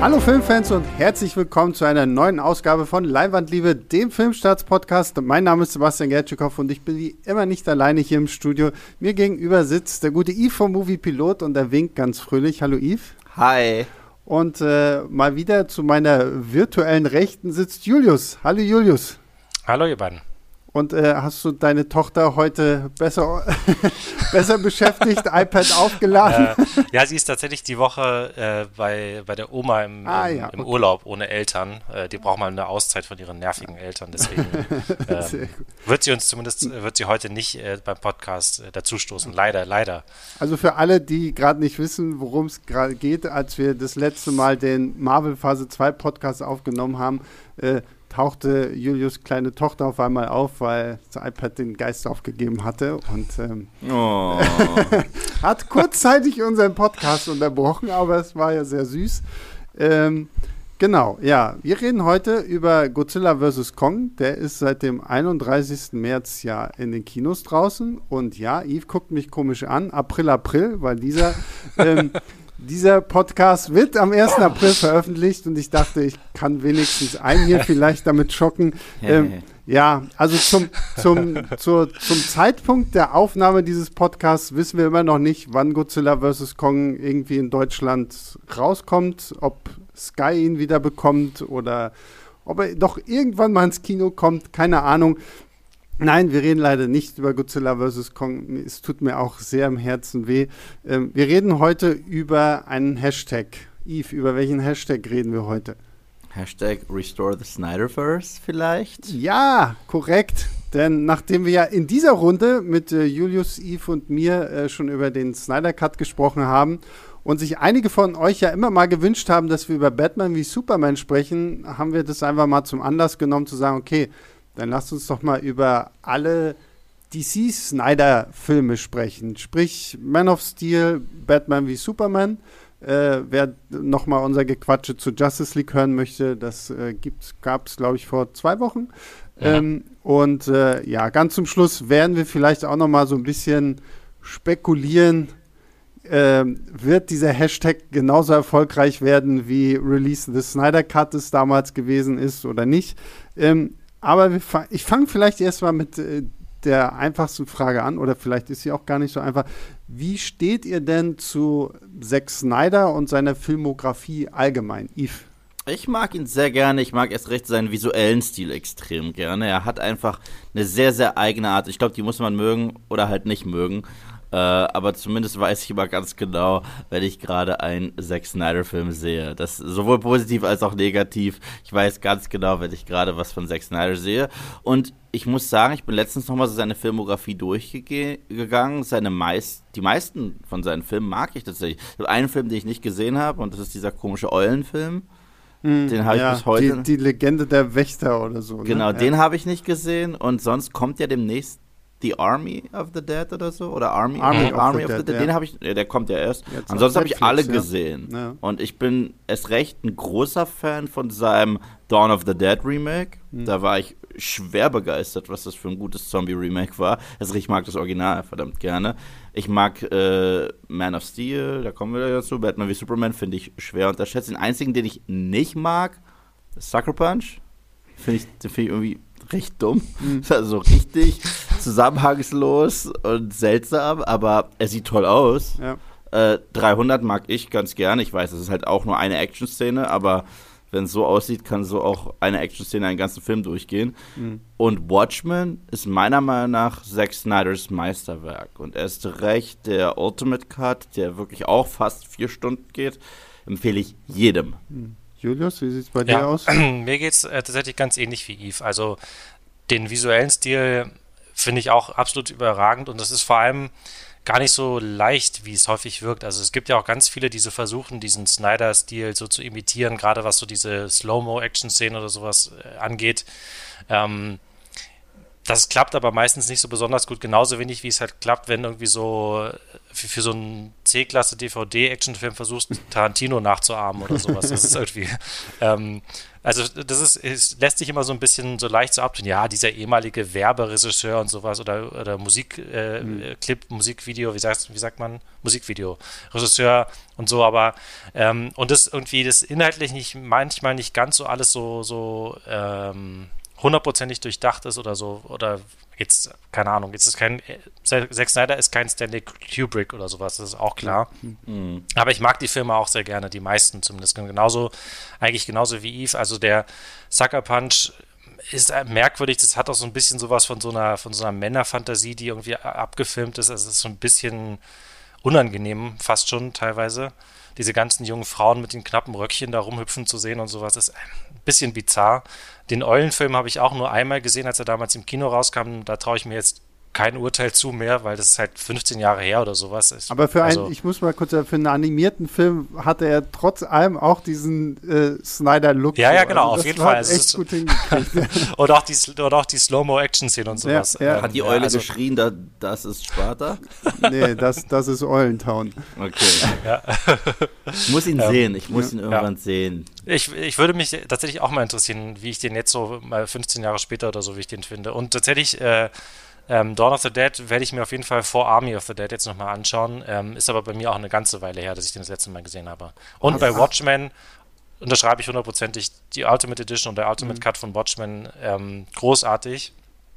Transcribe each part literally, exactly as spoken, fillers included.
Hallo Filmfans und herzlich willkommen zu einer neuen Ausgabe von Leinwandliebe, dem Filmstarts-Podcast. Mein Name ist Sebastian Gertschikow und ich bin wie immer nicht alleine hier im Studio. Mir gegenüber sitzt der gute Yves vom Movie Pilot und er winkt ganz fröhlich. Hallo Yves. Hi. Und äh, mal wieder zu meiner virtuellen Rechten sitzt Julius. Hallo Julius. Hallo ihr beiden. Und äh, hast du deine Tochter heute besser, besser beschäftigt, iPad aufgeladen? Äh, ja, sie ist tatsächlich die Woche äh, bei, bei der Oma im, ah, im, ja, im okay. Urlaub ohne Eltern. Äh, die braucht mal eine Auszeit von ihren nervigen Eltern. Deswegen ähm, wird sie uns zumindest, wird sie heute nicht äh, beim Podcast äh, dazustoßen. Leider, leider. Also für alle, die gerade nicht wissen, worum es gerade geht, als wir das letzte Mal den Marvel Phase zwei Podcast aufgenommen haben, äh, tauchte Julius' kleine Tochter auf einmal auf, weil das iPad den Geist aufgegeben hatte und ähm, oh. hat kurzzeitig unseren Podcast unterbrochen, aber es war ja sehr süß. Ähm, genau, ja, wir reden heute über Godzilla versus. Kong. Der ist seit dem einunddreißigsten März ja in den Kinos draußen und ja, Yves guckt mich komisch an, April, April, weil dieser ähm, Dieser Podcast wird am ersten April veröffentlicht und ich dachte, ich kann wenigstens einen hier vielleicht damit schocken. Ähm, ja, also zum, zum, zur, zum Zeitpunkt der Aufnahme dieses Podcasts wissen wir immer noch nicht, wann Godzilla versus. Kong irgendwie in Deutschland rauskommt, ob Sky ihn wieder bekommt oder ob er doch irgendwann mal ins Kino kommt, keine Ahnung. Nein, wir reden leider nicht über Godzilla versus. Kong. Es tut mir auch sehr im Herzen weh. Ähm, wir reden heute über einen Hashtag. Yves, über welchen Hashtag reden wir heute? Hashtag Restore the Snyderverse vielleicht? Ja, korrekt. Denn nachdem wir ja in dieser Runde mit äh, Julius, Yves und mir äh, schon über den Snyder Cut gesprochen haben und sich einige von euch ja immer mal gewünscht haben, dass wir über Batman wie Superman sprechen, haben wir das einfach mal zum Anlass genommen zu sagen, okay, dann lasst uns doch mal über alle D C-Snyder-Filme sprechen. Sprich, Man of Steel, Batman wie Superman. Äh, wer nochmal unser Gequatsche zu Justice League hören möchte, das äh, gab es, glaube ich, vor zwei Wochen. Ja. Ähm, und äh, ja, ganz zum Schluss werden wir vielleicht auch nochmal so ein bisschen spekulieren, äh, wird dieser Hashtag genauso erfolgreich werden, wie Release the Snyder Cut es damals gewesen ist oder nicht. Ähm, Aber wir fa- ich fange vielleicht erstmal mit äh, der einfachsten Frage an, oder vielleicht ist sie auch gar nicht so einfach. Wie steht ihr denn zu Zack Snyder und seiner Filmografie allgemein? Yves? Ich mag ihn sehr gerne. Ich mag erst recht seinen visuellen Stil extrem gerne. Er hat einfach eine sehr, sehr eigene Art. Ich glaube, die muss man mögen oder halt nicht mögen. Äh, aber zumindest weiß ich immer ganz genau, wenn ich gerade einen Zack Snyder-Film sehe. Das sowohl positiv als auch negativ. Ich weiß ganz genau, wenn ich gerade was von Zack Snyder sehe. Und ich muss sagen, ich bin letztens nochmal so seine Filmografie durchgegangen. Seine meist, die meisten von seinen Filmen mag ich tatsächlich. Ich habe einen Film, den ich nicht gesehen habe, und das ist dieser komische Eulenfilm. Hm, den habe ich ja, bis heute. Die, die Legende der Wächter oder so. Genau, ne? den ja. habe ich nicht gesehen. Und sonst kommt ja demnächst The Army of the Dead oder so, oder Army, Army, of, of, Army the of the Dead, Dead, ja. den habe ich, der kommt ja erst. Jetzt Ansonsten habe ich alle ja. gesehen. Ja. Und ich bin erst recht ein großer Fan von seinem Dawn of the Dead Remake. Mhm. Da war ich schwer begeistert, was das für ein gutes Zombie-Remake war. Also ich mag das Original verdammt gerne. Ich mag äh, Man of Steel, da kommen wir dazu. Batman wie Superman finde ich schwer unterschätzt. Den einzigen, den ich nicht mag, ist Sucker Punch. Finde ich, den finde ich irgendwie recht dumm. Mhm. Also richtig zusammenhangslos und seltsam, aber er sieht toll aus. Ja. Äh, dreihundert mag ich ganz gerne. Ich weiß, es ist halt auch nur eine Action-Szene, aber wenn es so aussieht, kann so auch eine Action-Szene einen ganzen Film durchgehen. Mhm. Und Watchmen ist meiner Meinung nach Zack Snyders Meisterwerk. Und erst recht der Ultimate Cut, der wirklich auch fast vier Stunden geht, empfehle ich jedem. Mhm. Julius, wie sieht es bei ja, dir aus? Mir geht es äh, tatsächlich ganz ähnlich wie Yves. Also den visuellen Stil finde ich auch absolut überragend und das ist vor allem gar nicht so leicht, wie es häufig wirkt. Also es gibt ja auch ganz viele, die so versuchen, diesen Snyder-Stil so zu imitieren, gerade was so diese Slow-Mo-Action-Szenen oder sowas äh, angeht. Ähm, das klappt aber meistens nicht so besonders gut, genauso wenig wie es halt klappt, wenn irgendwie so für, für so einen C-Klasse-D V D-Actionfilm versuchst, Tarantino nachzuahmen oder sowas. Das ist irgendwie, ähm, also das ist, es lässt sich immer so ein bisschen so leicht so abtun, ja, dieser ehemalige Werberegisseur und sowas oder, oder Musikclip, äh, mhm. Clip, Musikvideo, wie sagt, wie sagt man? Musikvideo, Regisseur und so, aber ähm, und das irgendwie, das inhaltlich nicht, manchmal nicht ganz so alles so, so, ähm, hundertprozentig durchdacht ist oder so, oder jetzt, keine Ahnung, jetzt ist kein, Zack Snyder ist kein Stanley Kubrick oder sowas, das ist auch klar. Mhm. Aber ich mag die Filme auch sehr gerne, die meisten zumindest. Genauso, eigentlich genauso wie Eve, also der Sucker Punch ist merkwürdig, das hat auch so ein bisschen sowas von so einer, von so einer Männerfantasie, die irgendwie abgefilmt ist, also es ist so ein bisschen unangenehm, fast schon teilweise. Diese ganzen jungen Frauen mit den knappen Röckchen da rumhüpfen zu sehen und sowas, ist ein bisschen bizarr. Den Eulenfilm habe ich auch nur einmal gesehen, als er damals im Kino rauskam. Da traue ich mir jetzt kein Urteil zu mehr, weil das ist halt fünfzehn Jahre her oder sowas. Ich, Aber für also, einen, ich muss mal kurz sagen, für einen animierten Film hatte er trotz allem auch diesen äh, Snyder-Look. Ja, ja, genau, also auf jeden Fall. Echt ist, gut hingekriegt. und auch die, oder auch die Slow-Mo-Action-Szene und sowas. Ja, ja. Hat die Eule ja, also, geschrien, da, das ist Sparta? Nee, das, das ist Eulentown. Okay. Ja. Ich muss ihn ähm, sehen, ich muss ja. ihn irgendwann ja. sehen. Ich, ich würde mich tatsächlich auch mal interessieren, wie ich den jetzt so mal fünfzehn Jahre später oder so, wie ich den finde. Und tatsächlich äh, Ähm, Dawn of the Dead werde ich mir auf jeden Fall vor Army of the Dead jetzt nochmal anschauen. Ähm, ist aber bei mir auch eine ganze Weile her, dass ich den das letzte Mal gesehen habe. Und also, bei Watchmen unterschreibe ich hundertprozentig die Ultimate Edition und der Ultimate mhm. Cut von Watchmen ähm, großartig.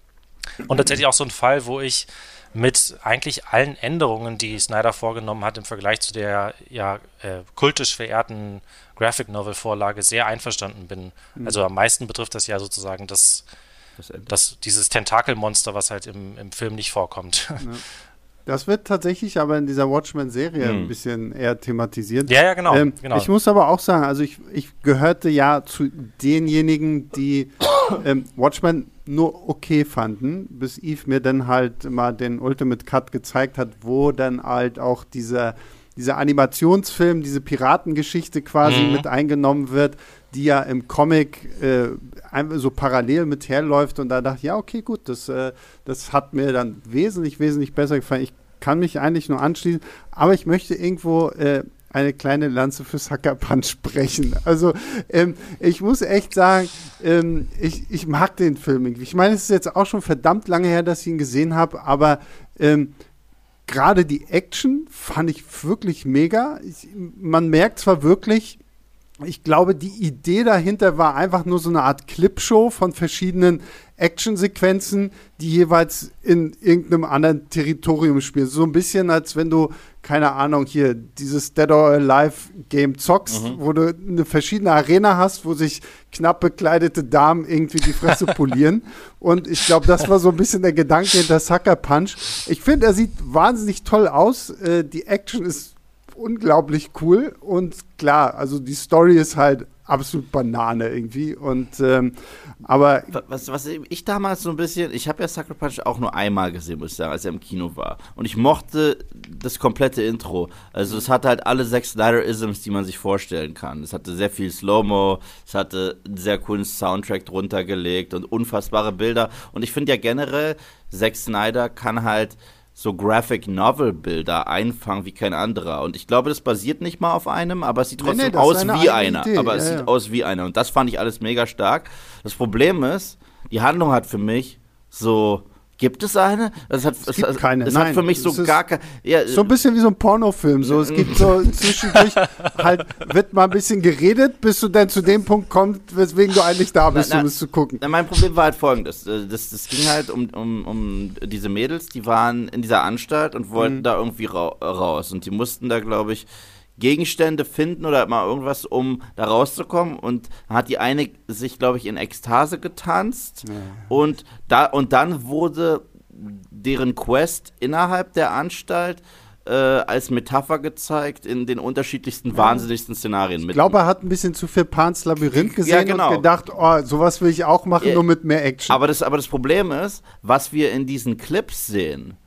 Und tatsächlich auch so ein Fall, wo ich mit eigentlich allen Änderungen, die Snyder vorgenommen hat im Vergleich zu der ja äh, kultisch verehrten Graphic Novel Vorlage sehr einverstanden bin. Mhm. Also am meisten betrifft das ja sozusagen das Das, das, dieses Tentakelmonster, was halt im, im Film nicht vorkommt. Ja. Das wird tatsächlich aber in dieser Watchmen-Serie hm. ein bisschen eher thematisiert. Ja, ja, genau. Ähm, genau. Ich muss aber auch sagen, also ich, ich gehörte ja zu denjenigen, die ähm, Watchmen nur okay fanden, bis Eve mir dann halt mal den Ultimate Cut gezeigt hat, wo dann halt auch dieser, dieser Animationsfilm, diese Piratengeschichte quasi mhm. mit eingenommen wird, die ja im Comic äh, so parallel mit herläuft, und da dachte ich, ja, okay, gut, das, äh, das hat mir dann wesentlich, wesentlich besser gefallen. Ich kann mich eigentlich nur anschließen, aber ich möchte irgendwo äh, eine kleine Lanze für Sucker Punch brechen. Also ähm, ich muss echt sagen, ähm, ich, ich mag den Film irgendwie. Ich meine, es ist jetzt auch schon verdammt lange her, dass ich ihn gesehen habe, aber ähm, gerade die Action fand ich wirklich mega. Ich, man merkt zwar wirklich, ich glaube, die Idee dahinter war einfach nur so eine Art Clipshow von verschiedenen Actionsequenzen, die jeweils in irgendeinem anderen Territorium spielen. So ein bisschen, als wenn du, keine Ahnung, hier dieses Dead or Alive Game zockst, mhm. wo du eine verschiedene Arena hast, wo sich knapp bekleidete Damen irgendwie die Fresse polieren. Und ich glaube, das war so ein bisschen der Gedanke hinter Sucker Punch. Ich finde, er sieht wahnsinnig toll aus. Äh, die Action ist unglaublich cool, und klar, also die Story ist halt absolut Banane irgendwie, und ähm, aber was, was ich damals so ein bisschen, ich habe ja Sucker Punch auch nur einmal gesehen, muss ich sagen, als er im Kino war, und ich mochte das komplette Intro, also es hatte halt alle sechs Snyder-Isms, die man sich vorstellen kann. Es hatte sehr viel Slow-Mo, es hatte einen sehr coolen Soundtrack drunter gelegt und unfassbare Bilder, und ich finde ja generell, Zack Snyder kann halt so Graphic-Novel-Bilder einfangen wie kein anderer. Und ich glaube, das basiert nicht mal auf einem, aber es sieht trotzdem nee, nee, aus wie einer. Idee. Aber ja, es ja. sieht aus wie einer. Und das fand ich alles mega stark. Das Problem ist, die Handlung hat für mich so... Gibt es eine? Es hat, es gibt es, keine. Es Nein, hat für mich so gar keine. Ja, so ein bisschen wie so ein Pornofilm. So, es gibt so zwischendurch halt, wird mal ein bisschen geredet, bis du dann zu dem Punkt kommst, weswegen du eigentlich da bist, na, na, um es zu gucken. Na, mein Problem war halt folgendes. Das, das ging halt um, um, um diese Mädels, die waren in dieser Anstalt und wollten mhm. da irgendwie ra- raus. Und die mussten da, glaube ich, Gegenstände finden oder mal irgendwas, um da rauszukommen, und hat die eine sich, glaube ich, in Ekstase getanzt ja. und da und dann wurde deren Quest innerhalb der Anstalt äh, als Metapher gezeigt in den unterschiedlichsten, ja. wahnsinnigsten Szenarien. Ich glaube, er hat ein bisschen zu viel Pans Labyrinth gesehen ja, genau. und gedacht, oh, sowas will ich auch machen, ja, nur mit mehr Action. Aber das, aber das Problem ist, was wir in diesen Clips sehen,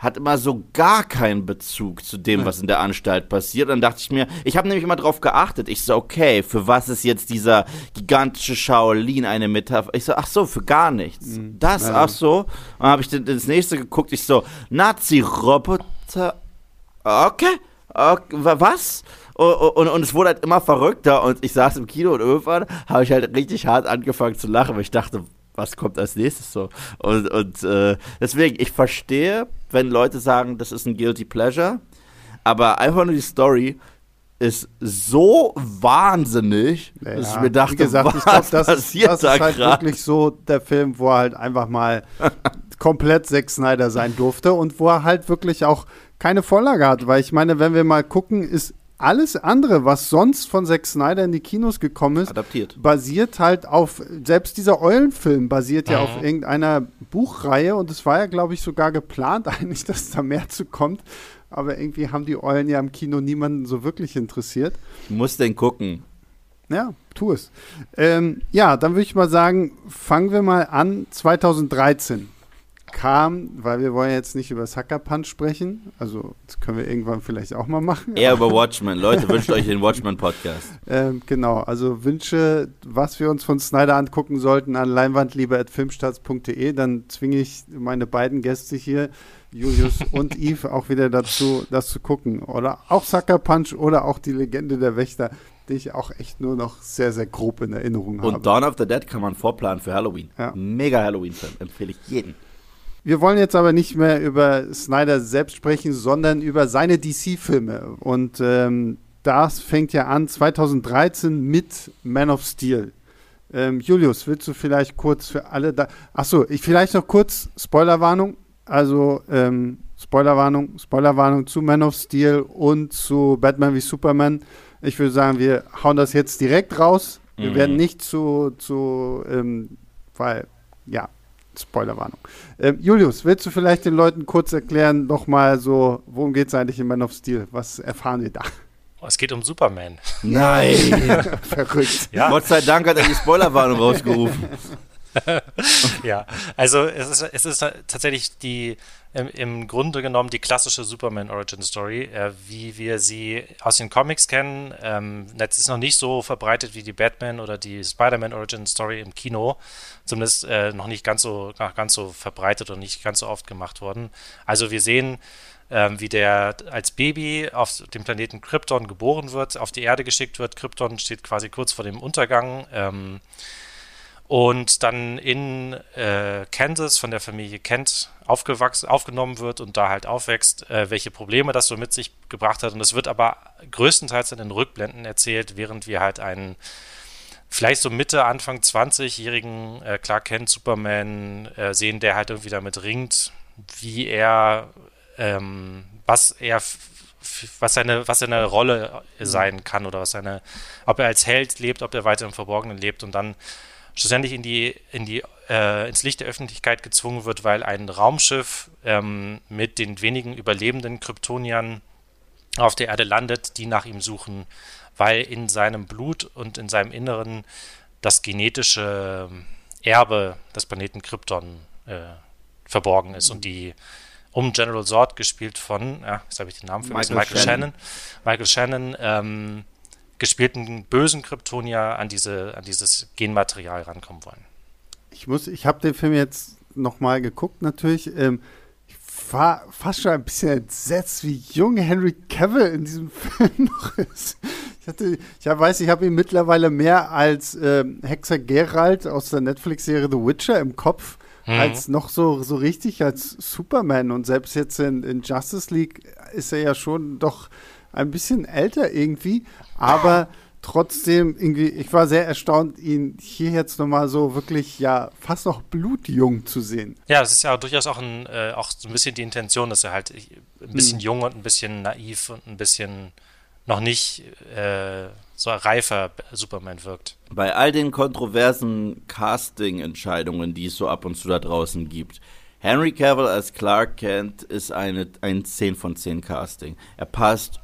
hat immer so gar keinen Bezug zu dem, was in der Anstalt passiert. Und dann dachte ich mir, ich habe nämlich immer drauf geachtet. Ich so, okay, für was ist jetzt dieser gigantische Shaolin eine Metapher? Ich so, ach so, für gar nichts. Mhm. Das, ja. Ach so. Und dann habe ich das nächste geguckt. Ich so, Nazi-Roboter, okay, okay, was? Und, und, und es wurde halt immer verrückter. Und ich saß im Kino und irgendwann habe ich halt richtig hart angefangen zu lachen, weil ich dachte, was kommt als nächstes so? Und, und äh, deswegen, ich verstehe, wenn Leute sagen, das ist ein Guilty Pleasure, aber einfach nur die Story ist so wahnsinnig, ja, dass ich mir dachte, wie gesagt, was ich glaub, das passiert ist, das da ist halt grad? Wirklich so der Film, wo er halt einfach mal komplett Zack Snyder sein durfte und wo er halt wirklich auch keine Vorlage hat, weil ich meine, wenn wir mal gucken, ist alles andere, was sonst von Zack Snyder in die Kinos gekommen ist, adaptiert. Basiert halt auf, selbst dieser Eulenfilm basiert ja mhm. auf irgendeiner Buchreihe und es war ja, glaube ich, sogar geplant eigentlich, dass da mehr zu kommt, aber irgendwie haben die Eulen ja im Kino niemanden so wirklich interessiert. Ich muss den gucken. Ja, tu es. Ähm, ja, dann würde ich mal sagen, fangen wir mal an, zweitausenddreizehn kam, weil wir wollen jetzt nicht über Sucker Punch sprechen, also das können wir irgendwann vielleicht auch mal machen. Eher über Watchmen. Leute, wünscht euch den Watchmen-Podcast. Ähm, genau, also Wünsche, was wir uns von Snyder angucken sollten, an leinwandliebe at filmstarts punkt de, dann zwinge ich meine beiden Gäste hier, Julius und Yves, auch wieder dazu, das zu gucken. Oder auch Sucker Punch oder auch die Legende der Wächter, die ich auch echt nur noch sehr, sehr grob in Erinnerung habe. Und Dawn of the Dead kann man vorplanen für Halloween. Ja. Mega Halloween-Film, empfehle ich jeden. Wir wollen jetzt aber nicht mehr über Snyder selbst sprechen, sondern über seine D C-Filme. Und ähm, das fängt ja an zweitausenddreizehn mit Man of Steel. Ähm, Julius, willst du vielleicht kurz für alle da... Achso, ich vielleicht noch kurz Spoilerwarnung. Also ähm, Spoilerwarnung, Spoilerwarnung zu Man of Steel und zu Batman wie Superman. Ich würde sagen, wir hauen das jetzt direkt raus. Wir Mhm. werden nicht zu, zu ähm, weil, ja, Spoilerwarnung. Ähm, Julius, willst du vielleicht den Leuten kurz erklären, nochmal so, worum geht es eigentlich in Man of Steel? Was erfahren wir da? Oh, es geht um Superman. Nein! Verrückt. Ja. Gott sei Dank hat er die Spoilerwarnung rausgerufen. Ja, also es ist, es ist tatsächlich die im, im Grunde genommen die klassische Superman Origin Story, äh, wie wir sie aus den Comics kennen. Ähm, das ist noch nicht so verbreitet wie die Batman oder die Spider-Man Origin Story im Kino, zumindest äh, noch nicht ganz so, ganz so verbreitet und nicht ganz so oft gemacht worden. Also wir sehen, ähm, wie der als Baby auf dem Planeten Krypton geboren wird, auf die Erde geschickt wird. Krypton steht quasi kurz vor dem Untergang. Ähm, und dann in äh, Kansas von der Familie Kent aufgewachsen, aufgenommen wird und da halt aufwächst, äh, welche Probleme das so mit sich gebracht hat. Und es wird aber größtenteils in den Rückblenden erzählt, während wir halt einen vielleicht so Mitte, Anfang zwanzigjährigen äh, Clark Kent, Superman äh, sehen, der halt irgendwie damit ringt, wie er, ähm, was er f- was seine, was seine Rolle sein kann oder was seine, ob er als Held lebt, ob er weiter im Verborgenen lebt und dann schlussendlich in die, in die, äh, ins Licht der Öffentlichkeit gezwungen wird, weil ein Raumschiff ähm, mit den wenigen überlebenden Kryptoniern auf der Erde landet, die nach ihm suchen, weil in seinem Blut und in seinem Inneren das genetische Erbe des Planeten Krypton äh, verborgen ist und die um General Zod gespielt von, ja, jetzt habe ich den Namen vergessen, Michael, Michael Shannon, Michael Shannon, ähm, gespielten bösen Kryptonier an diese an dieses Genmaterial rankommen wollen. Ich muss, ich habe den Film jetzt nochmal geguckt natürlich. Ähm, ich war fast schon ein bisschen entsetzt, wie jung Henry Cavill in diesem Film noch ist. Ich hatte, ich hab, weiß, ich habe ihn mittlerweile mehr als ähm, Hexer Geralt aus der Netflix-Serie The Witcher im Kopf, mhm. als noch so, so richtig als Superman. Und selbst jetzt in, in Justice League ist er ja schon doch ein bisschen älter irgendwie, aber trotzdem irgendwie, ich war sehr erstaunt, ihn hier jetzt nochmal so wirklich, ja, fast noch blutjung zu sehen. Ja, das ist ja durchaus auch, ein, äh, auch so ein bisschen die Intention, dass er halt ein bisschen hm. jung und ein bisschen naiv und ein bisschen noch nicht äh, so reifer Superman wirkt. Bei all den kontroversen Casting-Entscheidungen, die es so ab und zu da draußen gibt, Henry Cavill als Clark Kent ist eine, ein zehn von zehn Casting. Er passt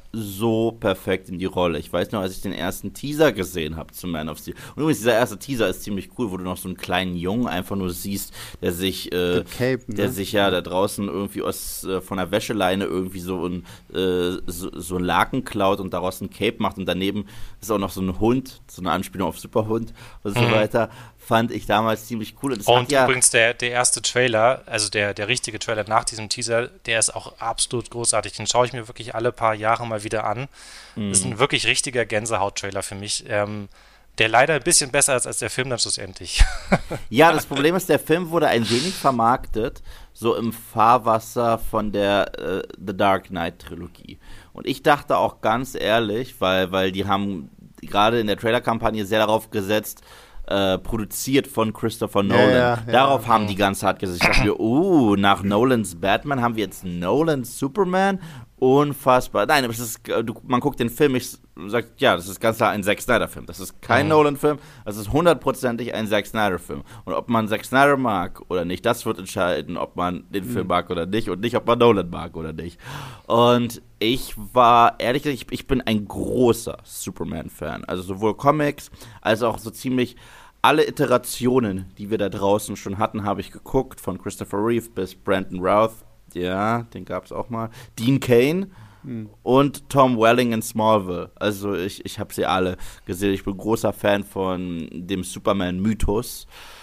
so perfekt in die Rolle. Ich weiß noch, als ich den ersten Teaser gesehen habe zu Man of Steel. Und übrigens, dieser erste Teaser ist ziemlich cool, wo du noch so einen kleinen Jungen einfach nur siehst, der sich, äh, Cape, ne? der sich ja da draußen irgendwie aus äh, von der Wäscheleine irgendwie so ein, äh, so, so ein Laken klaut und daraus ein Cape macht. Und daneben ist auch noch so ein Hund, so eine Anspielung auf Superhund und so mhm. weiter. Fand ich damals ziemlich cool. Und, und ja übrigens der, der erste Trailer, also der, der richtige Trailer nach diesem Teaser, der ist auch absolut großartig. Den schaue ich mir wirklich alle paar Jahre mal wieder an. Mm. Das ist ein wirklich richtiger Gänsehaut-Trailer für mich. Ähm, der leider ein bisschen besser ist als der Film dann schlussendlich. Ja, das Problem ist, der Film wurde ein wenig vermarktet, so im Fahrwasser von der äh, The Dark Knight-Trilogie. Und ich dachte auch ganz ehrlich, weil, weil die haben gerade in der Trailer-Kampagne sehr darauf gesetzt, Äh, produziert von Christopher Nolan. Ja, ja, Darauf ja. haben die ganz hart gesetzt. Ich dachte mir, uh, nach Nolans Batman haben wir jetzt Nolans Superman. Unfassbar. Nein, aber es ist, du, man guckt den Film, ich sag, ja, das ist ganz klar ein Zack Snyder-Film. Das ist kein mhm. Nolan-Film, das ist hundertprozentig ein Zack Snyder-Film. Und ob man Zack Snyder mag oder nicht, das wird entscheiden, ob man den mhm. Film mag oder nicht und nicht, ob man Nolan mag oder nicht. Und ich war, ehrlich gesagt, ich, ich bin ein großer Superman-Fan. Also sowohl Comics als auch so ziemlich alle Iterationen, die wir da draußen schon hatten, habe ich geguckt, von Christopher Reeve bis Brandon Routh. Ja, den gab es auch mal. Dean Cain hm. und Tom Welling in Smallville. Also ich, ich habe sie alle gesehen. Ich bin großer Fan von dem Superman-Mythos.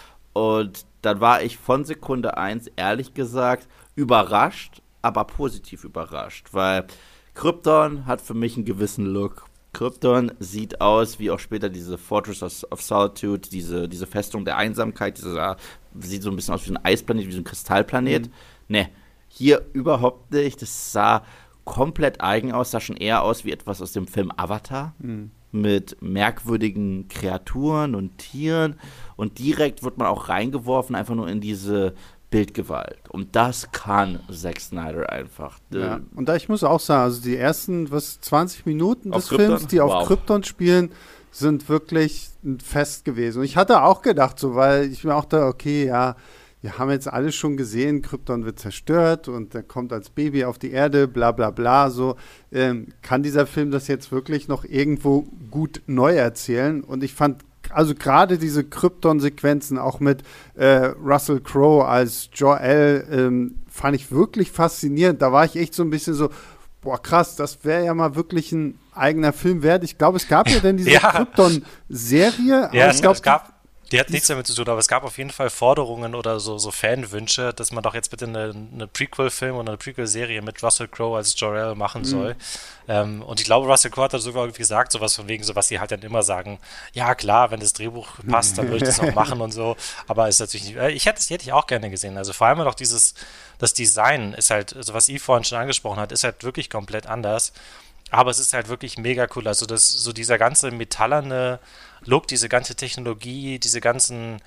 Und dann war ich von Sekunde eins, ehrlich gesagt, überrascht, aber positiv überrascht. Weil Krypton hat für mich einen gewissen Look. Krypton sieht aus wie auch später diese Fortress of Solitude, diese, diese Festung der Einsamkeit. Diese, sieht so ein bisschen aus wie ein Eisplanet, wie so ein Kristallplanet. Mhm. Ne. Hier überhaupt nicht. Das sah komplett eigen aus, sah schon eher aus wie etwas aus dem Film Avatar. Mhm. Mit merkwürdigen Kreaturen und Tieren. Und direkt wird man auch reingeworfen, einfach nur in diese Bildgewalt. Und das kann Zack Snyder einfach. Ja. Und da ich muss auch sagen, also die ersten was zwanzig Minuten des Films, die wow. auf Krypton spielen, sind wirklich ein Fest gewesen. Und ich hatte auch gedacht, so, weil ich mir auch da, okay, ja, wir haben jetzt alles schon gesehen, Krypton wird zerstört und er kommt als Baby auf die Erde, bla bla bla, so. Ähm, kann dieser Film das jetzt wirklich noch irgendwo gut neu erzählen? Und ich fand, also gerade diese Krypton-Sequenzen, auch mit äh, Russell Crowe als Jor-El, ähm, fand ich wirklich faszinierend. Da war ich echt so ein bisschen so, boah krass, das wäre ja mal wirklich ein eigener Film wert. Ich glaube, es gab ja dann diese ja. Krypton-Serie. Ja, es, glaub, es gab Die hat nichts damit zu tun, aber es gab auf jeden Fall Forderungen oder so, so Fanwünsche, dass man doch jetzt bitte eine, eine Prequel-Film oder eine Prequel-Serie mit Russell Crowe als Jor-El machen soll. Mhm. Ähm, und ich glaube, Russell Crowe hat da sogar gesagt, sowas von wegen, so was sie halt dann immer sagen, ja klar, wenn das Drehbuch passt, dann würde ich das auch machen und so. Aber ist natürlich nicht, ich hätte es hätte ich auch gerne gesehen. Also vor allem auch dieses, das Design ist halt, also was Yves vorhin schon angesprochen hat, ist halt wirklich komplett anders. Aber es ist halt wirklich mega cool. Also das, so dieser ganze metallerne Look, diese ganze Technologie, diese ganzen,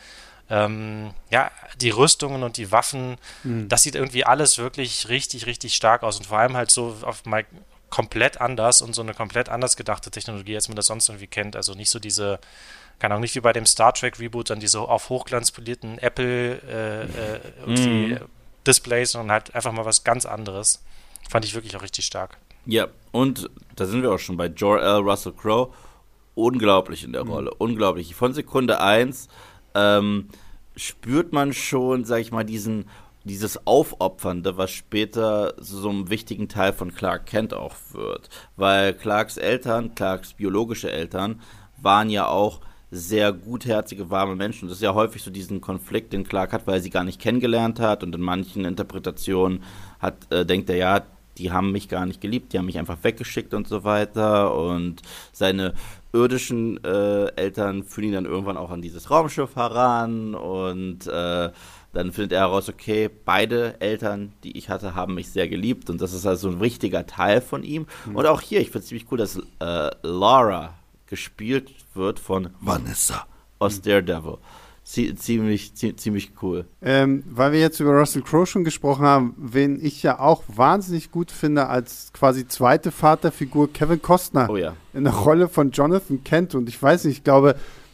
ähm, ja, die Rüstungen und die Waffen, mhm. das sieht irgendwie alles wirklich richtig, richtig stark aus. Und vor allem halt so auf mal komplett anders und so eine komplett anders gedachte Technologie, als man das sonst irgendwie kennt. Also nicht so diese, keine Ahnung, nicht wie bei dem Star Trek Reboot, dann diese auf Hochglanz polierten Apple äh, äh, irgendwie mhm. Displays, sondern halt einfach mal was ganz anderes. Fand ich wirklich auch richtig stark. Ja, und da sind wir auch schon bei Jor-El, Russell Crowe. Unglaublich in der mhm. Rolle, unglaublich. Von Sekunde eins ähm, spürt man schon, sag ich mal, diesen, dieses Aufopfernde, was später so einem wichtigen Teil von Clark Kent auch wird. Weil Clarks Eltern, Clarks biologische Eltern, waren ja auch sehr gutherzige, warme Menschen. Und das ist ja häufig so diesen Konflikt, den Clark hat, weil er sie gar nicht kennengelernt hat. Und in manchen Interpretationen hat, äh, denkt er, ja, die haben mich gar nicht geliebt, die haben mich einfach weggeschickt und so weiter. Und seine irdischen äh, Eltern führen ihn dann irgendwann auch an dieses Raumschiff heran. Und äh, dann findet er heraus, okay, beide Eltern, die ich hatte, haben mich sehr geliebt. Und das ist also ein wichtiger Teil von ihm. Mhm. Und auch hier, ich finde es ziemlich cool, dass äh, Laura gespielt wird von Vanessa aus mhm. Daredevil. Ziemlich, ziemlich cool. Ähm, weil wir jetzt über Russell Crowe schon gesprochen haben, wen ich ja auch wahnsinnig gut finde als quasi zweite Vaterfigur, Kevin Costner. Oh ja. In der Rolle von Jonathan Kent. Und ich weiß nicht, ich glaube,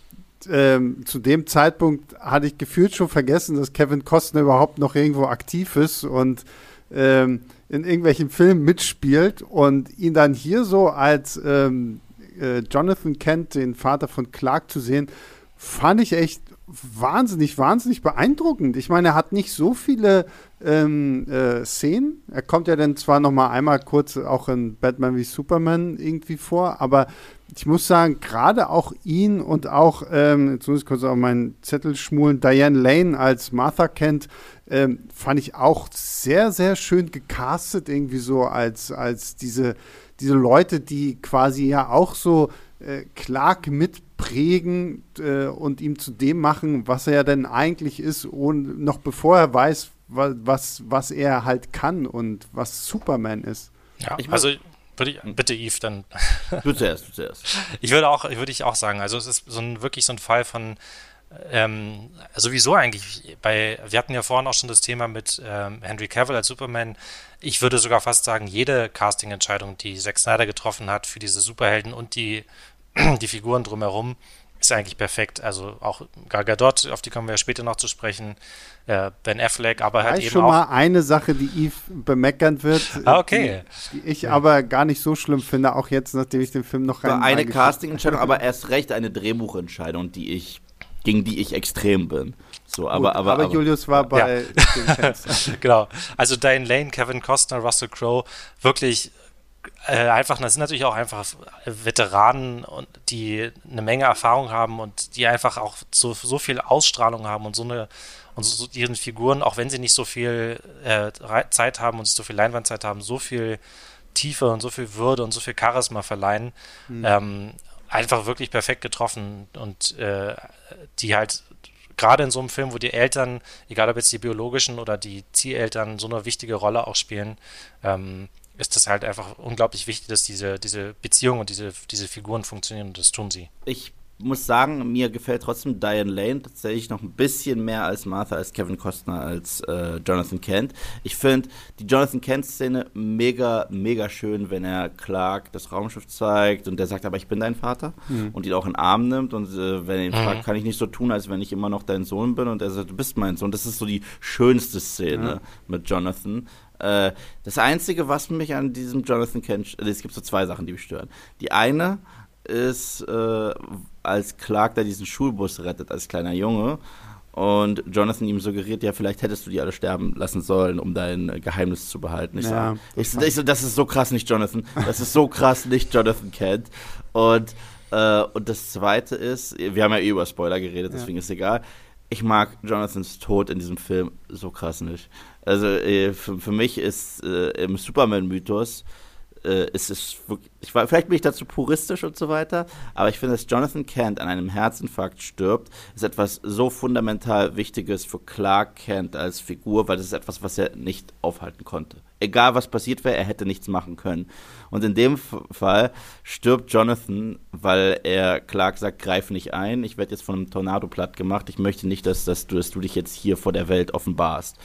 ähm, zu dem Zeitpunkt hatte ich gefühlt schon vergessen, dass Kevin Costner überhaupt noch irgendwo aktiv ist. Und ähm, in irgendwelchen Filmen mitspielt und ihn dann hier so als ähm, äh, Jonathan Kent, den Vater von Clark, zu sehen, fand ich echt wahnsinnig, wahnsinnig beeindruckend. Ich meine, er hat nicht so viele ähm, äh, Szenen. Er kommt ja dann zwar noch mal einmal kurz auch in Batman wie Superman irgendwie vor, aber ich muss sagen, gerade auch ihn und auch, ähm, jetzt muss ich kurz auf meinen Zettel schmulen, Diane Lane als Martha Kent, ähm, fand ich auch sehr, sehr schön gecastet, irgendwie so als, als diese, diese Leute, die quasi ja auch so äh, Clark mitprägen äh, und ihm zu dem machen, was er ja denn eigentlich ist, ohne, noch bevor er weiß, wa- was, was er halt kann und was Superman ist. Ja, Ich also würde ich, bitte Yves, dann. Du zuerst, du zuerst. Ich würde auch, würde ich auch sagen, also es ist so ein, wirklich so ein Fall von, ähm, sowieso eigentlich bei, wir hatten ja vorhin auch schon das Thema mit ähm, Henry Cavill als Superman. Ich würde sogar fast sagen, jede Casting-Entscheidung, die Zack Snyder getroffen hat für diese Superhelden und die, die Figuren drumherum, ist eigentlich perfekt. Also auch Gal Gadot, auf die kommen wir ja später noch zu sprechen, äh, Ben Affleck, aber halt Da ist eben schon auch... mal eine Sache, die Yves bemeckern wird, Ah, okay. die, die ich ja. aber gar nicht so schlimm finde, auch jetzt, nachdem ich den Film noch rein War eine Casting-Entscheidung, aber erst recht eine Drehbuchentscheidung, die ich, gegen die ich extrem bin. So, aber, Gut, aber, aber, aber Julius war bei Ja. den Fans. Genau. Also Diane Lane, Kevin Costner, Russell Crowe, wirklich äh, einfach, das sind natürlich auch einfach Veteranen, und die eine Menge Erfahrung haben und die einfach auch so, so viel Ausstrahlung haben und so eine und so ihren Figuren, auch wenn sie nicht so viel äh, Zeit haben und so viel Leinwandzeit haben, so viel Tiefe und so viel Würde und so viel Charisma verleihen, mhm. ähm, einfach wirklich perfekt getroffen und äh, die halt gerade in so einem Film, wo die Eltern, egal ob jetzt die biologischen oder die Zieheltern, so eine wichtige Rolle auch spielen, ähm, ist das halt einfach unglaublich wichtig, dass diese, diese Beziehung und diese, diese Figuren funktionieren, und das tun sie. Ich muss sagen, mir gefällt trotzdem Diane Lane tatsächlich noch ein bisschen mehr als Martha, als Kevin Costner, als äh, Jonathan Kent. Ich finde die Jonathan Kent-Szene mega, mega schön, wenn er Clark das Raumschiff zeigt und der sagt, aber ich bin dein Vater, mhm. und ihn auch in den Arm nimmt und äh, wenn er ihn mhm. fragt, kann ich nicht so tun, als wenn ich immer noch dein Sohn bin, und er sagt, du bist mein Sohn. Das ist so die schönste Szene ja. mit Jonathan. Äh, das Einzige, was mich an diesem Jonathan Kent, äh, es gibt so zwei Sachen, die mich stören. Die eine ist, äh, als Clark da diesen Schulbus rettet als kleiner Junge und Jonathan ihm suggeriert, ja, vielleicht hättest du die alle sterben lassen sollen, um dein Geheimnis zu behalten. Ich, ja, so, ich, so, ich so, das ist so krass nicht Jonathan, das ist so krass nicht Jonathan Kent. Und, äh, und das Zweite ist, wir haben ja eh über Spoiler geredet, deswegen ja. ist es egal, ich mag Jonathans Tod in diesem Film so krass nicht. Also äh, für, für mich ist äh, im Superman-Mythos äh, ist es wirklich, ich war, vielleicht bin ich dazu puristisch und so weiter, aber ich finde, dass Jonathan Kent an einem Herzinfarkt stirbt, ist etwas so fundamental Wichtiges für Clark Kent als Figur, weil das ist etwas, was er nicht aufhalten konnte. Egal, was passiert wäre, er hätte nichts machen können. Und in dem F- Fall stirbt Jonathan, weil er Clark sagt, greif nicht ein, ich werde jetzt von einem Tornado platt gemacht, ich möchte nicht, dass, dass, du, dass du dich jetzt hier vor der Welt offenbarst.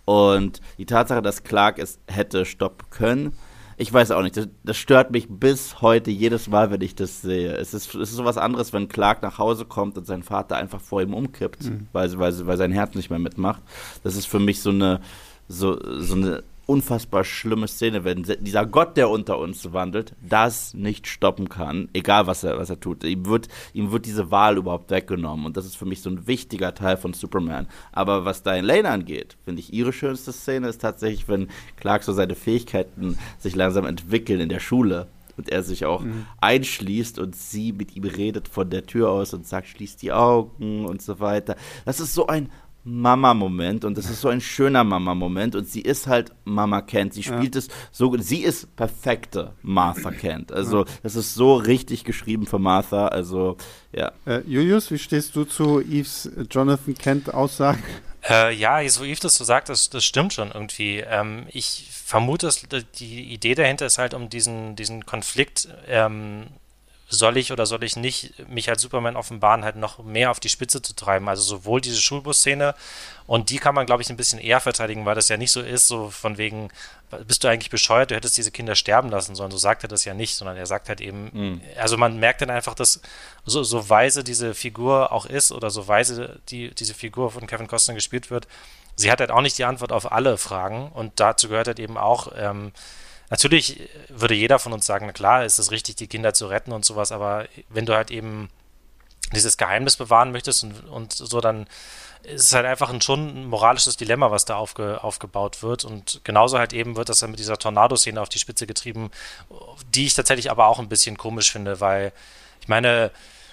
Und die Tatsache, dass Clark es hätte stoppen können, ich weiß auch nicht, das, das stört mich bis heute jedes Mal, wenn ich das sehe. Es ist, es ist so was anderes, wenn Clark nach Hause kommt und sein Vater einfach vor ihm umkippt, mhm. weil, weil, weil sein Herz nicht mehr mitmacht. Das ist für mich so eine, so, so eine unfassbar schlimme Szene, wenn dieser Gott, der unter uns wandelt, das nicht stoppen kann, egal was er, was er tut. Ihm wird, ihm wird diese Wahl überhaupt weggenommen, und das ist für mich so ein wichtiger Teil von Superman. Aber was Diane Lane angeht, finde ich, ihre schönste Szene ist tatsächlich, wenn Clark so seine Fähigkeiten sich langsam entwickeln in der Schule und er sich auch mhm. einschließt und sie mit ihm redet von der Tür aus und sagt, schließ die Augen und so weiter. Das ist so ein Mama-Moment, und das ist so ein schöner Mama-Moment, und sie ist halt Mama Kent, sie spielt ja. es so, sie ist perfekte Martha Kent, also ja. das ist so richtig geschrieben für Martha, also ja. Äh, Julius, wie stehst du zu Yves Jonathan Kent-Aussagen? Äh, ja, so Yves das so sagt, das, das stimmt schon irgendwie. Ähm, ich vermute, dass die Idee dahinter ist halt, um diesen, diesen Konflikt ähm, soll ich oder soll ich nicht mich als Superman offenbaren, halt noch mehr auf die Spitze zu treiben. Also sowohl diese Schulbus-Szene, und die kann man, glaube ich, ein bisschen eher verteidigen, weil das ja nicht so ist, so von wegen, bist du eigentlich bescheuert, du hättest diese Kinder sterben lassen sollen. So sagt er das ja nicht, sondern er sagt halt eben, mhm. also man merkt dann einfach, dass so, so weise diese Figur auch ist oder so weise die, diese Figur von Kevin Costner gespielt wird, sie hat halt auch nicht die Antwort auf alle Fragen und dazu gehört halt eben auch, ähm, natürlich würde jeder von uns sagen, na klar, ist es richtig, die Kinder zu retten und sowas, aber wenn du halt eben dieses Geheimnis bewahren möchtest und, und so, dann ist es halt einfach ein, schon ein moralisches Dilemma, was da aufge, aufgebaut wird und genauso halt eben wird das dann mit dieser Tornado-Szene auf die Spitze getrieben, die ich tatsächlich aber auch ein bisschen komisch finde, weil ich meine,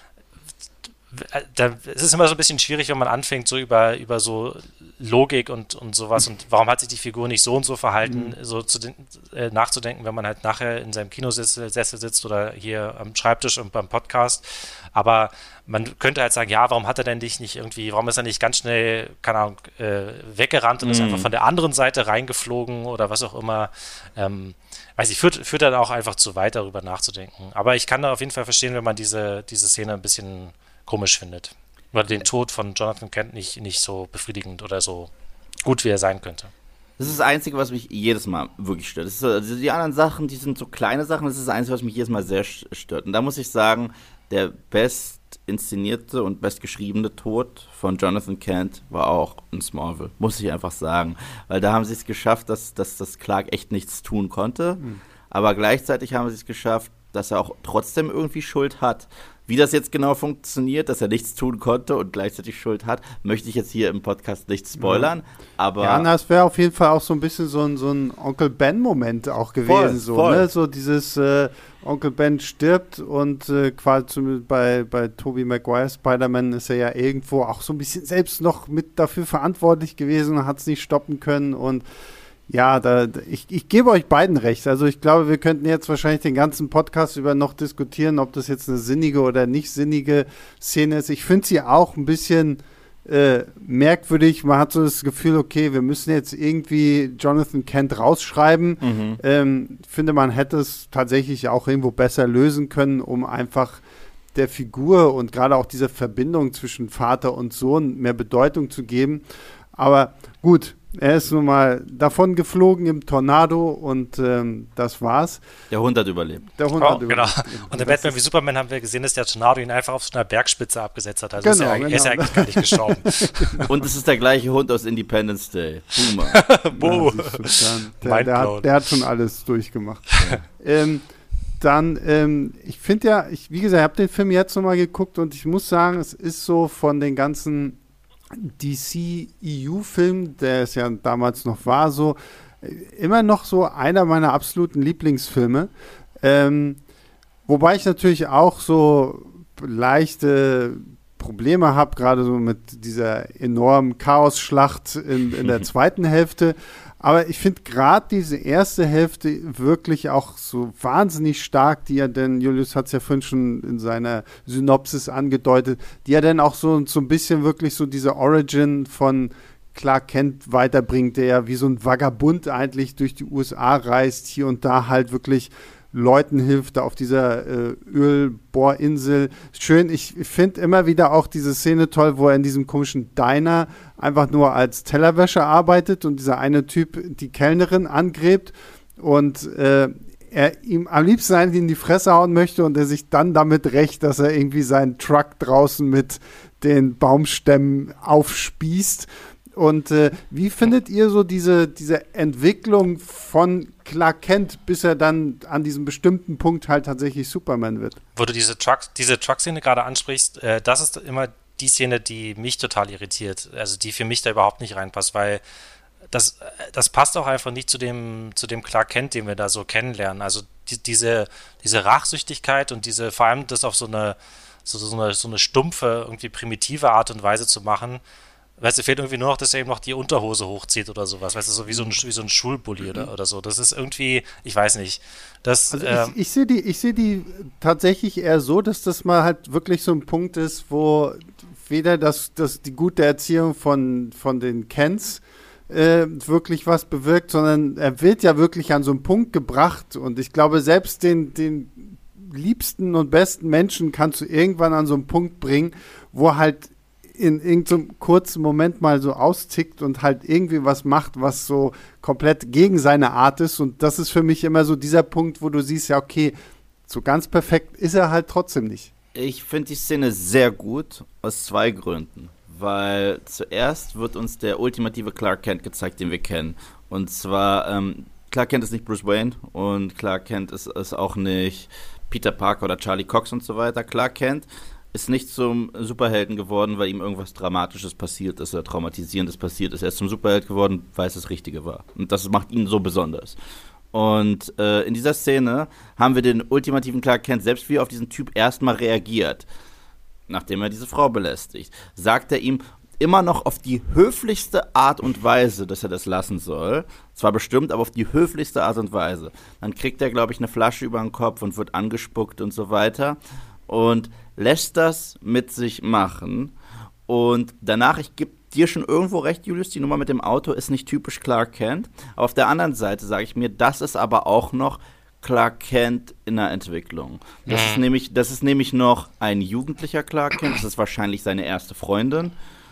da, es ist immer so ein bisschen schwierig, wenn man anfängt, so über, über so Logik und, und sowas und warum hat sich die Figur nicht so und so verhalten, mhm. so zu den, äh, nachzudenken, wenn man halt nachher in seinem Kinosessel sitzt oder hier am Schreibtisch und beim Podcast. Aber man könnte halt sagen, ja, warum hat er denn dich nicht irgendwie, warum ist er nicht ganz schnell, keine Ahnung, äh, weggerannt und mhm. ist einfach von der anderen Seite reingeflogen oder was auch immer. Ähm, weiß ich, führt, führt dann auch einfach zu weit, darüber nachzudenken. Aber ich kann da auf jeden Fall verstehen, wenn man diese, diese Szene ein bisschen komisch findet. Oder den Tod von Jonathan Kent nicht, nicht so befriedigend oder so gut, wie er sein könnte. Das ist das Einzige, was mich jedes Mal wirklich stört. Das ist so, also die anderen Sachen, die sind so kleine Sachen, das ist das Einzige, was mich jedes Mal sehr stört. Und da muss ich sagen, der best inszenierte und bestgeschriebene Tod von Jonathan Kent war auch in Smallville, muss ich einfach sagen. Weil da haben sie es geschafft, dass, dass das Clark echt nichts tun konnte. Mhm. Aber gleichzeitig haben sie es geschafft, dass er auch trotzdem irgendwie Schuld hat. Wie das jetzt genau funktioniert, dass er nichts tun konnte und gleichzeitig Schuld hat, möchte ich jetzt hier im Podcast nicht spoilern. Aber ja, das wäre auf jeden Fall auch so ein bisschen so ein, so ein Onkel Ben-Moment auch gewesen. Voll, so, voll. Ne? So dieses äh, Onkel Ben stirbt und äh, quasi bei, bei Tobey Maguire Spider-Man ist er ja irgendwo auch so ein bisschen selbst noch mit dafür verantwortlich gewesen und hat es nicht stoppen können und ja, da, ich, ich gebe euch beiden recht. Also ich glaube, wir könnten jetzt wahrscheinlich den ganzen Podcast über noch diskutieren, ob das jetzt eine sinnige oder nicht sinnige Szene ist. Ich finde sie auch ein bisschen äh, merkwürdig. Man hat so das Gefühl, okay, wir müssen jetzt irgendwie Jonathan Kent rausschreiben. Mhm. Ähm, ich finde, man hätte es tatsächlich auch irgendwo besser lösen können, um einfach der Figur und gerade auch dieser Verbindung zwischen Vater und Sohn mehr Bedeutung zu geben. Aber gut, er ist nun mal davon geflogen im Tornado und ähm, das war's. Der Hund hat überlebt. Der Hund oh, hat überlebt. Genau. Und in Batman wie Superman haben wir gesehen, dass der Tornado ihn einfach auf so einer Bergspitze abgesetzt hat. Also genau, ist er, genau. er ist ja eigentlich gar nicht gestorben. Und es ist der gleiche Hund aus Independence Day. Boomer. Bo. Ja, der, der, hat, der hat schon alles durchgemacht. ähm, dann, ähm, ich finde ja, ich, wie gesagt, ich habe den Film jetzt nochmal geguckt und ich muss sagen, es ist so von den ganzen D C E U-Film, der es ja damals noch war, so immer noch so einer meiner absoluten Lieblingsfilme. Ähm, wobei ich natürlich auch so leichte Probleme habe, gerade so mit dieser enormen Chaosschlacht in, in der zweiten Hälfte. Aber ich finde gerade diese erste Hälfte wirklich auch so wahnsinnig stark, die ja denn, Julius hat es ja vorhin schon in seiner Synopsis angedeutet, die ja dann auch so, so ein bisschen wirklich so diese Origin von Clark Kent weiterbringt, der ja wie so ein Vagabund eigentlich durch die U S A reist, hier und da halt wirklich Leuten hilft, da auf dieser äh, Ölbohrinsel. Schön, ich finde immer wieder auch diese Szene toll, wo er in diesem komischen Diner einfach nur als Tellerwäscher arbeitet und dieser eine Typ die Kellnerin angräbt und äh, er ihm am liebsten eigentlich in die Fresse hauen möchte und er sich dann damit rächt, dass er irgendwie seinen Truck draußen mit den Baumstämmen aufspießt. Und äh, wie findet ihr so diese, diese Entwicklung von Clark Kent, bis er dann an diesem bestimmten Punkt halt tatsächlich Superman wird? Wo du diese Truck, diese Truck-Szene gerade ansprichst, äh, das ist immer die Szene, die mich total irritiert, also die für mich da überhaupt nicht reinpasst, weil das, das passt auch einfach nicht zu dem, zu dem Clark Kent, den wir da so kennenlernen. Also die, diese, diese Rachsüchtigkeit und diese, vor allem das auf so eine, so, so eine, so eine stumpfe, irgendwie primitive Art und Weise zu machen. Weißt du, fehlt irgendwie nur noch, dass er eben noch die Unterhose hochzieht oder sowas. Weißt du, so wie so ein, wie so ein Schulbully oder, oder so. Das ist irgendwie, ich weiß nicht. Das, also ähm, ich, ich sehe die, ich sehe die tatsächlich eher so, dass das mal halt wirklich so ein Punkt ist, wo weder das, das die gute Erziehung von, von den Kents äh, wirklich was bewirkt, sondern er wird ja wirklich an so einen Punkt gebracht. Und ich glaube, selbst den, den liebsten und besten Menschen kannst du irgendwann an so einen Punkt bringen, wo halt in irgendeinem kurzen Moment mal so austickt und halt irgendwie was macht, was so komplett gegen seine Art ist. Und das ist für mich immer so dieser Punkt, wo du siehst, ja okay, so ganz perfekt ist er halt trotzdem nicht. Ich finde die Szene sehr gut, aus zwei Gründen. weil zuerst wird uns der ultimative Clark Kent gezeigt, den wir kennen. Und zwar, ähm, Clark Kent ist nicht Bruce Wayne und Clark Kent ist, ist auch nicht Peter Parker oder Charlie Cox und so weiter. Clark Kent ist nicht zum Superhelden geworden, weil ihm irgendwas Dramatisches passiert ist oder Traumatisierendes passiert ist. Er ist zum Superheld geworden, weil es das Richtige war. Und das macht ihn so besonders. Und äh, in dieser Szene haben wir den ultimativen Clark Kent, selbst wie er auf diesen Typ erstmal reagiert, nachdem er diese Frau belästigt, sagt er ihm immer noch auf die höflichste Art und Weise, dass er das lassen soll. Zwar bestimmt, aber auf die höflichste Art und Weise. Dann kriegt er, glaube ich, eine Flasche über den Kopf und wird angespuckt und so weiter. Und lässt das mit sich machen. Und danach, ich gebe dir schon irgendwo recht, Julius, die Nummer mit dem Auto ist nicht typisch Clark Kent. Aber auf der anderen Seite sage ich mir, das ist aber auch noch Clark Kent in der Entwicklung. Das ist nämlich, das ist nämlich noch ein jugendlicher Clark Kent. Das ist wahrscheinlich seine erste Freundin.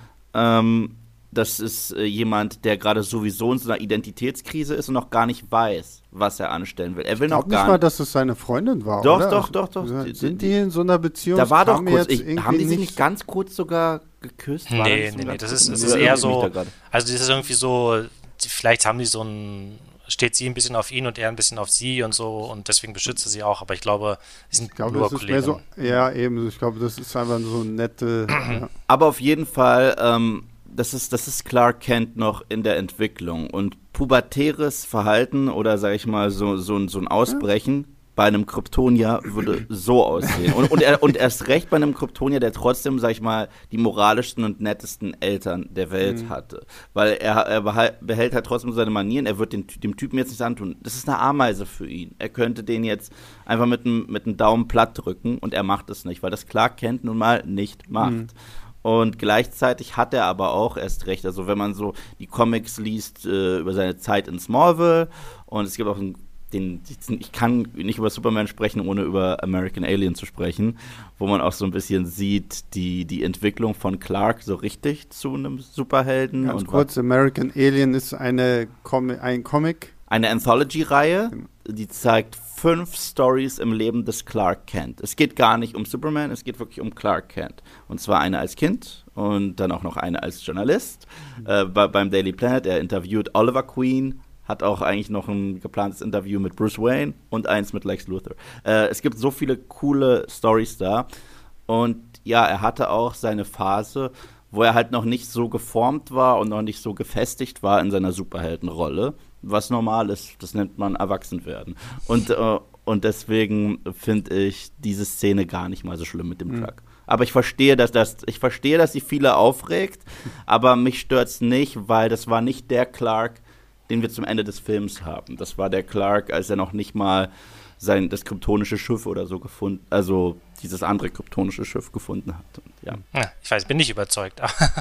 Ähm, das ist äh, jemand, der gerade sowieso in so einer Identitätskrise ist und noch gar nicht weiß, was er anstellen will. Er will ich noch gar nicht mal, dass es seine Freundin war, doch, oder? Doch, doch, doch, also, doch. Sind die in so einer Beziehung? Da war doch Kam kurz, jetzt ich, haben die sich nicht ganz kurz sogar geküsst? War Nee, das nee, so nee, das kurz? ist, das Nee, ist da eher irre ich mich so, da gerade. also das ist irgendwie so, vielleicht haben die so ein, steht sie ein bisschen auf ihn und er ein bisschen auf sie und so und deswegen beschützt er sie auch, aber ich glaube, sie sind Ich glaube, nur das ist mehr Kollegen. so, ja, eben, ich glaube, das ist einfach so eine nette, ja. Aber auf jeden Fall, ähm, das ist, das ist Clark Kent noch in der Entwicklung und pubertäres Verhalten oder, sag ich mal, so, so, so ein Ausbrechen bei einem Kryptonier würde so aussehen. Und, und, er, und erst recht bei einem Kryptonier, der trotzdem, sag ich mal, die moralischsten und nettesten Eltern der Welt mhm. hatte. Weil er, er behält halt trotzdem seine Manieren, er wird den, dem Typen jetzt nichts antun. Das ist eine Ameise für ihn. Er könnte den jetzt einfach mit einem mit einem Daumen platt drücken und er macht es nicht, weil das Clark Kent nun mal nicht macht. Mhm. Und gleichzeitig hat er aber auch erst recht, also wenn man so die Comics liest äh, über seine Zeit in Smallville und es gibt auch einen, den, ich kann nicht über Superman sprechen, ohne über American Alien zu sprechen, wo man auch so ein bisschen sieht, die, die Entwicklung von Clark so richtig zu einem Superhelden. Ganz und kurz, American Alien ist eine Com- ein Comic. Eine Anthology-Reihe, die zeigt fünf Stories im Leben des Clark Kent. Es geht gar nicht um Superman, es geht wirklich um Clark Kent. Und zwar eine als Kind und dann auch noch eine als Journalist mhm. äh, bei, beim Daily Planet. Er interviewt Oliver Queen, hat auch eigentlich noch ein geplantes Interview mit Bruce Wayne und eins mit Lex Luthor. Äh, es gibt so viele coole Stories da. Und ja, er hatte auch seine Phase, wo er halt noch nicht so geformt war und noch nicht so gefestigt war in seiner Superheldenrolle. Was normal ist, das nennt man Erwachsenwerden. Und, äh, und deswegen finde ich diese Szene gar nicht mal so schlimm mit dem mhm. Clark. Aber ich verstehe, dass das, ich verstehe, dass sie viele aufregt, aber mich stört's nicht, weil das war nicht der Clark, den wir zum Ende des Films haben. Das war der Clark, als er noch nicht mal sein, das kryptonische Schiff oder so gefunden, also dieses andere kryptonische Schiff gefunden hat. Und, ja. Ja, ich weiß, bin nicht überzeugt.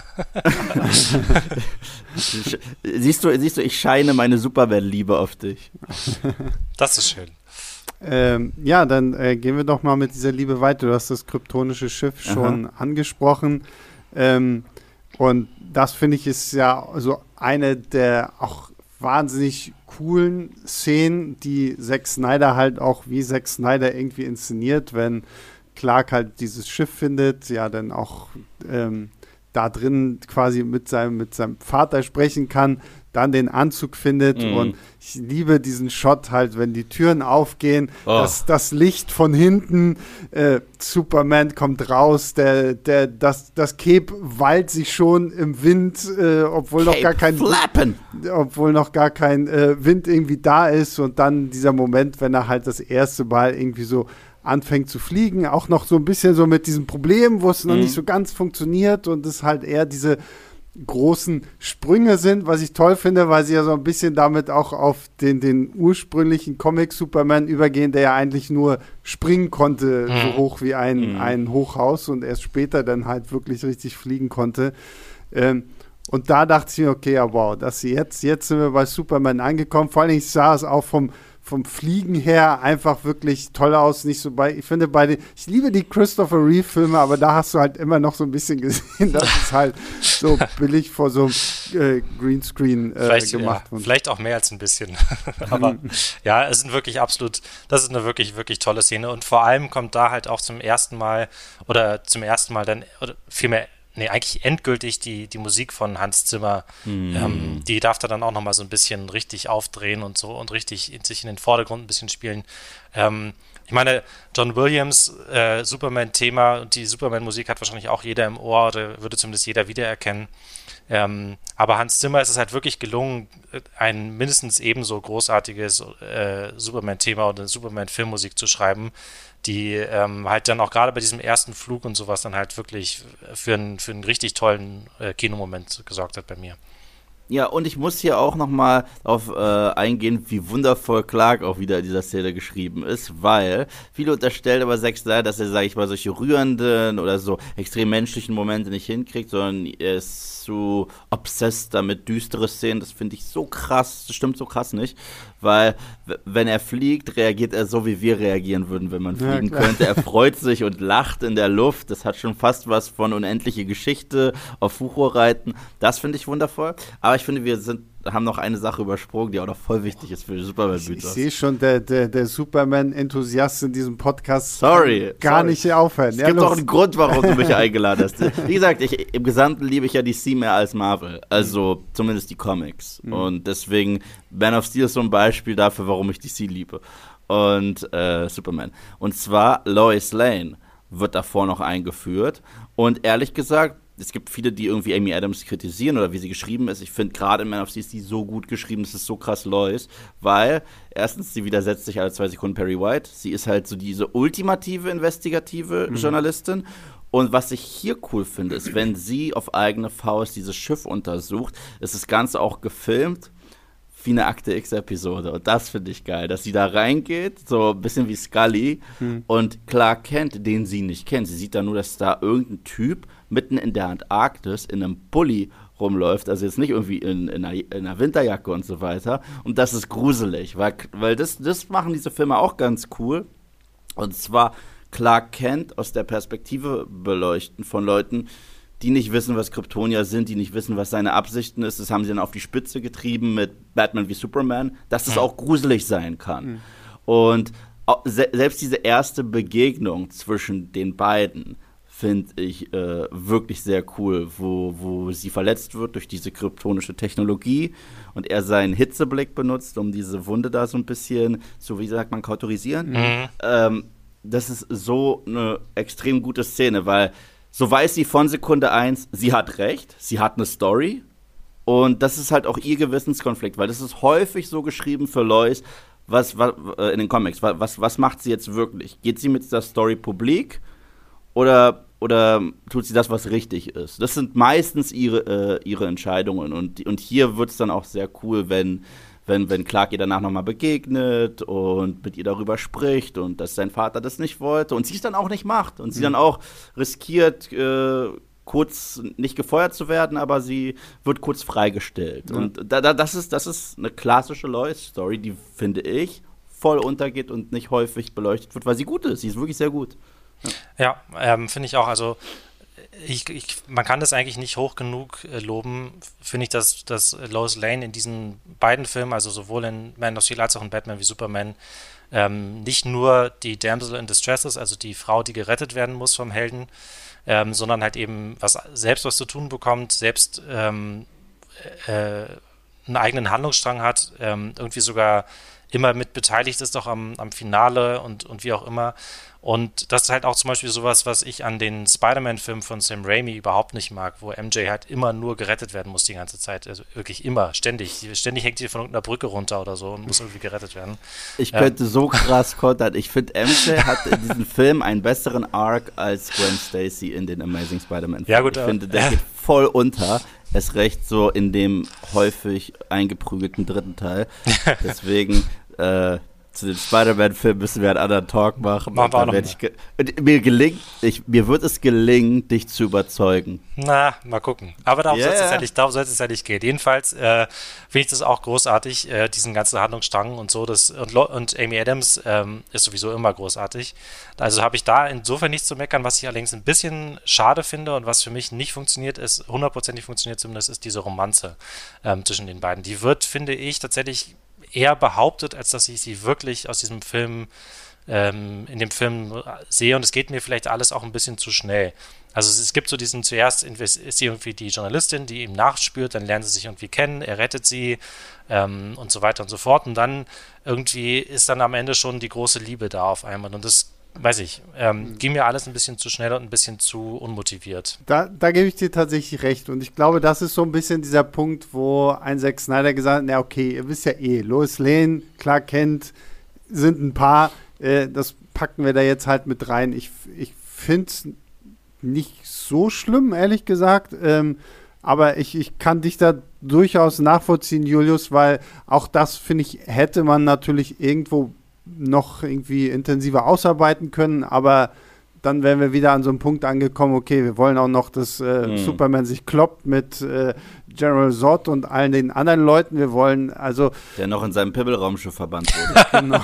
siehst du, siehst du, ich scheine meine Superman-Liebe auf dich. Das ist schön. Ähm, ja, dann äh, gehen wir doch mal mit dieser Liebe weiter. Du hast das kryptonische Schiff schon Aha. angesprochen. Ähm, und das, finde ich, ist ja so eine der auch wahnsinnig coolen Szenen, die Zack Snyder halt auch wie Zack Snyder irgendwie inszeniert, wenn Clark halt dieses Schiff findet, ja dann auch ähm, da drin quasi mit seinem, mit seinem Vater sprechen kann, dann den Anzug findet mhm. und ich liebe diesen Shot halt, wenn die Türen aufgehen, oh. das, das Licht von hinten, äh, Superman kommt raus, der, der, das, das Cape wallt sich schon im Wind, äh, obwohl Cape noch gar kein flappen. obwohl noch gar kein äh, Wind irgendwie da ist und dann dieser Moment, wenn er halt das erste Mal irgendwie so anfängt zu fliegen, auch noch so ein bisschen so mit diesem Problem, wo es mhm. noch nicht so ganz funktioniert und es halt eher diese großen Sprünge sind, was ich toll finde, weil sie ja so ein bisschen damit auch auf den, den ursprünglichen Comic Superman übergehen, der ja eigentlich nur springen konnte, mhm. so hoch wie ein, mhm. ein Hochhaus und erst später dann halt wirklich richtig fliegen konnte. Ähm, und da dachte ich mir, okay, ja wow, dass jetzt, jetzt sind wir bei Superman angekommen. Vor allem, ich sah es auch vom vom Fliegen her einfach wirklich toll aus. Nicht so bei, ich finde bei den, ich liebe die Christopher Reeve Filme, aber da hast du halt immer noch so ein bisschen gesehen, dass es halt so billig vor so einem äh, Greenscreen äh, gemacht ja, wurde. Vielleicht auch mehr als ein bisschen. Aber ja, es sind wirklich absolut, das ist eine wirklich, wirklich tolle Szene und vor allem kommt da halt auch zum ersten Mal oder zum ersten Mal dann, oder vielmehr nee, eigentlich endgültig die, die Musik von Hans Zimmer, Mhm. ähm, die darf da dann auch nochmal so ein bisschen richtig aufdrehen und so und richtig in, sich in den Vordergrund ein bisschen spielen. Ähm, ich meine, John Williams, äh, Superman-Thema und die Superman-Musik hat wahrscheinlich auch jeder im Ohr oder würde zumindest jeder wiedererkennen. Ähm, aber Hans Zimmer ist es halt wirklich gelungen, ein mindestens ebenso großartiges äh, Superman-Thema oder Superman-Filmmusik zu schreiben, die ähm, halt dann auch gerade bei diesem ersten Flug und sowas dann halt wirklich für einen, für einen richtig tollen äh, Kinomoment gesorgt hat bei mir. Ja, und ich muss hier auch nochmal auf äh, eingehen, wie wundervoll Clark auch wieder in dieser Szene geschrieben ist, weil viele unterstellen aber Zack Snyder, dass er, sage ich mal, solche rührenden oder so extrem menschlichen Momente nicht hinkriegt, sondern er ist so obsessed damit, düstere Szenen, das finde ich so krass, das stimmt so krass nicht, weil w- wenn er fliegt, reagiert er so, wie wir reagieren würden, wenn man Ja, fliegen klar. könnte. Er freut sich und lacht in der Luft, das hat schon fast was von unendliche Geschichte, auf Fuchur reiten, das finde ich wundervoll, aber ich finde, wir sind, haben noch eine Sache übersprungen, die auch noch voll wichtig ist für den Ich, ich Superman-Mythos. sehe schon, der, der, der Superman-Enthusiast in diesem Podcast Sorry, kann gar sorry. nicht aufhören. Es Ja, gibt los. auch einen Grund, warum du mich eingeladen hast. Wie gesagt, ich, im Gesamten liebe ich ja D C mehr als Marvel. Also Mhm. zumindest die Comics. Mhm. Und deswegen, Man of Steel ist so ein Beispiel dafür, warum ich D C liebe. Und äh, Superman. Und zwar Lois Lane wird davor noch eingeführt. Und ehrlich gesagt, es gibt viele, die irgendwie Amy Adams kritisieren oder wie sie geschrieben ist. Ich finde gerade in Man of Steel ist die so gut geschrieben, es ist so krass Lois, weil erstens, sie widersetzt sich alle zwei Sekunden Perry White. Sie ist halt so diese ultimative investigative Mhm. Journalistin. Und was ich hier cool finde, ist, wenn sie auf eigene Faust dieses Schiff untersucht, ist das Ganze auch gefilmt wie eine Akte X-Episode. Und das finde ich geil, dass sie da reingeht, so ein bisschen wie Scully, Hm. und Clark Kent, den sie nicht kennt. Sie sieht da nur, dass da irgendein Typ mitten in der Antarktis in einem Pulli rumläuft, also jetzt nicht irgendwie in, in, einer, in einer Winterjacke und so weiter. Und das ist gruselig, weil, weil das, das machen diese Filme auch ganz cool. Und zwar Clark Kent aus der Perspektive beleuchten von Leuten, die nicht wissen, was Kryptonier sind, die nicht wissen, was seine Absichten ist. Das haben sie dann auf die Spitze getrieben mit Batman wie Superman, dass es auch gruselig sein kann. Mhm. Und au- se selbst diese erste Begegnung zwischen den beiden finde ich äh, wirklich sehr cool, wo, wo sie verletzt wird durch diese kryptonische Technologie und er seinen Hitzeblick benutzt, um diese Wunde da so ein bisschen, so wie sagt man, kautorisieren. Mhm. Ähm, das ist so eine extrem gute Szene, weil so weiß sie von Sekunde eins, sie hat recht, sie hat eine Story und das ist halt auch ihr Gewissenskonflikt, weil das ist häufig so geschrieben für Lois, was, was äh, in den Comics, was, was, was macht sie jetzt wirklich? Geht sie mit der Story publik oder, oder tut sie das, was richtig ist? Das sind meistens ihre, äh, ihre Entscheidungen und, und hier wird es dann auch sehr cool, wenn Wenn, wenn Clark ihr danach nochmal begegnet und mit ihr darüber spricht und dass sein Vater das nicht wollte und sie es dann auch nicht macht und sie Mhm. dann auch riskiert, äh, kurz nicht gefeuert zu werden, aber sie wird kurz freigestellt. Ja. Und da, da, das ist, das ist eine klassische Lois-Story, die, finde ich, voll untergeht und nicht häufig beleuchtet wird, weil sie gut ist. Sie ist wirklich sehr gut. Ja, ähm, finde ich auch. Also ich, ich, man kann das eigentlich nicht hoch genug äh, loben, finde ich, dass, dass Lois Lane in diesen beiden Filmen, also sowohl in Man of Steel als auch in Batman wie Superman, ähm, nicht nur die Damsel in Distress ist, also die Frau, die gerettet werden muss vom Helden, ähm, sondern halt eben was selbst was zu tun bekommt, selbst ähm, äh, einen eigenen Handlungsstrang hat, ähm, irgendwie sogar immer mit beteiligt ist, doch am, am Finale und, und wie auch immer. Und das ist halt auch zum Beispiel sowas, was ich an den Spider-Man-Filmen von Sam Raimi überhaupt nicht mag, wo M J halt immer nur gerettet werden muss die ganze Zeit. Also wirklich immer, ständig. Ständig hängt sie von irgendeiner Brücke runter oder so und muss irgendwie gerettet werden. Ich Ja. könnte so krass kontern. Ich finde, M J hat in diesem Film einen besseren Arc als Gwen Stacy in den Amazing Spider-Man-Filmen. Ja, gut, ich aber- finde, der geht voll unter. Erst recht so in dem häufig eingeprügelten dritten Teil. Deswegen, äh, zu den Spider-Man-Filmen müssen wir einen anderen Talk machen. Machen Und wir auch dann noch werd mal. ich ge- und mir gelingt, ich, mir wird es gelingen, dich zu überzeugen. Na, mal gucken. Aber darum Ja, soll es ja. ja nicht, darum soll es ja nicht gehen. Jedenfalls äh, finde ich das auch großartig, äh, diesen ganzen Handlungsstrang und so. Das, und, Lo- und Amy Adams ähm, ist sowieso immer großartig. Also habe ich da insofern nichts zu meckern. Was ich allerdings ein bisschen schade finde und was für mich nicht funktioniert, ist, hundertprozentig funktioniert zumindest, ist diese Romanze ähm, zwischen den beiden. Die wird, finde ich, tatsächlich eher behauptet, als dass ich sie wirklich aus diesem Film ähm, in dem Film sehe und es geht mir vielleicht alles auch ein bisschen zu schnell. Also es, es gibt so diesen, zuerst ist sie irgendwie die Journalistin, die ihm nachspürt, dann lernen sie sich irgendwie kennen, er rettet sie ähm, und so weiter und so fort und dann irgendwie ist dann am Ende schon die große Liebe da auf einmal und das, weiß ich, ähm, ging mir alles ein bisschen zu schnell und ein bisschen zu unmotiviert. Da, da gebe ich dir tatsächlich recht und ich glaube, das ist so ein bisschen dieser Punkt, wo ein Zack Snyder gesagt hat, na okay, ihr wisst ja eh, Lois Lane, Clark Kent sind ein paar, äh, das packen wir da jetzt halt mit rein. Ich, ich finde es nicht so schlimm, ehrlich gesagt. Ähm, aber ich, ich kann dich da durchaus nachvollziehen, Julius, weil auch das, finde ich, hätte man natürlich irgendwo noch irgendwie intensiver ausarbeiten können. Aber dann wären wir wieder an so einem Punkt angekommen, okay, wir wollen auch noch, dass äh, mhm. Superman sich kloppt mit äh, General Zod und allen den anderen Leuten. Wir wollen also... Der noch in seinem Pimmelraumschiff verbannt wurde. Genau.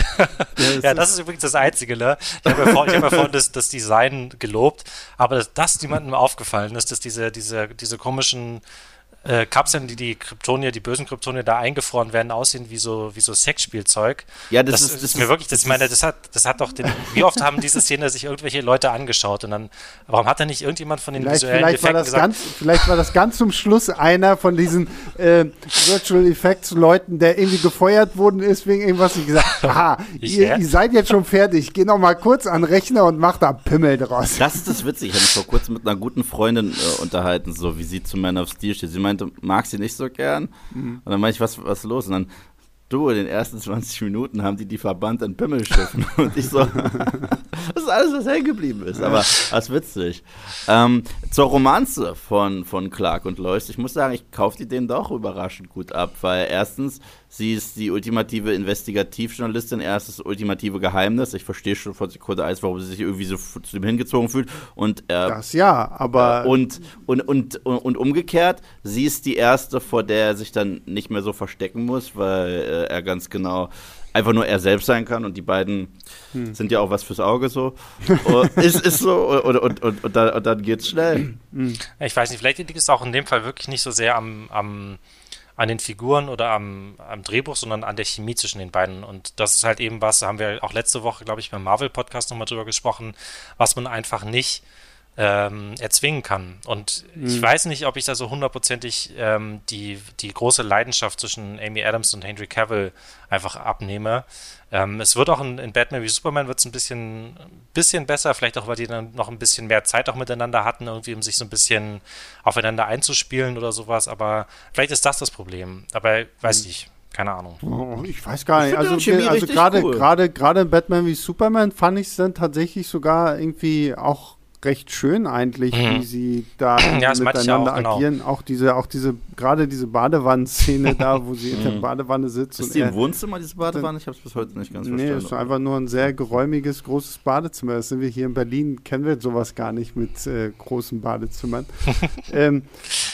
Ja, das ist übrigens das Einzige, ne? Ich habe ja vorhin hab vor das, das Design gelobt, aber dass das niemandem aufgefallen ist, dass diese, diese, diese komischen äh, Kapseln, die die Kryptonier, die bösen Kryptonier da eingefroren werden, aussehen wie so, wie so Sexspielzeug. Ja, das, das ist, das ist mir wirklich, das, das, ich meine, das hat, das hat doch den, wie oft haben diese Szene sich irgendwelche Leute angeschaut und dann, warum hat da nicht irgendjemand von den vielleicht, visuellen vielleicht Effekten war das gesagt? Ganz, vielleicht war das ganz zum Schluss einer von diesen äh, Virtual Effects Leuten, der irgendwie gefeuert worden ist wegen irgendwas und gesagt, aha, ich, ihr, ja? ihr seid jetzt schon fertig, geh noch mal kurz an den Rechner und mach da Pimmel draus. Das ist das Witzige. Ich habe mich vor kurzem mit einer guten Freundin äh, unterhalten, so wie sie zu Man of Steel steht. Sie meinte, mag sie nicht so gern. Mhm. Und dann meinte ich, was was los? Und dann, du, in den ersten zwanzig Minuten haben die die verbannt in Pimmelschiffen. Und ich so, das ist alles, was hängen geblieben ist. Aber das ist witzig. Ähm, zur Romanze von, von Clark und Lois. Ich muss sagen, ich kaufe die denen doch überraschend gut ab. Weil erstens, sie ist die ultimative Investigativjournalistin, er ist das ultimative Geheimnis. Ich verstehe schon von Sekunde eins, warum sie sich irgendwie so zu dem hingezogen fühlt. Und, äh, das ja, aber... Äh, und, und, und, und, und umgekehrt, sie ist die Erste, vor der er sich dann nicht mehr so verstecken muss, weil äh, er ganz genau einfach nur er selbst sein kann und die beiden hm. sind ja auch was fürs Auge so. ist, ist so und, und, und, und, dann, und dann geht's schnell. Hm. Ich weiß nicht, vielleicht liegt es auch in dem Fall wirklich nicht so sehr am... am an den Figuren oder am, am Drehbuch, sondern an der Chemie zwischen den beiden. Und das ist halt eben was, da haben wir auch letzte Woche, glaube ich, beim Marvel-Podcast nochmal drüber gesprochen, was man einfach nicht ähm, erzwingen kann. Und mhm. ich weiß nicht, ob ich da so hundertprozentig ähm, die, die große Leidenschaft zwischen Amy Adams und Henry Cavill einfach abnehme. Ähm, es wird auch in, in Batman wie Superman wird es ein bisschen, bisschen besser, vielleicht auch, weil die dann noch ein bisschen mehr Zeit auch miteinander hatten, irgendwie, um sich so ein bisschen aufeinander einzuspielen oder sowas, aber vielleicht ist das das Problem. Aber weiß ich nicht. Keine Ahnung. Oh, ich weiß gar nicht. Also, also gerade cool. gerade gerade in Batman wie Superman fand ich es dann tatsächlich sogar irgendwie auch recht schön eigentlich, mhm. wie sie da ja, miteinander auch, genau. agieren. Auch diese, auch diese, gerade diese Badewannenszene da, wo sie in der Badewanne sitzt. Ist die im Wohnzimmer, diese Badewanne? Ich habe es bis heute nicht ganz nee, verstanden. Nee, ist einfach nur ein sehr geräumiges, großes Badezimmer. Das sind wir hier in Berlin, kennen wir sowas gar nicht mit äh, großen Badezimmern. ähm,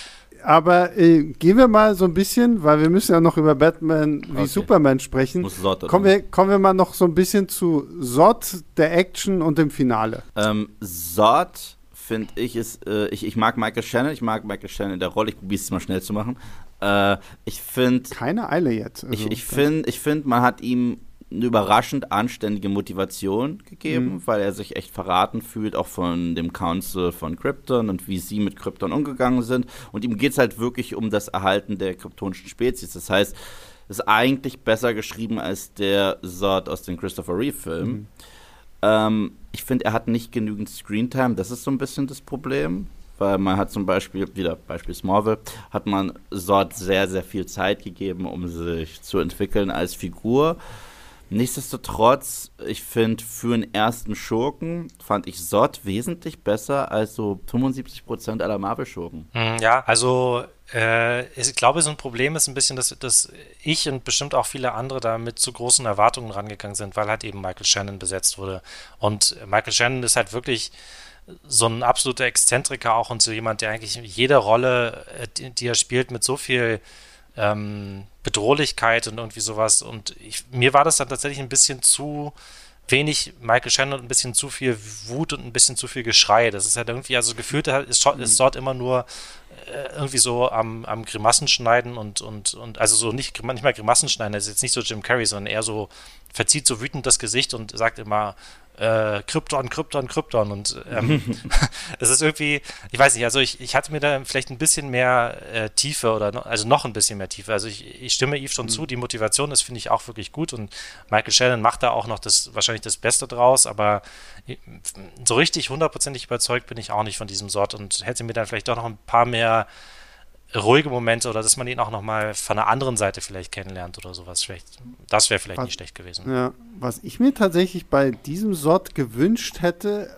Aber äh, gehen wir mal so ein bisschen, weil wir müssen ja noch über Batman wie okay. Superman sprechen. Muss Zod kommen, wir, kommen wir mal noch so ein bisschen zu Zod, der Action und dem Finale. Ähm, Zod, finde ich, ist, äh, ich, ich mag Michael Shannon, ich mag Michael Shannon in der Rolle, ich probiere es mal schnell zu machen. Äh, ich finde... Keine Eile jetzt. Also, ich ich finde, ich find, man hat ihm eine überraschend anständige Motivation gegeben, mhm. weil er sich echt verraten fühlt, auch von dem Council von Krypton und wie sie mit Krypton umgegangen sind. Und ihm geht es halt wirklich um das Erhalten der kryptonischen Spezies. Das heißt, es ist eigentlich besser geschrieben als der Zod aus den Christopher Reeve-Filmen. Mhm. Ähm, ich finde, er hat nicht genügend Screentime. Das ist so ein bisschen das Problem. Weil man hat zum Beispiel, wieder Beispiel Smallville, hat man Zod sehr, sehr viel Zeit gegeben, um sich zu entwickeln als Figur. Nichtsdestotrotz, ich finde, für einen ersten Schurken fand ich Zod wesentlich besser als so fünfundsiebzig Prozent aller Marvel-Schurken. Ja, also äh, ich glaube, so ein Problem ist ein bisschen, dass, dass ich und bestimmt auch viele andere da mit zu großen Erwartungen rangegangen sind, weil halt eben Michael Shannon besetzt wurde. Und Michael Shannon ist halt wirklich so ein absoluter Exzentriker auch und so jemand, der eigentlich jede Rolle, die, die er spielt, mit so viel ähm, Bedrohlichkeit und irgendwie sowas. Und ich, mir war das dann tatsächlich ein bisschen zu wenig Michael Shannon und ein bisschen zu viel Wut und ein bisschen zu viel Geschrei. Das ist halt irgendwie, also gefühlt ist, ist dort immer nur äh, irgendwie so am, am Grimassen schneiden und, und, und also so nicht, nicht mal Grimassen schneiden, das ist jetzt nicht so Jim Carrey, sondern eher so, verzieht so wütend das Gesicht und sagt immer, Äh, Krypton, Krypton, Krypton und ähm, es ist irgendwie, ich weiß nicht, also ich, ich hatte mir da vielleicht ein bisschen mehr äh, Tiefe oder no, also noch ein bisschen mehr Tiefe, also ich, ich stimme Yves schon mhm. zu, die Motivation ist, finde ich, auch wirklich gut und Michael Shannon macht da auch noch das wahrscheinlich das Beste draus, aber so richtig hundertprozentig überzeugt bin ich auch nicht von diesem Sort und hätte mir dann vielleicht doch noch ein paar mehr ruhige Momente oder dass man ihn auch nochmal von einer anderen Seite vielleicht kennenlernt oder sowas. Vielleicht, das wäre vielleicht was, nicht schlecht gewesen. Ja, was ich mir tatsächlich bei diesem Sort gewünscht hätte,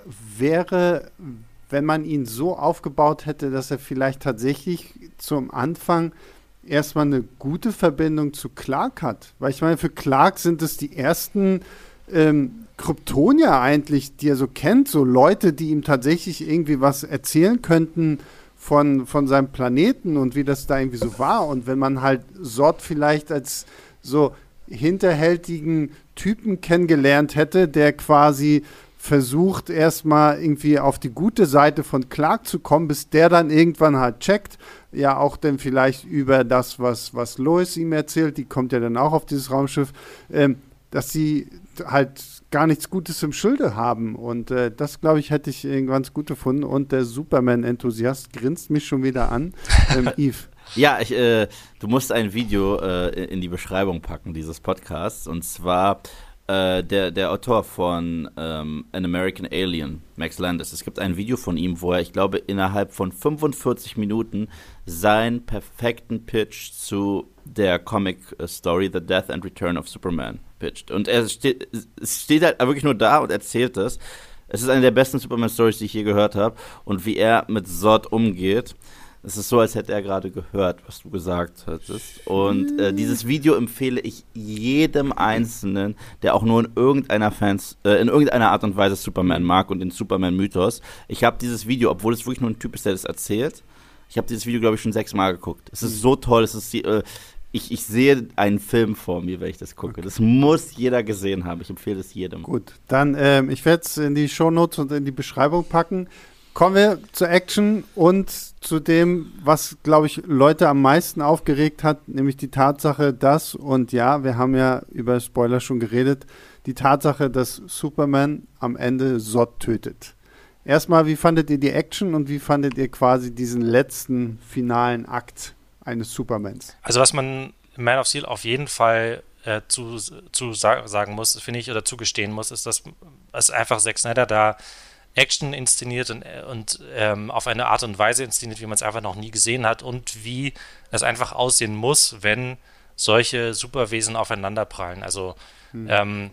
wäre, wenn man ihn so aufgebaut hätte, dass er vielleicht tatsächlich zum Anfang erstmal eine gute Verbindung zu Clark hat. Weil ich meine, für Clark sind es die ersten ähm, Kryptonier eigentlich, die er so kennt, so Leute, die ihm tatsächlich irgendwie was erzählen könnten, Von, von seinem Planeten und wie das da irgendwie so war. Und wenn man halt Zod vielleicht als so hinterhältigen Typen kennengelernt hätte, der quasi versucht, erstmal irgendwie auf die gute Seite von Clark zu kommen, bis der dann irgendwann halt checkt, ja auch dann vielleicht über das, was, was Lois ihm erzählt, die kommt ja dann auch auf dieses Raumschiff, ähm, dass sie halt gar nichts Gutes im Schilde haben. Und äh, das, glaube ich, hätte ich äh, ganz gut gefunden. Und der Superman-Enthusiast grinst mich schon wieder an. Ähm, Yves. Ja, ich, äh, du musst ein Video äh, in die Beschreibung packen dieses Podcasts. Und zwar äh, der, der Autor von ähm, An American Alien, Max Landis. Es gibt ein Video von ihm, wo er, ich glaube, innerhalb von fünfundvierzig Minuten seinen perfekten Pitch zu der Comic-Story The Death and Return of Superman pitcht. Und er steht, steht halt wirklich nur da und erzählt das. Es ist eine der besten Superman-Stories, die ich je gehört habe. Und wie er mit Zod umgeht, es ist so, als hätte er gerade gehört, was du gesagt hattest. Und äh, dieses Video empfehle ich jedem Einzelnen, der auch nur in irgendeiner Fans, äh, in irgendeiner Art und Weise Superman mag und den Superman-Mythos. Ich habe dieses Video, obwohl es wirklich nur ein Typ ist, der das erzählt, ich habe dieses Video, glaube ich, schon sechsmal geguckt. Es ist so toll, es ist die, äh, Ich, ich sehe einen Film vor mir, wenn ich das gucke. Okay. Das muss jeder gesehen haben. Ich empfehle es jedem. Gut, dann ähm, ich werde es in die Shownotes und in die Beschreibung packen. Kommen wir zur Action und zu dem, was, glaube ich, Leute am meisten aufgeregt hat, nämlich die Tatsache, dass, und ja, wir haben ja über Spoiler schon geredet, die Tatsache, dass Superman am Ende Zod tötet. Erstmal, wie fandet ihr die Action und wie fandet ihr quasi diesen letzten finalen Akt eines Supermans? Also was man Man of Steel auf jeden Fall äh, zu, zu sa- sagen muss, finde ich, oder zugestehen muss, ist, dass es einfach Zack Snyder da Action inszeniert und, und ähm, auf eine Art und Weise inszeniert, wie man es einfach noch nie gesehen hat und wie es einfach aussehen muss, wenn solche Superwesen aufeinanderprallen. Also hm. ähm,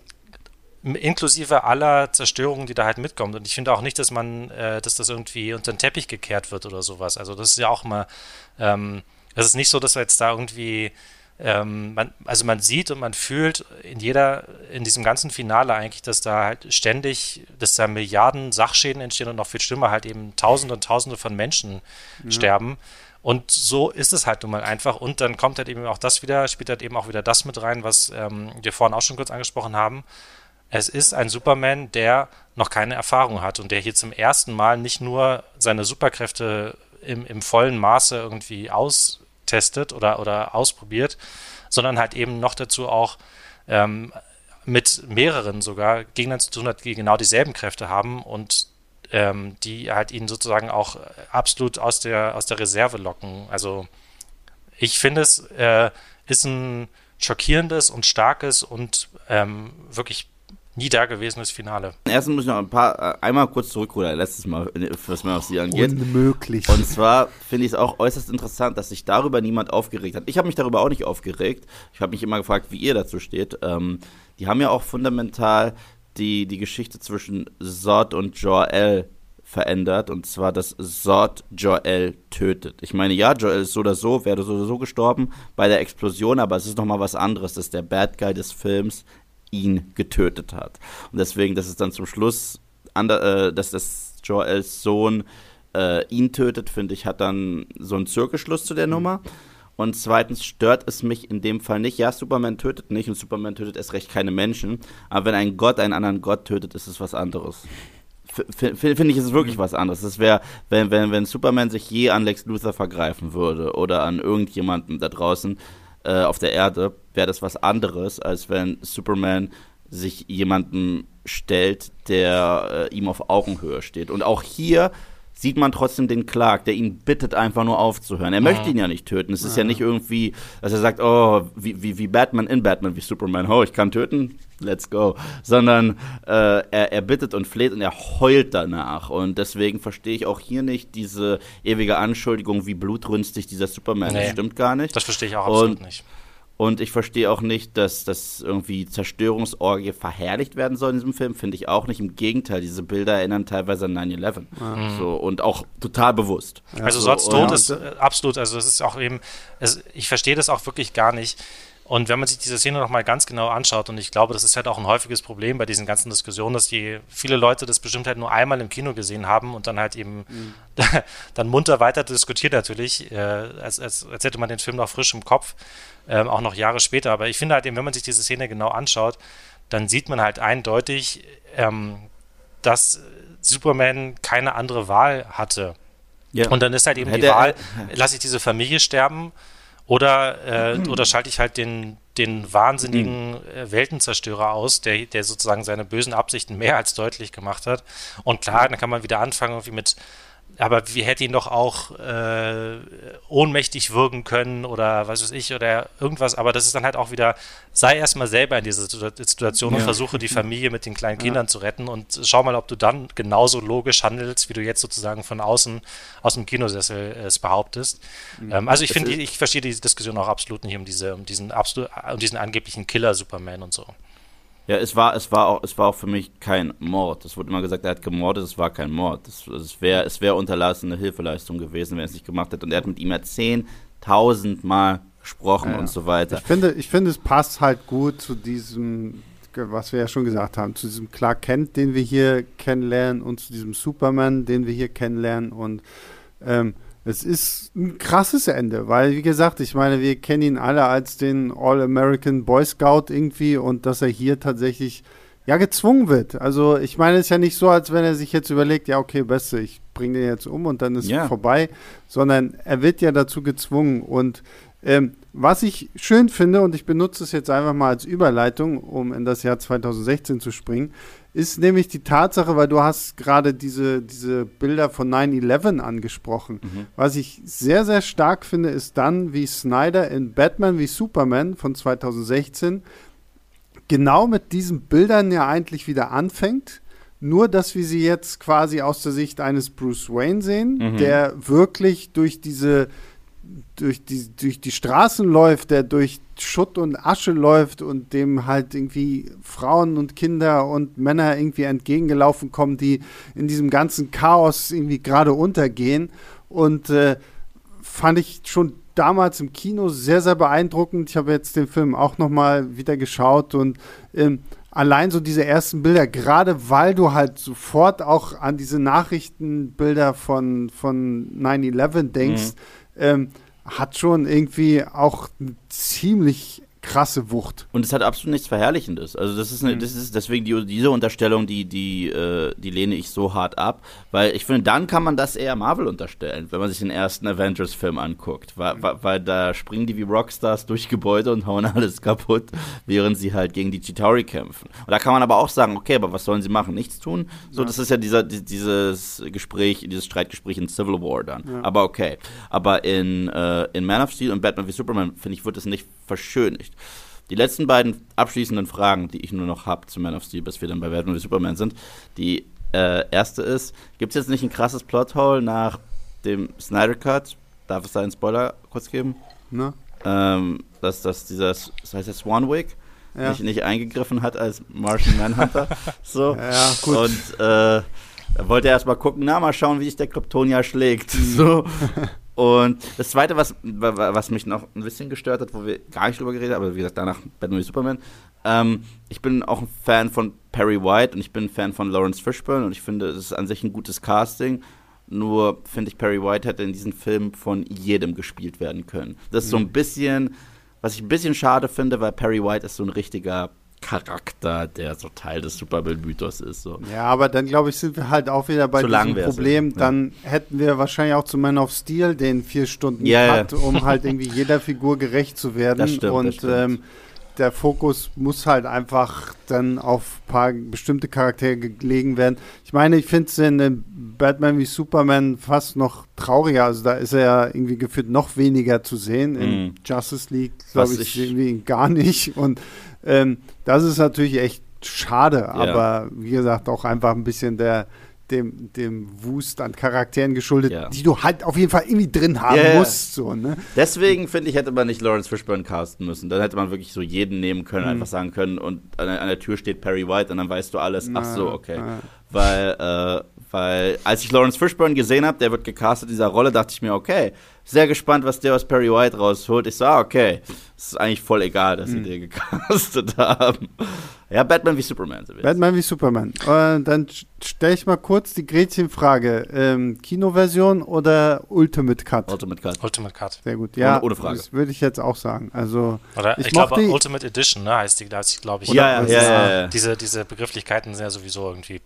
inklusive aller Zerstörungen, die da halt mitkommt. Und ich finde auch nicht, dass man, äh, dass das irgendwie unter den Teppich gekehrt wird oder sowas. Also das ist ja auch immer ähm, es ist nicht so, dass wir jetzt da irgendwie, ähm, man, also man sieht und man fühlt in jeder, in diesem ganzen Finale eigentlich, dass da halt ständig, dass da Milliarden Sachschäden entstehen und noch viel schlimmer halt eben Tausende und Tausende von Menschen ja. sterben. Und so ist es halt nun mal einfach. Und dann kommt halt eben auch das wieder, spielt halt eben auch wieder das mit rein, was ähm, wir vorhin auch schon kurz angesprochen haben. Es ist ein Superman, der noch keine Erfahrung hat und der hier zum ersten Mal nicht nur seine Superkräfte im, im vollen Maße irgendwie aus testet oder, oder ausprobiert, sondern halt eben noch dazu auch ähm, mit mehreren sogar Gegnern zu tun hat, die genau dieselben Kräfte haben und ähm, die halt ihn sozusagen auch absolut aus der, aus der Reserve locken. Also ich finde, es äh, ist ein schockierendes und starkes und ähm, wirklich nie dagewesenes Finale. Erstens muss ich noch ein paar, einmal kurz zurückrudern, letztes Mal, was mir auf sie angeht. Unmöglich. Und zwar finde ich es auch äußerst interessant, dass sich darüber niemand aufgeregt hat. Ich habe mich darüber auch nicht aufgeregt. Ich habe mich immer gefragt, wie ihr dazu steht. Ähm, die haben ja auch fundamental die, die Geschichte zwischen Zod und Jor-El verändert. Und zwar, dass Zod Jor-El tötet. Ich meine, ja, Jor-El ist so oder so, wäre so oder so gestorben bei der Explosion, aber es ist nochmal was anderes, dass der Bad Guy des Films ihn getötet hat. Und deswegen, dass es dann zum Schluss, ander, äh, dass das Jor-Els Sohn äh, ihn tötet, finde ich, hat dann so einen Zirkelschluss zu der Nummer. Und zweitens stört es mich in dem Fall nicht. Ja, Superman tötet nicht und Superman tötet erst recht keine Menschen. Aber wenn ein Gott einen anderen Gott tötet, ist es was anderes. finde find ich, ist es wirklich was anderes. Das wäre, wenn, wenn, wenn Superman sich je an Lex Luthor vergreifen würde oder an irgendjemanden da draußen äh, auf der Erde, wäre das was anderes, als wenn Superman sich jemandem stellt, der äh, ihm auf Augenhöhe steht. Und auch hier sieht man trotzdem den Clark, der ihn bittet, einfach nur aufzuhören. Er mhm. möchte ihn ja nicht töten. Es ist ja. ja nicht irgendwie, dass er sagt, oh, wie, wie, wie Batman in Batman, wie Superman, oh, ich kann töten, let's go. Sondern äh, er, er bittet und fleht und er heult danach. Und deswegen verstehe ich auch hier nicht diese ewige Anschuldigung, wie blutrünstig dieser Superman ist. Nee, das stimmt gar nicht. Das verstehe ich auch absolut und, nicht. Und ich verstehe auch nicht, dass, dass irgendwie Zerstörungsorgie verherrlicht werden soll in diesem Film. Finde ich auch nicht. Im Gegenteil, diese Bilder erinnern teilweise an nine eleven. Mhm. So, und auch total bewusst. Also so, sonst tot ist äh, absolut, also das ist auch eben, es, ich verstehe das auch wirklich gar nicht. Und wenn man sich diese Szene nochmal ganz genau anschaut, und ich glaube, das ist halt auch ein häufiges Problem bei diesen ganzen Diskussionen, dass die viele Leute das bestimmt halt nur einmal im Kino gesehen haben und dann halt eben mhm. dann munter weiter diskutiert natürlich, äh, als, als, als hätte man den Film noch frisch im Kopf, ähm, auch noch Jahre später. Aber ich finde halt eben, wenn man sich diese Szene genau anschaut, dann sieht man halt eindeutig, ähm, dass Superman keine andere Wahl hatte. Ja. Und dann ist halt eben Hätte die Wahl, lasse ich diese Familie sterben, Oder, äh, oder schalte ich halt den, den wahnsinnigen äh, Weltenzerstörer aus, der, der sozusagen seine bösen Absichten mehr als deutlich gemacht hat. Und klar, dann kann man wieder anfangen irgendwie mit, aber wie hätte ihn doch auch äh, ohnmächtig wirken können oder was weiß ich oder irgendwas. Aber das ist dann halt auch wieder, sei erstmal selber in dieser Situation ja. und versuche die Familie mit den kleinen Kindern ja. zu retten und schau mal, ob du dann genauso logisch handelst, wie du jetzt sozusagen von außen aus dem Kinosessel es behauptest. Mhm. Ähm, also ich finde, ich verstehe diese Diskussion auch absolut nicht um diese, um diesen absolut, um diesen angeblichen Killer Superman und so. Ja, es war, es war auch, es war auch für mich kein Mord. Es wurde immer gesagt, er hat gemordet, es war kein Mord. Es, es wäre, es wäre unterlassene Hilfeleistung gewesen, wenn er es nicht gemacht hätte. Und er hat mit ihm ja zehntausend Mal gesprochen ja, und so weiter. Ich finde, ich finde, es passt halt gut zu diesem, was wir ja schon gesagt haben, zu diesem Clark Kent, den wir hier kennenlernen und zu diesem Superman, den wir hier kennenlernen. Und ähm, es ist ein krasses Ende, weil, wie gesagt, ich meine, wir kennen ihn alle als den All-American Boy Scout irgendwie und dass er hier tatsächlich, ja, gezwungen wird. Also, ich meine, es ist ja nicht so, als wenn er sich jetzt überlegt, ja, okay, Beste, ich bringe den jetzt um und dann ist ja. vorbei, sondern er wird ja dazu gezwungen. Und ähm, was ich schön finde, und ich benutze es jetzt einfach mal als Überleitung, um in das Jahr zwanzig sechzehn zu springen, ist nämlich die Tatsache, weil du hast gerade diese, diese Bilder von nine eleven angesprochen. Mhm. Was ich sehr, sehr stark finde, ist dann, wie Snyder in Batman wie Superman von zwanzig sechzehn genau mit diesen Bildern ja eigentlich wieder anfängt. Nur, dass wir sie jetzt quasi aus der Sicht eines Bruce Wayne sehen, mhm. der wirklich durch diese durch die, durch die Straßen läuft, der durch Schutt und Asche läuft und dem halt irgendwie Frauen und Kinder und Männer irgendwie entgegengelaufen kommen, die in diesem ganzen Chaos irgendwie gerade untergehen. Und äh, fand ich schon damals im Kino sehr, sehr beeindruckend. Ich habe jetzt den Film auch nochmal wieder geschaut und ähm, allein so diese ersten Bilder, gerade weil du halt sofort auch an diese Nachrichtenbilder von, von nine eleven denkst, mhm. Ähm, hat schon irgendwie auch eine ziemlich krasse Wucht. Und es hat absolut nichts Verherrlichendes. Also das ist, eine, mhm. das ist deswegen die, diese Unterstellung, die, die, äh, die lehne ich so hart ab, weil ich finde, dann kann man das eher Marvel unterstellen, wenn man sich den ersten Avengers-Film anguckt, weil, mhm. weil, weil da springen die wie Rockstars durch Gebäude und hauen alles kaputt, während sie halt gegen die Chitauri kämpfen. Und da kann man aber auch sagen, okay, aber was sollen sie machen? Nichts tun? So, ja. Das ist ja dieser, dieses Gespräch, dieses Streitgespräch in Civil War dann. Ja. Aber okay. Aber in, äh, in Man of Steel und Batman wie Superman, finde ich, wird es nicht verschönigt. Die letzten beiden abschließenden Fragen, die ich nur noch habe zu Man of Steel, bis wir dann bei Batman wie Superman sind. Die äh, erste ist, gibt es jetzt nicht ein krasses Plothole nach dem Snyder Cut? Darf es da einen Spoiler kurz geben? Ne? Ähm, dass, dass dieser, das heißt der Swanwick, ja. nicht, nicht eingegriffen hat als Martian Manhunter. So. Ja, gut. Und äh, er wollte erst mal gucken, na, mal schauen, wie sich der Kryptonier schlägt. So. Und das Zweite, was, was mich noch ein bisschen gestört hat, wo wir gar nicht drüber geredet haben, aber wie gesagt, danach Batman wie Superman, ähm, ich bin auch ein Fan von Perry White und ich bin ein Fan von Lawrence Fishburne und ich finde, es ist an sich ein gutes Casting, nur finde ich, Perry White hätte in diesem Film von jedem gespielt werden können. Das ist so ein bisschen, was ich ein bisschen schade finde, weil Perry White ist so ein richtiger Charakter, der so Teil des Superman-Mythos ist. So. Ja, aber dann, glaube ich, sind wir halt auch wieder bei Zu diesem lang Problem. ja. Dann hätten wir wahrscheinlich auch zu Man of Steel den vier Stunden yeah. Cut, um halt irgendwie jeder Figur gerecht zu werden. Das stimmt, und das stimmt. Ähm, der Fokus muss halt einfach dann auf ein paar bestimmte Charaktere gelegen werden. Ich meine, ich finde es in Batman wie Superman fast noch trauriger. Also da ist er ja irgendwie gefühlt noch weniger zu sehen. In mm. Justice League, glaube ich, ich sehen wir ihn gar nicht. Und ähm, das ist natürlich echt schade. Ja. Aber wie gesagt, auch einfach ein bisschen der dem, dem Wust an Charakteren geschuldet, ja. die du halt auf jeden Fall irgendwie drin haben yeah. musst. So, ne? Deswegen, finde ich, hätte man nicht Lawrence Fishburne casten müssen. Dann hätte man wirklich so jeden nehmen können, mhm. einfach sagen können, und an, an der Tür steht Perry White und dann weißt du alles. Ach so, okay. Ja. Weil, äh, weil, als ich Lawrence Fishburne gesehen habe, der wird gecastet in dieser Rolle, dachte ich mir, okay, sehr gespannt, was der aus Perry White rausholt. Ich so, ah, okay, es ist eigentlich voll egal, dass sie mhm. den gecastet haben. Ja, Batman wie Superman. So Batman wie Superman. Und dann stelle ich mal kurz die Gretchenfrage. Ähm, Kinoversion oder Ultimate Cut? Ultimate Cut. Ultimate Cut. Sehr gut, ja. Ohne, ohne Frage. Das würde ich jetzt auch sagen. Also, oder ich, ich glaube, Ultimate Edition, ne, heißt die, glaube ich. Ja, ja, ja, ja, ja. Diese, diese Begrifflichkeiten sind ja sowieso irgendwie...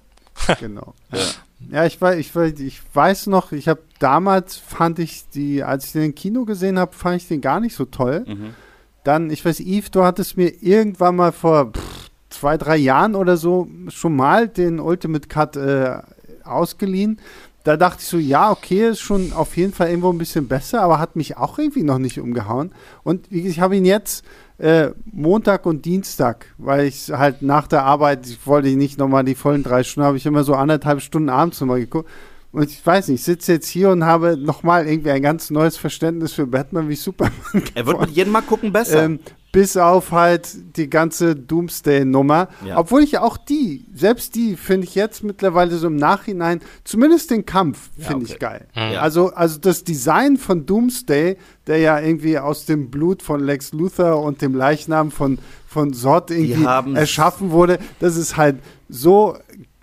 Genau. Ja, ja ich, weiß, ich, weiß, ich weiß noch, ich habe damals, fand ich die, als ich den im Kino gesehen habe, fand ich den gar nicht so toll. Mhm. Dann, ich weiß, Yves, du hattest mir irgendwann mal vor pff, zwei, drei Jahren oder so schon mal den Ultimate Cut äh, ausgeliehen. Da dachte ich so, ja, okay, ist schon auf jeden Fall irgendwo ein bisschen besser, aber hat mich auch irgendwie noch nicht umgehauen. Und ich habe ihn jetzt äh, Montag und Dienstag, weil ich halt nach der Arbeit, ich wollte nicht nochmal die vollen drei Stunden, habe ich immer so anderthalb Stunden abends nochmal geguckt. Und ich weiß nicht, ich sitze jetzt hier und habe nochmal irgendwie ein ganz neues Verständnis für Batman wie Superman. Er wird mit jedem Mal gucken besser. Ähm, bis auf halt die ganze Doomsday-Nummer. Ja. Obwohl ich auch die, selbst die finde ich jetzt mittlerweile so im Nachhinein, zumindest den Kampf finde ja, okay. ich geil. Ja. Also, also das Design von Doomsday, der ja irgendwie aus dem Blut von Lex Luthor und dem Leichnam von, von Zod irgendwie erschaffen wurde, das ist halt so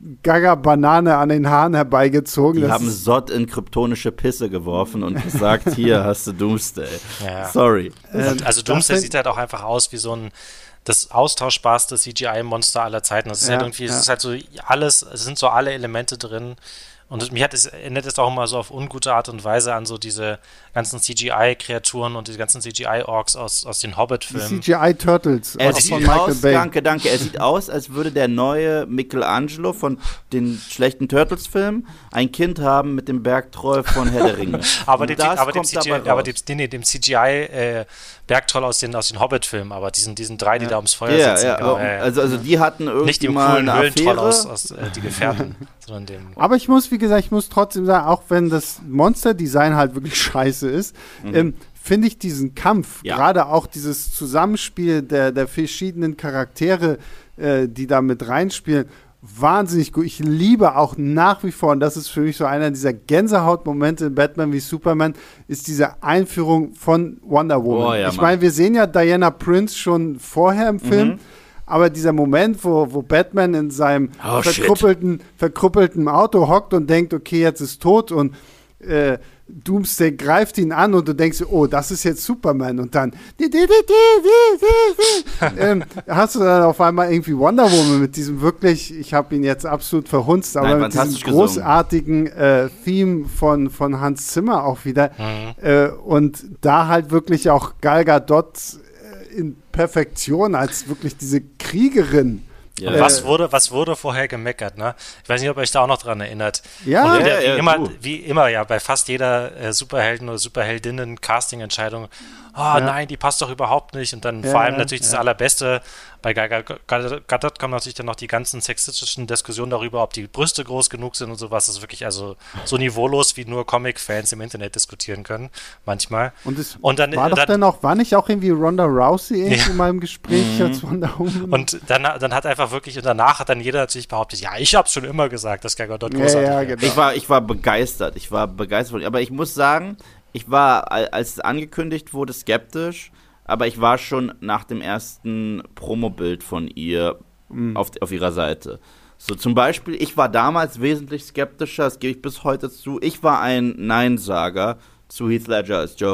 Gaga-Banane an den Haaren herbeigezogen. Die haben Zod in kryptonische Pisse geworfen und gesagt, hier hast du Doomsday. Ja. Sorry. Ähm, also Doomsday sieht halt auch einfach aus wie so ein das austauschbarste C G I-Monster aller Zeiten. Das ist ja, halt irgendwie, es ja. ist halt so alles, es sind so alle Elemente drin. Und mich hat es, erinnert es auch immer so auf ungute Art und Weise an so diese ganzen C G I-Kreaturen und die ganzen C G I-Orks aus, aus den Hobbit-Filmen. Die C G I-Turtles. Er sieht aus, danke, danke, er sieht aus, als würde der neue Michelangelo von den schlechten Turtles-Filmen ein Kind haben mit dem Bergtroll von Herr der Ringe. aber, dem, aber, dem C G I, aber dem, nee, dem C G I-Bergtroll äh, aus den, aus den Hobbit-Filmen, aber diesen, diesen drei, die ja. da ums Feuer ja, sitzen. Ja, genau, äh, also, also die hatten irgendwie nicht mal coolen eine Höhlentroll Affäre. aus, aus äh, die Gefährten. Dem aber ich muss, wie gesagt, ich muss trotzdem sagen, auch wenn das Monster-Design halt wirklich scheiße ist, mhm. ähm, finde ich diesen Kampf, ja. gerade auch dieses Zusammenspiel der, der verschiedenen Charaktere, äh, die da mit reinspielen, wahnsinnig gut. Ich liebe auch nach wie vor, und das ist für mich so einer dieser Gänsehautmomente in Batman wie Superman, ist diese Einführung von Wonder Woman. Oh, ja, ich meine, wir sehen ja Diana Prince schon vorher im Film, mhm. aber dieser Moment, wo, wo Batman in seinem oh, verkrüppelten, verkrüppelten Auto hockt und denkt, okay, jetzt ist tot und äh, Doomsday greift ihn an und du denkst, oh, das ist jetzt Superman und dann ähm, hast du dann auf einmal irgendwie Wonder Woman mit diesem wirklich, ich habe ihn jetzt absolut verhunzt, aber Nein, mit diesem großartigen äh, Theme von, von Hans Zimmer auch wieder mhm. äh, und da halt wirklich auch Gal Gadot in Perfektion als wirklich diese Kriegerin. Ja. Und was wurde, was wurde vorher gemeckert, ne? Ich weiß nicht, ob ihr euch da auch noch dran erinnert. Ja, und ja, wie, ja immer, du. wie immer, ja, bei fast jeder äh, Superhelden- oder Superheldinnen-Casting-Entscheidung, oh ja. nein, die passt doch überhaupt nicht. Und dann ja, vor allem ja, natürlich ja. das Allerbeste, bei Gal Gadot kommen natürlich dann noch die ganzen sexistischen Diskussionen darüber, ob die Brüste groß genug sind und sowas. Das ist wirklich also so niveaulos, wie nur Comic-Fans im Internet diskutieren können, manchmal. Und, es und dann war doch dann, dann auch, war nicht auch irgendwie Ronda Rousey irgendwie ja. mal im Gespräch als Wonder Woman? Und dann, dann hat einfach wirklich, und danach hat dann jeder natürlich behauptet, ja, ich hab's schon immer gesagt, dass Gal Gadot großartig ja, ja, genau. Ich war, ich war begeistert, ich war begeistert, aber ich muss sagen, ich war, als es angekündigt wurde, skeptisch, aber ich war schon nach dem ersten Promobild von ihr mhm. auf, auf ihrer Seite. So zum Beispiel, ich war damals wesentlich skeptischer, das gebe ich bis heute zu. Ich war ein Nein-Sager zu Heath Ledger als Joker.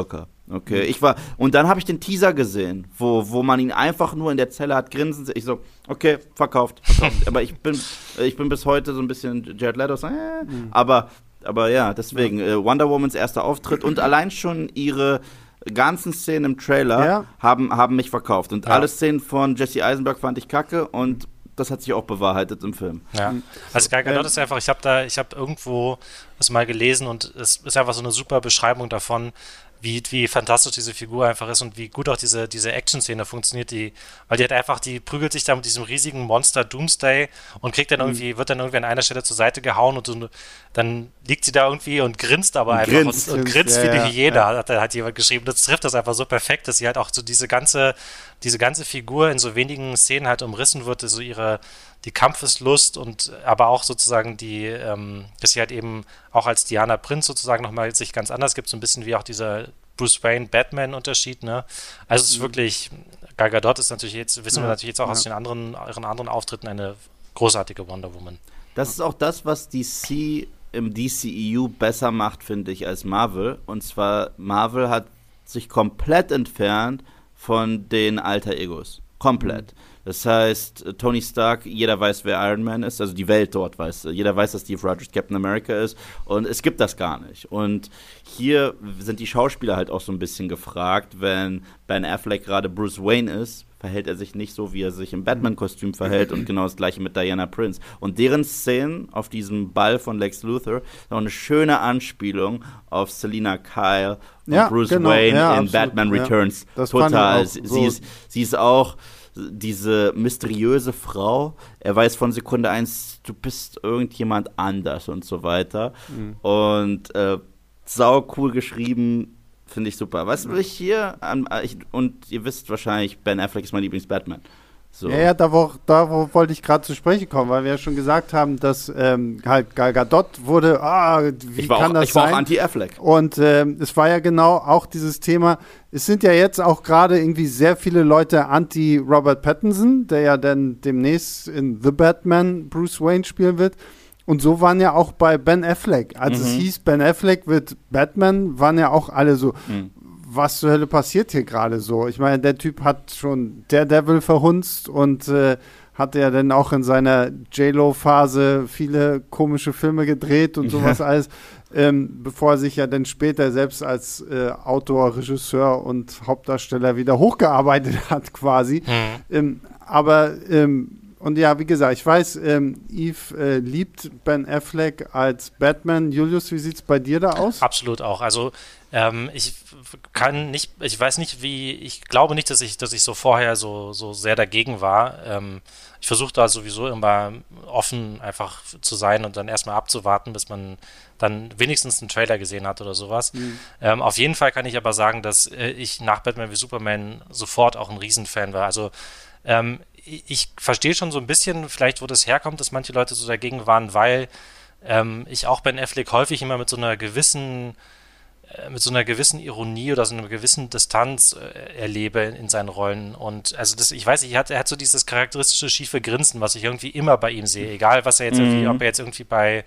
Okay, ich war, und dann habe ich den Teaser gesehen, wo, wo man ihn einfach nur in der Zelle hat grinsen. Ich so, okay, verkauft, verkauft. Aber ich bin, ich bin bis heute so ein bisschen Jared Leto, äh, mhm. aber, aber ja, deswegen, äh, Wonder Womans erster Auftritt und allein schon ihre ganzen Szenen im Trailer ja. haben, haben mich verkauft. Und ja. alle Szenen von Jesse Eisenberg fand ich kacke und das hat sich auch bewahrheitet im Film. Ja, also Gal Gadot ist einfach, ich habe da, ich habe irgendwo das mal gelesen und es ist einfach so eine super Beschreibung davon, wie, wie fantastisch diese Figur einfach ist und wie gut auch diese, diese Action-Szene funktioniert, die, weil die hat einfach, die prügelt sich da mit diesem riesigen Monster Doomsday und kriegt dann irgendwie, mhm. wird dann irgendwie an einer Stelle zur Seite gehauen und so, dann liegt sie da irgendwie und grinst aber und einfach grinst, und, und grinst ja, wie eine Hyäne, ja. hat, hat jemand geschrieben. Das trifft das einfach so perfekt, dass sie halt auch so diese ganze, diese ganze Figur in so wenigen Szenen halt umrissen wird, so ihre die Kampfeslust und aber auch sozusagen die, ähm, dass sie halt eben auch als Diana Prince sozusagen nochmal sich ganz anders gibt, so ein bisschen wie auch dieser Bruce Wayne Batman-Unterschied, ne? Also es ist mhm. wirklich, Gal Gadot ist natürlich jetzt, wissen ja, wir natürlich jetzt auch ja. aus den anderen, ihren anderen Auftritten eine großartige Wonder Woman. Das ist auch das, was D C im D C E U besser macht, finde ich, als Marvel. Und zwar, Marvel hat sich komplett entfernt von den Alter-Egos. Komplett. Mhm. Das heißt, Tony Stark, jeder weiß, wer Iron Man ist, also die Welt dort weiß, jeder weiß, dass Steve Rogers Captain America ist und es gibt das gar nicht. Und hier sind die Schauspieler halt auch so ein bisschen gefragt, wenn Ben Affleck gerade Bruce Wayne ist, verhält er sich nicht so, wie er sich im Batman-Kostüm verhält und genau das gleiche mit Diana Prince. Und deren Szenen auf diesem Ball von Lex Luthor ist auch eine schöne Anspielung auf Selina Kyle und ja, Bruce genau, Wayne ja, in absolut, Batman ja. Returns. Das Total. so. Sie ist, sie ist auch diese mysteriöse Frau, er weiß von Sekunde eins, du bist irgendjemand anders und so weiter. Mhm. Und äh, sau cool geschrieben, finde ich super. Was will ich hier an, ich, und ihr wisst wahrscheinlich, Ben Affleck ist mein Lieblings-Batman. So. Ja, ja, da, wo, da wo wollte ich gerade zu sprechen kommen, weil wir ja schon gesagt haben, dass ähm, halt Gal Gadot wurde, ah, wie ich war kann auch, das ich war sein? auch Anti-Affleck. Und ähm, es war ja genau auch dieses Thema, es sind ja jetzt auch gerade irgendwie sehr viele Leute anti-Robert Pattinson, der ja dann demnächst in The Batman Bruce Wayne spielen wird. Und so waren ja auch bei Ben Affleck. Als mhm. es hieß, Ben Affleck wird Batman, waren ja auch alle so, mhm. was zur Hölle passiert hier gerade so? Ich meine, der Typ hat schon Daredevil verhunzt und äh, hatte ja dann auch in seiner J-Lo-Phase viele komische Filme gedreht und sowas ja. alles, ähm, bevor er sich ja dann später selbst als äh, Autor, Regisseur und Hauptdarsteller wieder hochgearbeitet hat quasi. Mhm. Ähm, aber ähm, und ja, wie gesagt, ich weiß, ähm, Yves äh, liebt Ben Affleck als Batman. Julius, wie sieht's bei dir da aus? Absolut auch. Also ähm, ich kann nicht, ich weiß nicht, wie, ich glaube nicht, dass ich, dass ich so vorher so, so sehr dagegen war. Ähm, ich versuche da sowieso immer offen einfach zu sein und dann erstmal abzuwarten, bis man dann wenigstens einen Trailer gesehen hat oder sowas. Mhm. Ähm, auf jeden Fall kann ich aber sagen, dass äh, ich nach Batman wie Superman sofort auch ein Riesenfan war. Also ähm, ich verstehe schon so ein bisschen, vielleicht wo das herkommt, dass manche Leute so dagegen waren, weil ähm, ich auch Ben Affleck häufig immer mit so einer gewissen äh, mit so einer gewissen Ironie oder so einer gewissen Distanz äh, erlebe in, in seinen Rollen. Und also das, ich weiß nicht, er hat, er hat so dieses charakteristische schiefe Grinsen, was ich irgendwie immer bei ihm sehe, egal was er jetzt mhm. irgendwie, ob er jetzt irgendwie bei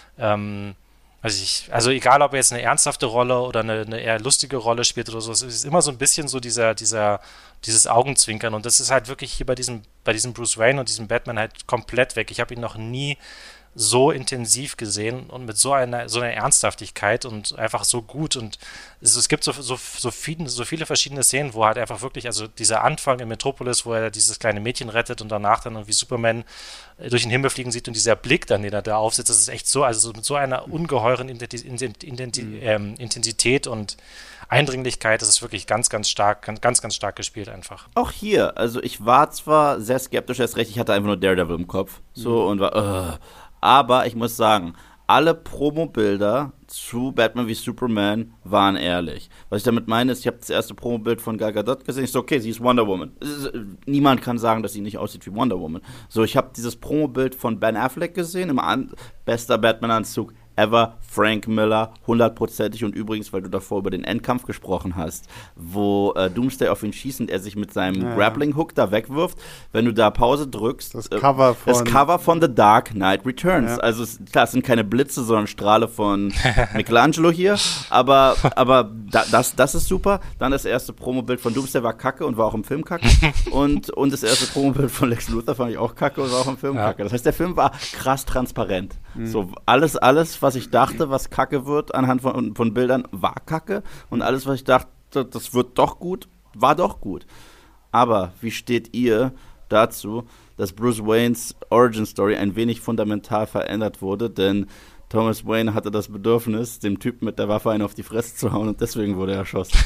ähm, Also, ich, also egal, ob er jetzt eine ernsthafte Rolle oder eine, eine eher lustige Rolle spielt oder so, es ist immer so ein bisschen so dieser, dieser, dieses Augenzwinkern und das ist halt wirklich hier bei diesem, bei diesem Bruce Wayne und diesem Batman halt komplett weg. Ich habe ihn noch nie so intensiv gesehen und mit so einer, so einer Ernsthaftigkeit und einfach so gut und es, es gibt so, so, so, viele, so viele verschiedene Szenen, wo halt einfach wirklich, also dieser Anfang in Metropolis, wo er dieses kleine Mädchen rettet und danach dann irgendwie Superman durch den Himmel fliegen sieht und dieser Blick dann, den er da aufsetzt, das ist echt so, also mit so einer ungeheuren Identi- Identi- mhm. ähm, Intensität und Eindringlichkeit, das ist wirklich ganz, ganz stark, ganz, ganz stark gespielt einfach. Auch hier, also ich war zwar sehr skeptisch, erst recht, ich hatte einfach nur Daredevil im Kopf, so mhm. und war, uh, aber ich muss sagen, alle Promo-Bilder zu Batman wie Superman waren ehrlich. Was ich damit meine, ist, ich habe das erste Promo-Bild von Gal Gadot gesehen. Ich so, okay, sie ist Wonder Woman. Ist, niemand kann sagen, dass sie nicht aussieht wie Wonder Woman. So, ich habe dieses Promo-Bild von Ben Affleck gesehen, im An- bester Batman-Anzug ever. Frank Miller, hundertprozentig. Und übrigens, weil du davor über den Endkampf gesprochen hast, wo äh, Doomsday auf ihn schießt und er sich mit seinem ja, Grappling-Hook da wegwirft, wenn du da Pause drückst, das Cover von, das Cover von The Dark Knight Returns. Ja. Also es, klar, es sind keine Blitze, sondern Strahle von Michelangelo hier, aber, aber da, das, das ist super. Dann das erste Promobild von Doomsday war kacke und war auch im Film kacke. und, und das erste Promobild von Lex Luthor fand ich auch kacke und war auch im Film ja. kacke. Das heißt, der Film war krass transparent. Mhm. So alles, alles, was ich dachte, was kacke wird anhand von, von Bildern, war kacke. Und alles, was ich dachte, das wird doch gut, war doch gut. Aber wie steht ihr dazu, dass Bruce Waynes Origin Story ein wenig fundamental verändert wurde? Denn Thomas Wayne hatte das Bedürfnis, dem Typen mit der Waffe einen auf die Fresse zu hauen und deswegen wurde er erschossen.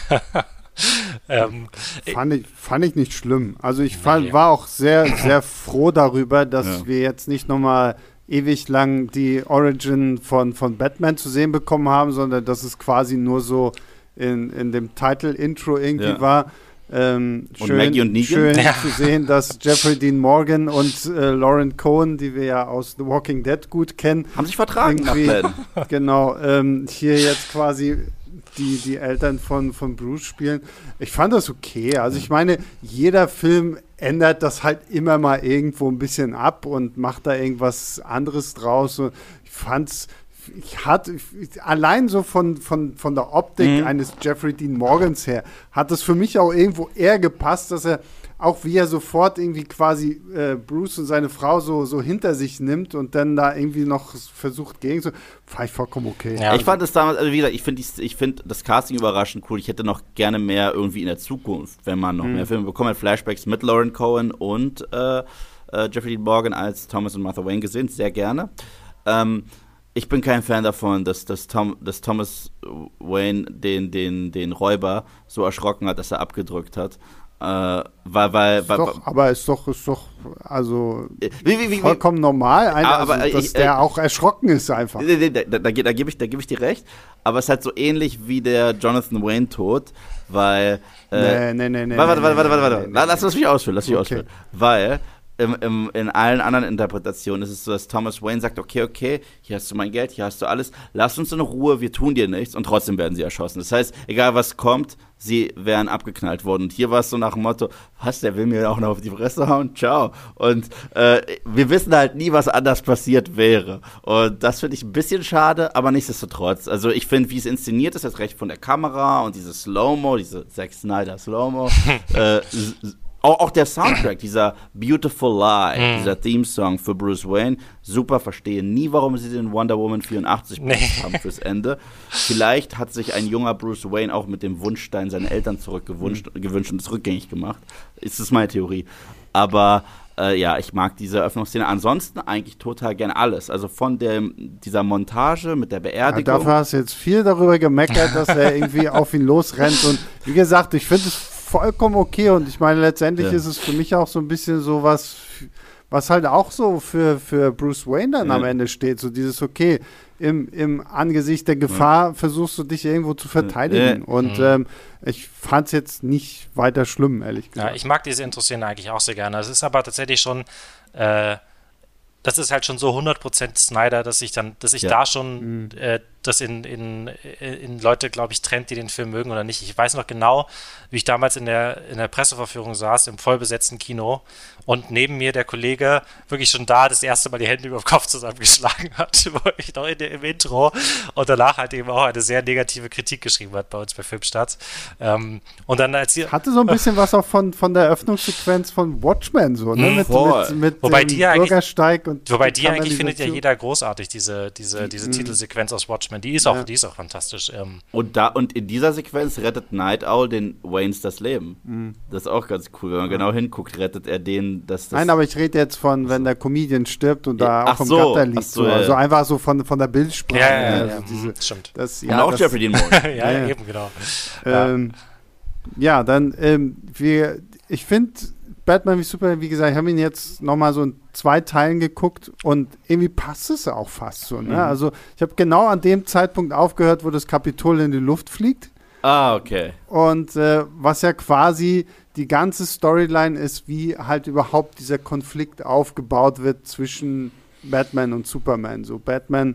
ähm, fand, ich, fand ich nicht schlimm. Also ich fand, ja. war auch sehr, sehr froh darüber, dass ja. wir jetzt nicht nochmal ewig lang die Origin von, von Batman zu sehen bekommen haben, sondern dass es quasi nur so in, in dem Title-Intro irgendwie ja. war. Ähm, und schön, Maggie und Negan? Schön ja. zu sehen, dass Jeffrey Dean Morgan und äh, Lauren Cohen, die wir ja aus The Walking Dead gut kennen, haben sich vertragen nach Glenn. Genau, ähm, hier jetzt quasi die, die Eltern von, von Bruce spielen. Ich fand das okay. Also ich meine, jeder Film ändert das halt immer mal irgendwo ein bisschen ab und macht da irgendwas anderes draus. Und ich fand's, ich hatte, ich, allein so von, von, von der Optik mhm. eines Jeffrey Dean Morgans her, hat es für mich auch irgendwo eher gepasst, dass er auch wie er sofort irgendwie quasi äh, Bruce und seine Frau so, so hinter sich nimmt und dann da irgendwie noch versucht gegen so, fand ich vollkommen okay. Ja, ich fand das damals, also wie gesagt, ich finde ich find das Casting überraschend cool. Ich hätte noch gerne mehr irgendwie in der Zukunft, wenn man noch mhm. mehr Filme bekommt, Flashbacks mit Lauren Cohen und äh, äh, Jeffrey Dean Morgan als Thomas und Martha Wayne gesehen, sehr gerne. Ähm, ich bin kein Fan davon, dass, dass, Tom, dass Thomas Wayne den, den, den Räuber so erschrocken hat, dass er abgedrückt hat. Äh, weil, weil, weil, doch, aber ist doch, ist doch, also wie, wie, wie, vollkommen normal, ein, aber, also, dass ich, der äh, auch erschrocken ist einfach. Da, da, da, da, da gebe ich, da geb ich dir recht, aber es ist halt so ähnlich wie der Jonathan Wayne-Tod, weil äh, nee, nee, nee, nee. Warte, warte, warte, warte, warte, nee, nee, lass mich ausführen, lass mich okay. ausführen, weil Im, im, in allen anderen Interpretationen ist es so, dass Thomas Wayne sagt, okay, okay, hier hast du mein Geld, hier hast du alles, lass uns in Ruhe, wir tun dir nichts und trotzdem werden sie erschossen. Das heißt, egal was kommt, sie wären abgeknallt worden. Und hier war es so nach dem Motto, was, der will mir auch noch auf die Fresse hauen, ciao. Und äh, wir wissen halt nie, was anders passiert wäre. Und das finde ich ein bisschen schade, aber nichtsdestotrotz. Also ich finde, wie es inszeniert ist, das Recht von der Kamera und diese Slow-Mo, diese Zack Snyder Slow-Mo, äh, Auch, auch der Soundtrack, dieser Beautiful Lie, mm. dieser Theme-Song für Bruce Wayne, super, verstehe nie, warum sie den Wonder Woman vierundachtzig nee. haben fürs Ende. Vielleicht hat sich ein junger Bruce Wayne auch mit dem Wunschstein seiner Eltern zurückgewünscht mm. gewünscht und es rückgängig gemacht. Ist das meine Theorie. Aber äh, ja, ich mag diese Eröffnungsszene. Ansonsten eigentlich total gern alles. Also von dem, dieser Montage mit der Beerdigung. Ja, dafür hast du jetzt viel darüber gemeckert, dass er irgendwie auf ihn losrennt. Und wie gesagt, ich finde es vollkommen okay und ich meine, letztendlich ja. ist es für mich auch so ein bisschen so was, was halt auch so für, für Bruce Wayne dann ja. am Ende steht, so dieses, okay, im, im Angesicht der Gefahr ja. versuchst du dich irgendwo zu verteidigen ja. und ähm, ich fand es jetzt nicht weiter schlimm, ehrlich gesagt. Ja, ich mag diese Intro-Szene eigentlich auch sehr gerne. Es ist aber tatsächlich schon äh, das ist halt schon so hundert Prozent Snyder, dass ich dann, dass ich ja. da schon mhm. äh, das in, in, in Leute, glaube ich, trennt, die den Film mögen oder nicht. Ich weiß noch genau, wie ich damals in der, in der Presseverführung saß, im vollbesetzten Kino und neben mir der Kollege wirklich schon da das erste Mal die Hände über den Kopf zusammengeschlagen hat, wo ich noch in der, im Intro und danach halt eben auch eine sehr negative Kritik geschrieben hat bei uns bei Filmstadt. Ähm, und dann als die, hatte so ein bisschen was auch von, von der Eröffnungssequenz von Watchmen so, ne? Mit, mit, mit wobei dem die Bürgersteig und wobei die eigentlich findet ja jeder großartig, diese, diese, diese mhm. Titelsequenz aus Watchmen. Die ist auch, ja. die ist auch fantastisch. Ähm. Und da und in dieser Sequenz rettet Night Owl den Waynes das Leben. Mhm. Das ist auch ganz cool. Wenn man ja. genau hinguckt, rettet er den das, das Nein, aber ich rede jetzt von, wenn der Comedian stirbt und da ja. auch im so. Gatter liegt. So, so. ja. Also einfach so von, von der Bildsprache. Ja, ja, ja, also ja. diese, stimmt. Das, und ja, auch das, Jeffrey Dean Morgan. ja, ja, eben, genau. Ähm, ja. ja, dann, ähm, wir, ich finde Batman wie Superman, wie gesagt, ich habe ihn jetzt nochmal so in zwei Teilen geguckt und irgendwie passt es auch fast so. Ne? Mhm. Also ich habe genau an dem Zeitpunkt aufgehört, wo das Kapitol in die Luft fliegt. Ah, okay. Und äh, was ja quasi die ganze Storyline ist, wie halt überhaupt dieser Konflikt aufgebaut wird zwischen Batman und Superman. So Batman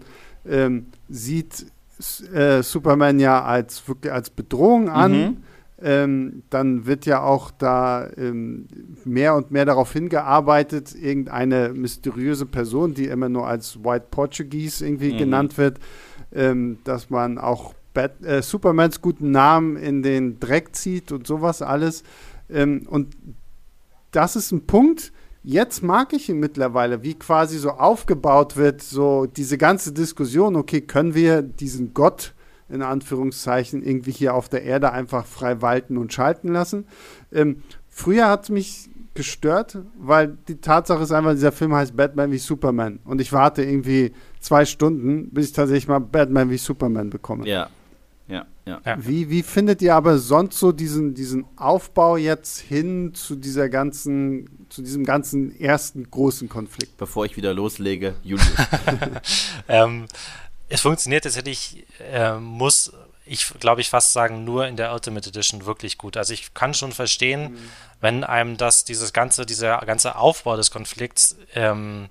ähm, sieht äh, Superman ja als wirklich als Bedrohung an. Mhm. Ähm, dann wird ja auch da ähm, mehr und mehr darauf hingearbeitet, irgendeine mysteriöse Person, die immer nur als White Portuguese irgendwie mhm. genannt wird, ähm, dass man auch Bat- äh, Supermans guten Namen in den Dreck zieht und sowas alles. Ähm, und das ist ein Punkt, jetzt mag ich ihn mittlerweile, wie quasi so aufgebaut wird, so diese ganze Diskussion, okay, können wir diesen Gott in Anführungszeichen irgendwie hier auf der Erde einfach frei walten und schalten lassen. Ähm, früher hat es mich gestört, weil die Tatsache ist einfach, dieser Film heißt Batman wie Superman und ich warte irgendwie zwei Stunden, bis ich tatsächlich mal Batman wie Superman bekomme. Ja, ja, ja. Wie, wie findet ihr aber sonst so diesen, diesen Aufbau jetzt hin zu dieser ganzen, zu diesem ganzen ersten großen Konflikt? Bevor ich wieder loslege, Julius. ähm, Es funktioniert tatsächlich, äh, muss ich, glaube ich, fast sagen, nur in der Ultimate Edition wirklich gut. Also ich kann schon verstehen, mhm. wenn einem das, dieses ganze, dieser ganze Aufbau des Konflikts ähm,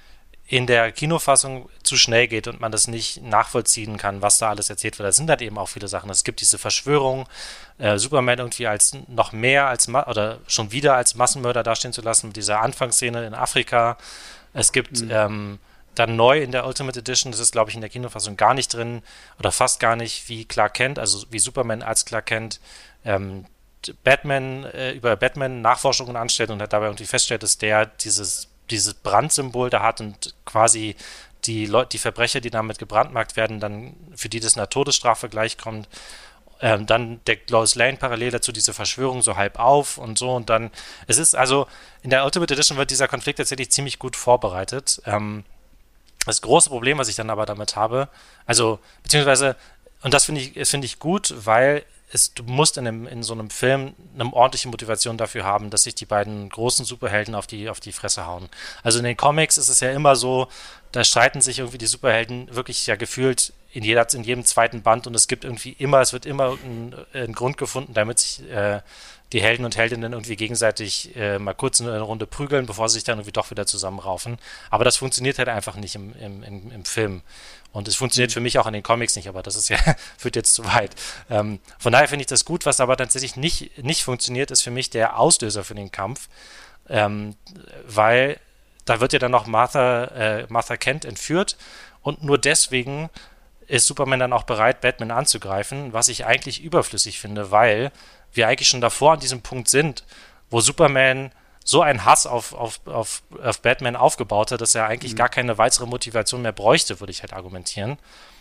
in der Kinofassung zu schnell geht und man das nicht nachvollziehen kann, was da alles erzählt wird. Da sind halt eben auch viele Sachen. Es gibt diese Verschwörung, äh, Superman irgendwie als noch mehr als, Ma- oder schon wieder als Massenmörder dastehen zu lassen, mit dieser Anfangsszene in Afrika. Es gibt, mhm. ähm, dann neu in der Ultimate Edition, das ist, glaube ich, in der Kinofassung gar nicht drin oder fast gar nicht, wie Clark Kent, also wie Superman als Clark Kent ähm, Batman, äh, über Batman Nachforschungen anstellt und dabei irgendwie feststellt, dass der dieses, dieses Brandsymbol da hat und quasi die Leute, die Verbrecher, die damit gebrandmarkt werden, dann für die das einer Todesstrafe gleichkommt. Ähm, dann deckt Lois Lane parallel dazu diese Verschwörung so halb auf und so und dann, es ist also, in der Ultimate Edition wird dieser Konflikt tatsächlich ziemlich gut vorbereitet. Ähm, Das große Problem, was ich dann aber damit habe, also, beziehungsweise, und das finde ich, finde ich gut, weil es, du musst in, einem, in so einem Film eine ordentliche Motivation dafür haben, dass sich die beiden großen Superhelden auf die, auf die Fresse hauen. Also in den Comics ist es ja immer so, da streiten sich irgendwie die Superhelden wirklich ja gefühlt in, jeder, in jedem zweiten Band und es gibt irgendwie immer, es wird immer ein, ein Grund gefunden, damit sich äh, die Helden und Heldinnen irgendwie gegenseitig äh, mal kurz eine Runde prügeln, bevor sie sich dann irgendwie doch wieder zusammenraufen. Aber das funktioniert halt einfach nicht im, im, im, im Film. Und es funktioniert für mich auch in den Comics nicht, aber das ist ja, führt jetzt zu weit. Ähm, von daher finde ich das gut, was aber tatsächlich nicht, nicht funktioniert, ist für mich der Auslöser für den Kampf. Ähm, weil da wird ja dann noch Martha, äh, Martha Kent entführt und nur deswegen ist Superman dann auch bereit, Batman anzugreifen, was ich eigentlich überflüssig finde, weil wir eigentlich schon davor an diesem Punkt sind, wo Superman so einen Hass auf, auf, auf, auf Batman aufgebaut hat, dass er eigentlich mhm. gar keine weitere Motivation mehr bräuchte, würde ich halt argumentieren.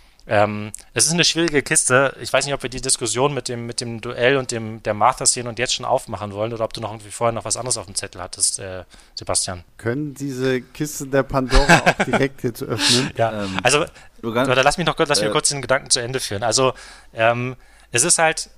Ähm, es ist eine schwierige Kiste. Ich weiß nicht, ob wir die Diskussion mit dem, mit dem Duell und dem, der Martha-Szene und jetzt schon aufmachen wollen oder ob du noch irgendwie vorher noch was anderes auf dem Zettel hattest, äh, Sebastian. Können diese Kiste der Pandora auch direkt jetzt öffnen? Ja, ähm, also, oder lass mich noch lass mich äh, kurz den Gedanken zu Ende führen. Also, ähm, es ist halt,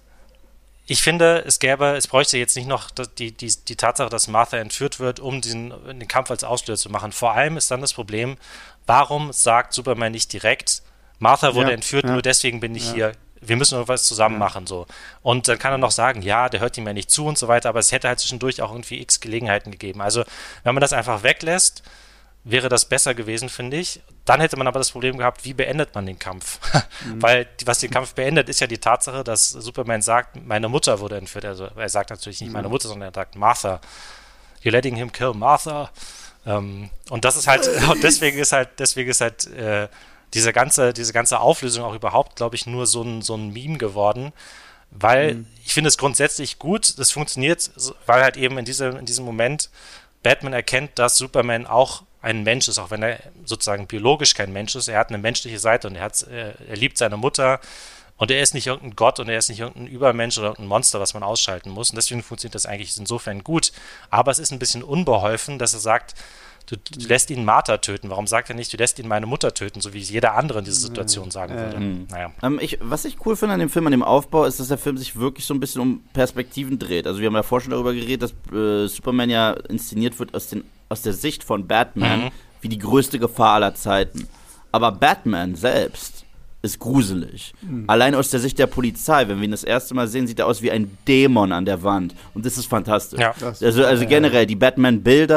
ich finde, es gäbe, es bräuchte jetzt nicht noch die, die, die Tatsache, dass Martha entführt wird, um diesen, den Kampf als Auslöser zu machen. Vor allem ist dann das Problem, warum sagt Superman nicht direkt, Martha wurde ja, entführt, ja. nur deswegen bin ich ja. hier, wir müssen irgendwas zusammen ja. machen, so. Und dann kann er noch sagen, ja, der hört ihm ja nicht zu und so weiter, aber es hätte halt zwischendurch auch irgendwie x Gelegenheiten gegeben. Also, wenn man das einfach weglässt, wäre das besser gewesen, finde ich. Dann hätte man aber das Problem gehabt, wie beendet man den Kampf? Mhm. Weil, was den Kampf beendet, ist ja die Tatsache, dass Superman sagt, meine Mutter wurde entführt. Also, er sagt natürlich nicht mhm. meine Mutter, sondern er sagt Martha. You're letting him kill Martha. Ähm, und das ist halt, und deswegen ist halt, deswegen ist halt, äh, diese ganze, diese ganze Auflösung auch überhaupt, glaube ich, nur so ein, so ein Meme geworden, weil mhm. ich finde es grundsätzlich gut, das funktioniert, weil halt eben in, diese, in diesem Moment Batman erkennt, dass Superman auch ein Mensch ist, auch wenn er sozusagen biologisch kein Mensch ist. Er hat eine menschliche Seite und er, hat, er liebt seine Mutter und er ist nicht irgendein Gott und er ist nicht irgendein Übermensch oder irgendein Monster, was man ausschalten muss. Und deswegen funktioniert das eigentlich insofern gut. Aber es ist ein bisschen unbeholfen, dass er sagt, Du, du lässt ihn Martha töten. Warum sagt er nicht, du lässt ihn meine Mutter töten, so wie es jeder andere in dieser Situation sagen würde? Mhm. Naja. Ähm, ich, was ich cool finde an dem Film, an dem Aufbau, ist, dass der Film sich wirklich so ein bisschen um Perspektiven dreht. Also wir haben ja vorher schon darüber geredet, dass äh, Superman ja inszeniert wird aus, den, aus der Sicht von Batman mhm. wie die größte Gefahr aller Zeiten. Aber Batman selbst ist gruselig. Mhm. Allein aus der Sicht der Polizei, wenn wir ihn das erste Mal sehen, sieht er aus wie ein Dämon an der Wand. Und das ist fantastisch. Ja. Das, also, also generell, die Batman-Bilder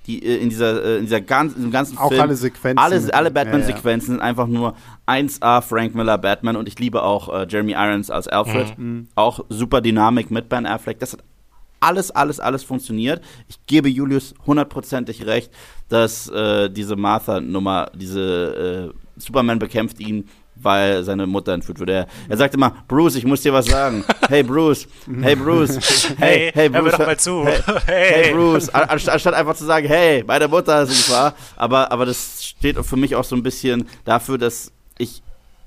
die in dieser, in dieser ganzen, in dem ganzen auch Film. Auch alle Sequenzen. Alle, alle Batman-Sequenzen ja, ja. sind einfach nur eins A Frank Miller Batman und ich liebe auch äh, Jeremy Irons als Alfred. Mhm. Auch super Dynamik mit Ben Affleck. Das hat alles, alles, alles funktioniert. Ich gebe Julius hundertprozentig recht, dass äh, diese Martha-Nummer, diese äh, Superman bekämpft ihn, weil seine Mutter entführt wurde. Er, er sagt immer, Bruce, ich muss dir was sagen. Hey Bruce, hey Bruce, hey, hey Bruce, hör mir doch mal zu. Hey, hey. hey Bruce, anstatt, anstatt einfach zu sagen, hey, meine Mutter ist in Gefahr. Aber, aber das steht für mich auch so ein bisschen dafür, dass ich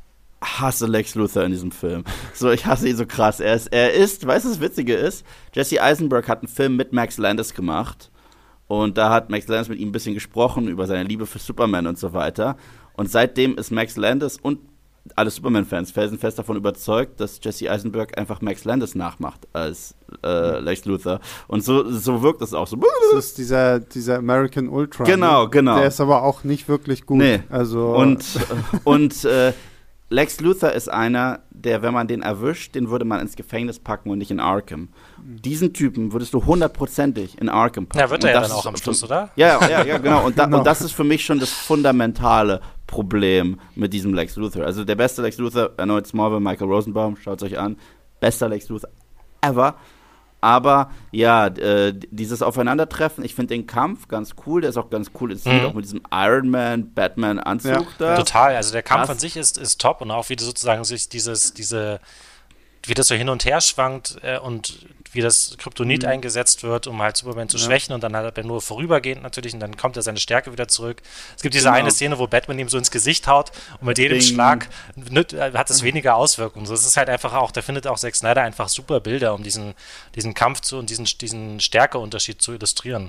hasse Lex Luthor in diesem Film. So, ich hasse ihn so krass. Er ist, er ist, weißt du, was das Witzige ist? Jesse Eisenberg hat einen Film mit Max Landis gemacht und da hat Max Landis mit ihm ein bisschen gesprochen über seine Liebe für Superman und so weiter. Und seitdem ist Max Landis und alle Superman-Fans felsenfest davon überzeugt, dass Jesse Eisenberg einfach Max Landis nachmacht als äh, Lex Luthor. Und so, so wirkt es auch so. Das ist dieser, dieser American Ultra. Genau, genau. Der ist aber auch nicht wirklich gut. Nee. Also, und und äh, Lex Luthor ist einer, der, wenn man den erwischt, den würde man ins Gefängnis packen und nicht in Arkham. Diesen Typen würdest du hundertprozentig in Arkham packen. Ja, wird er ja dann auch am Schluss, oder? Ja, ja, ja, genau. Und, da, genau. und das ist für mich schon das fundamentale Problem mit diesem Lex Luthor. Also der beste Lex Luthor, erneut Smallville, Michael Rosenbaum, schaut es euch an. Bester Lex Luthor ever. Aber ja, äh, dieses Aufeinandertreffen, ich finde den Kampf ganz cool, der ist auch ganz cool inszeniert, mhm. auch mit diesem Iron Man, Batman-Anzug ja. da. Total, also der Kampf Krass. an sich ist, ist top und auch wie sozusagen sich dieses, diese, wie das so hin und her schwankt äh, und wie das Kryptonit mhm. eingesetzt wird, um halt Superman zu ja. schwächen und dann hat er nur vorübergehend natürlich und dann kommt er seine Stärke wieder zurück. Es gibt diese genau. eine Szene, wo Batman ihm so ins Gesicht haut und mit jedem Ding. Schlag nüt, hat es weniger Auswirkungen. So, es ist halt einfach auch, da findet auch Zack Snyder einfach super Bilder, um diesen, diesen Kampf zu und diesen, diesen Stärkeunterschied zu illustrieren.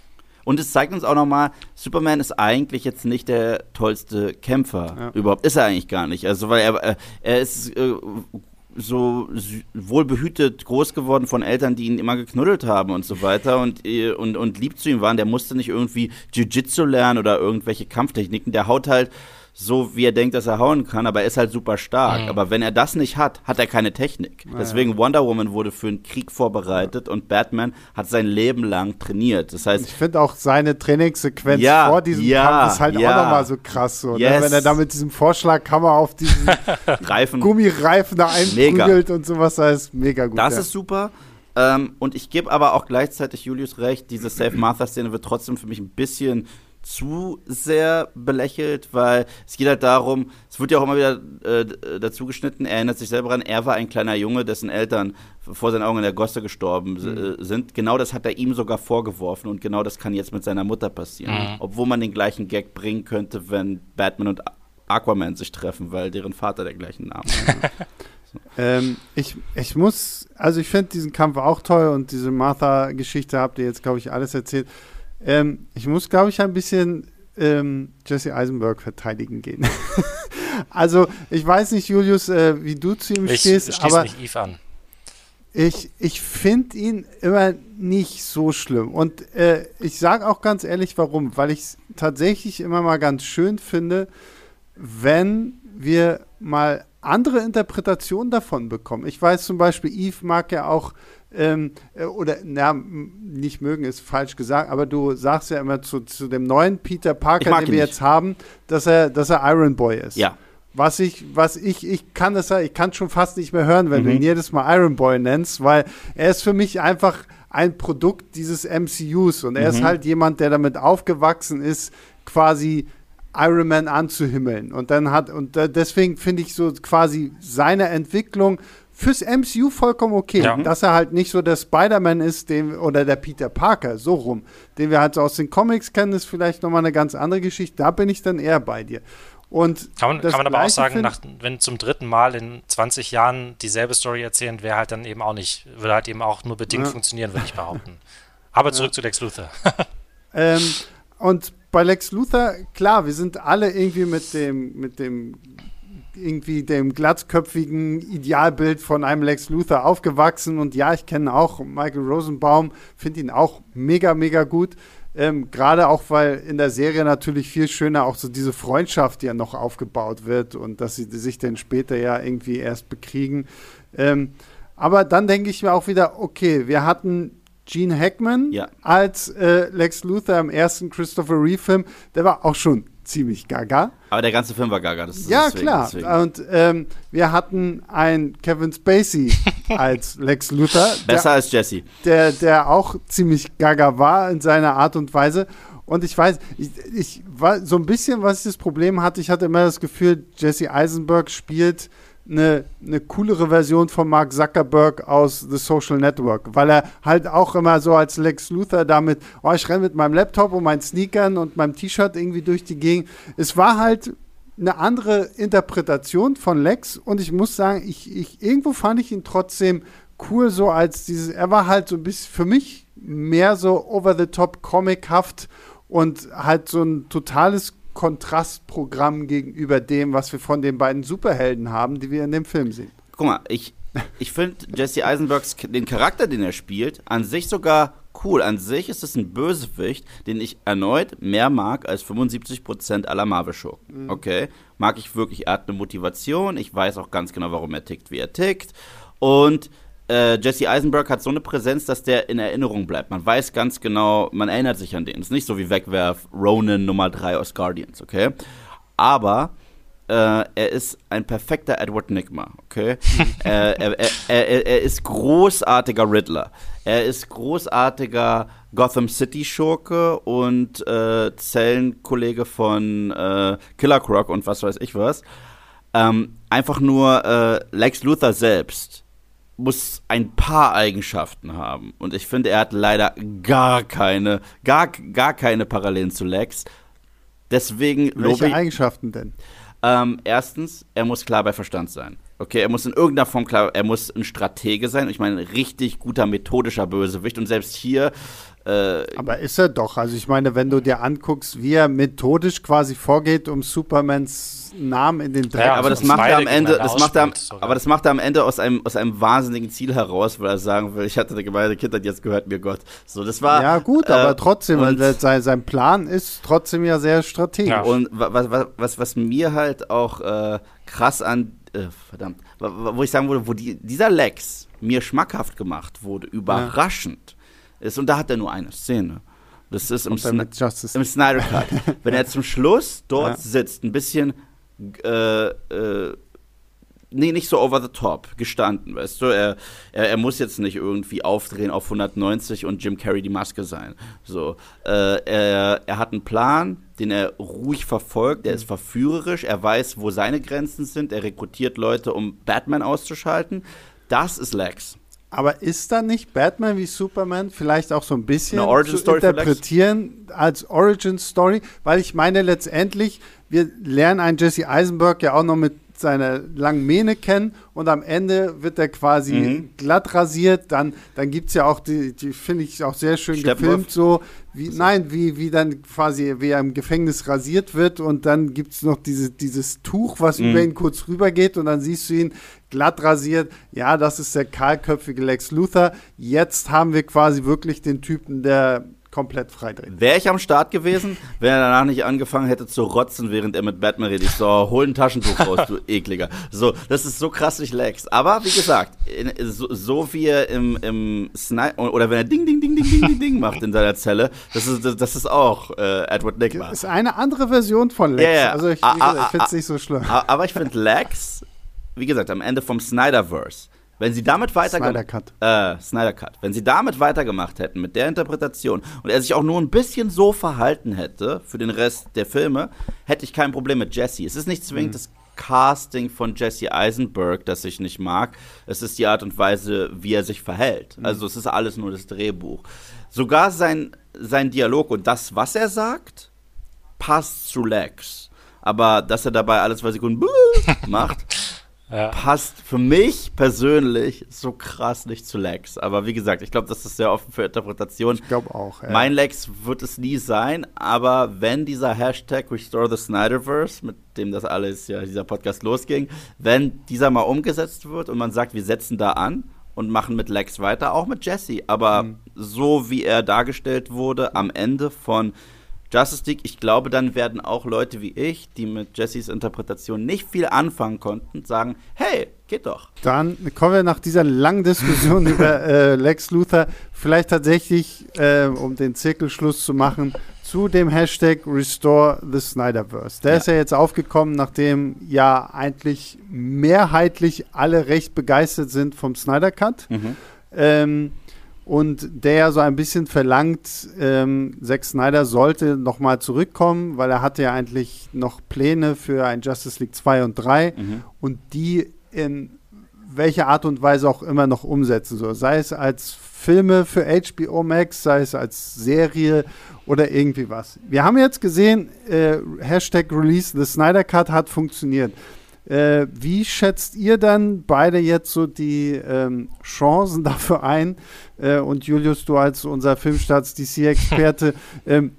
Und es zeigt uns auch nochmal, Superman ist eigentlich jetzt nicht der tollste Kämpfer. Ja. Überhaupt ist er eigentlich gar nicht. Also, weil er, er ist äh, so wohlbehütet groß geworden von Eltern, die ihn immer geknuddelt haben und so weiter und, und, und lieb zu ihm waren. Der musste nicht irgendwie Jiu-Jitsu lernen oder irgendwelche Kampftechniken. Der haut halt so, wie er denkt, dass er hauen kann, aber er ist halt super stark. Mhm. Aber wenn er das nicht hat, hat er keine Technik. Ah, Deswegen ja. Wonder Woman wurde für einen Krieg vorbereitet ja. und Batman hat sein Leben lang trainiert. Das heißt, ich finde auch seine Trainingssequenz ja, vor diesem ja, Kampf ist halt ja. auch nochmal so krass. So, yes. ne? Wenn er da mit diesem Vorschlaghammer auf diesen Reifen. Gummireifen da einprügelt und sowas, das ist mega gut. Das ja. ist super. Ähm, und ich gebe aber auch gleichzeitig Julius recht, diese Save Martha-Szene wird trotzdem für mich ein bisschen zu sehr belächelt, weil es geht halt darum, es wird ja auch immer wieder äh, dazu geschnitten, er erinnert sich selber an, er war ein kleiner Junge, dessen Eltern vor seinen Augen in der Gosse gestorben mhm. äh, sind. Genau das hat er ihm sogar vorgeworfen und genau das kann jetzt mit seiner Mutter passieren. Mhm. Obwohl man den gleichen Gag bringen könnte, wenn Batman und Aquaman sich treffen, weil deren Vater der gleichen Name hat. so. ähm, ich, ich muss, also ich finde diesen Kampf auch toll und diese Martha-Geschichte habt ihr jetzt, glaube ich, alles erzählt. Ähm, ich muss, glaube ich, ein bisschen ähm, Jesse Eisenberg verteidigen gehen. Also, ich weiß nicht, Julius, äh, wie du zu ihm ich stehst, schließ aber mich Eve an. ich, ich finde ihn immer nicht so schlimm. Und äh, ich sage auch ganz ehrlich, warum. Weil ich es tatsächlich immer mal ganz schön finde, wenn wir mal andere Interpretationen davon bekommen. Ich weiß zum Beispiel, Eve mag ja auch Ähm, oder, na, nicht mögen ist falsch gesagt, aber du sagst ja immer zu, zu dem neuen Peter Parker, den wir nicht. jetzt haben, dass er, dass er Iron Boy ist. Ja. Was ich, was ich, ich kann das ja, ich kann schon fast nicht mehr hören, wenn mhm. du ihn jedes Mal Iron Boy nennst, weil er ist für mich einfach ein Produkt dieses M C Us und er mhm. ist halt jemand, der damit aufgewachsen ist, quasi Iron Man anzuhimmeln. Und dann hat, und deswegen finde ich so quasi seine Entwicklung fürs M C U vollkommen okay, ja. dass er halt nicht so der Spider-Man ist, den, oder der Peter Parker, so rum, den wir halt so aus den Comics kennen, ist vielleicht nochmal eine ganz andere Geschichte, da bin ich dann eher bei dir. Und kann man, kann man aber auch sagen, nach, wenn zum dritten Mal in zwanzig Jahren dieselbe Story erzählen, wäre halt dann eben auch nicht, würde halt eben auch nur bedingt ja. funktionieren, würde ich behaupten. Aber zurück ja. zu Lex Luthor. ähm, und bei Lex Luthor, klar, wir sind alle irgendwie mit dem, mit dem irgendwie dem glatzköpfigen Idealbild von einem Lex Luthor aufgewachsen und ja, ich kenne auch Michael Rosenbaum, finde ihn auch mega, mega gut. Ähm, gerade auch, weil in der Serie natürlich viel schöner auch so diese Freundschaft, die ja noch aufgebaut wird und dass sie sich dann später ja irgendwie erst bekriegen. Ähm, aber dann denke ich mir auch wieder, okay, wir hatten Gene Hackman ja. als äh, Lex Luthor im ersten Christopher Reeve-Film, der war auch schon ziemlich gaga. Aber der ganze Film war gaga. Das ist ja, deswegen, klar. Deswegen. Und ähm, wir hatten einen Kevin Spacey als Lex Luthor. Besser der, als Jesse. Der, der auch ziemlich gaga war in seiner Art und Weise. Und ich weiß, ich, ich war so ein bisschen, was ich das Problem hatte, ich hatte immer das Gefühl, Jesse Eisenberg spielt eine, eine coolere Version von Mark Zuckerberg aus The Social Network, weil er halt auch immer so als Lex Luthor damit, oh, ich renne mit meinem Laptop und meinen Sneakern und meinem T-Shirt irgendwie durch die Gegend. Es war halt eine andere Interpretation von Lex und ich muss sagen, ich, ich irgendwo fand ich ihn trotzdem cool, so als dieses, er war halt so ein bisschen für mich mehr so over-the-top comichaft und halt so ein totales Kontrastprogramm gegenüber dem, was wir von den beiden Superhelden haben, die wir in dem Film sehen. Guck mal, ich, ich finde Jesse Eisenbergs, den Charakter, den er spielt, an sich sogar cool. An sich ist es ein Bösewicht, den ich erneut mehr mag als fünfundsiebzig Prozent aller Marvel-Schurken. Mhm. Okay? Mag ich wirklich. Er hat eine Motivation. Ich weiß auch ganz genau, warum er tickt, wie er tickt. Und äh, Jesse Eisenberg hat so eine Präsenz, dass der in Erinnerung bleibt. Man weiß ganz genau, man erinnert sich an den. Es ist nicht so wie Wegwerf Ronan Nummer drei aus Guardians, okay? Aber äh, er ist ein perfekter Edward Nygma, okay? äh, er, er, er, er ist großartiger Riddler. Er ist großartiger Gotham City Schurke und äh, Zellenkollege von äh, Killer Croc und was weiß ich was. Ähm, einfach nur äh, Lex Luthor selbst muss ein paar Eigenschaften haben. Und ich finde, er hat leider gar keine, gar, gar keine Parallelen zu Lex. Deswegen Welche lobe ich, Eigenschaften denn? Ähm, erstens, er muss klar bei Verstand sein. Okay, er muss in irgendeiner Form klar, er muss ein Stratege sein. Ich meine, ein richtig guter, methodischer Bösewicht. Und selbst hier äh, aber ist er doch. Also ich meine, wenn du dir anguckst, wie er methodisch quasi vorgeht, um Supermans Namen in den Dreck. Ja, aber das macht er am Ende, das macht er, sogar. aber das macht er am Ende aus einem, aus einem wahnsinnigen Ziel heraus, weil er sagen will, ich hatte eine gemeine Kindheit, jetzt gehört mir Gott. So, das war. Ja gut, äh, aber trotzdem, und, sein, sein Plan ist trotzdem ja sehr strategisch. Ja. Und was, was, was, was mir halt auch äh, krass an, äh, verdammt, wo ich sagen würde, wo die, dieser Lex mir schmackhaft gemacht wurde, überraschend ja. ist, und da hat er nur eine Szene. Das ist im, Sna- im Snyder Cut. Wenn er zum Schluss dort ja. sitzt, ein bisschen Äh, äh, nee, nicht so over the top gestanden, weißt du, er, er, er muss jetzt nicht irgendwie aufdrehen auf hundertneunzig und Jim Carrey die Maske sein, so, äh, er, er hat einen Plan, den er ruhig verfolgt, der ist verführerisch, er weiß, wo seine Grenzen sind, er rekrutiert Leute, um Batman auszuschalten, das ist Lex. Aber ist da nicht Batman wie Superman vielleicht auch so ein bisschen eine Origin zu Story interpretieren als Origin Story? Weil ich meine letztendlich, wir lernen einen Jesse Eisenberg ja auch noch mit seiner langen Mähne kennen und am Ende wird er quasi mhm. glatt rasiert. Dann, dann gibt es ja auch, die, die finde ich auch sehr schön gefilmt, so wie, nein, wie, wie dann quasi, wie er im Gefängnis rasiert wird und dann gibt es noch diese, dieses Tuch, was mhm. über ihn kurz rübergeht und dann siehst du ihn glatt rasiert. Ja, das ist der kahlköpfige Lex Luthor. Jetzt haben wir quasi wirklich den Typen, der komplett freidreht. Wäre ich am Start gewesen, wenn er danach nicht angefangen hätte zu rotzen, während er mit Batman redet. Ich so, hol ein Taschentuch raus, du ekliger. So, das ist so krass nicht Lex. Aber wie gesagt, in, so, so wie er im, im Sniper, oder wenn er Ding, Ding, Ding, Ding, Ding, Ding, Ding macht in seiner Zelle, das ist, das, das ist auch äh, Edward Nygma. Das ist eine andere Version von Lex. Yeah. Also ich, ich, ich finde es nicht so schlimm. Aber ich finde Lex, wie gesagt, am Ende vom Snyderverse, wenn sie damit weitergemacht Snyder Cut. Äh, Snyder Cut. Wenn sie damit weitergemacht hätten, mit der Interpretation, und er sich auch nur ein bisschen so verhalten hätte für den Rest der Filme, hätte ich kein Problem mit Jesse. Es ist nicht zwingend mhm. das Casting von Jesse Eisenberg, das ich nicht mag. Es ist die Art und Weise, wie er sich verhält. Mhm. Also es ist alles nur das Drehbuch. Sogar sein, sein Dialog und das, was er sagt, passt zu Lex. Aber dass er dabei alle zwei Sekunden macht, ja. passt für mich persönlich so krass nicht zu Lex. Aber wie gesagt, ich glaube, das ist sehr offen für Interpretation. Ich glaube auch. Ja. Mein Lex wird es nie sein, aber wenn dieser Hashtag Restore the Snyderverse, mit dem das alles, ja, dieser Podcast losging, wenn dieser mal umgesetzt wird und man sagt, wir setzen da an und machen mit Lex weiter, auch mit Jesse, aber mhm. so wie er dargestellt wurde am Ende von Justice League, ich glaube, dann werden auch Leute wie ich, die mit Jessys Interpretation nicht viel anfangen konnten, sagen, hey, geht doch. Dann kommen wir nach dieser langen Diskussion über äh, Lex Luthor vielleicht tatsächlich, äh, um den Zirkelschluss zu machen, zu dem Hashtag Restore the Snyderverse. Der ja. ist ja jetzt aufgekommen, nachdem ja eigentlich mehrheitlich alle recht begeistert sind vom Snyder Cut. Mhm. Ähm, Und der ja so ein bisschen verlangt, ähm, Zack Snyder sollte nochmal zurückkommen, weil er hatte ja eigentlich noch Pläne für ein Justice League zwei und drei mhm. und die in welcher Art und Weise auch immer noch umsetzen soll. Sei es als Filme für H B O Max, sei es als Serie oder irgendwie was. Wir haben jetzt gesehen, äh, Hashtag Release the Snyder Cut hat funktioniert. Äh, wie schätzt ihr dann beide jetzt so die ähm, Chancen dafür ein? Äh, und Julius, du als unser Filmstarts-D C-Experte, ähm,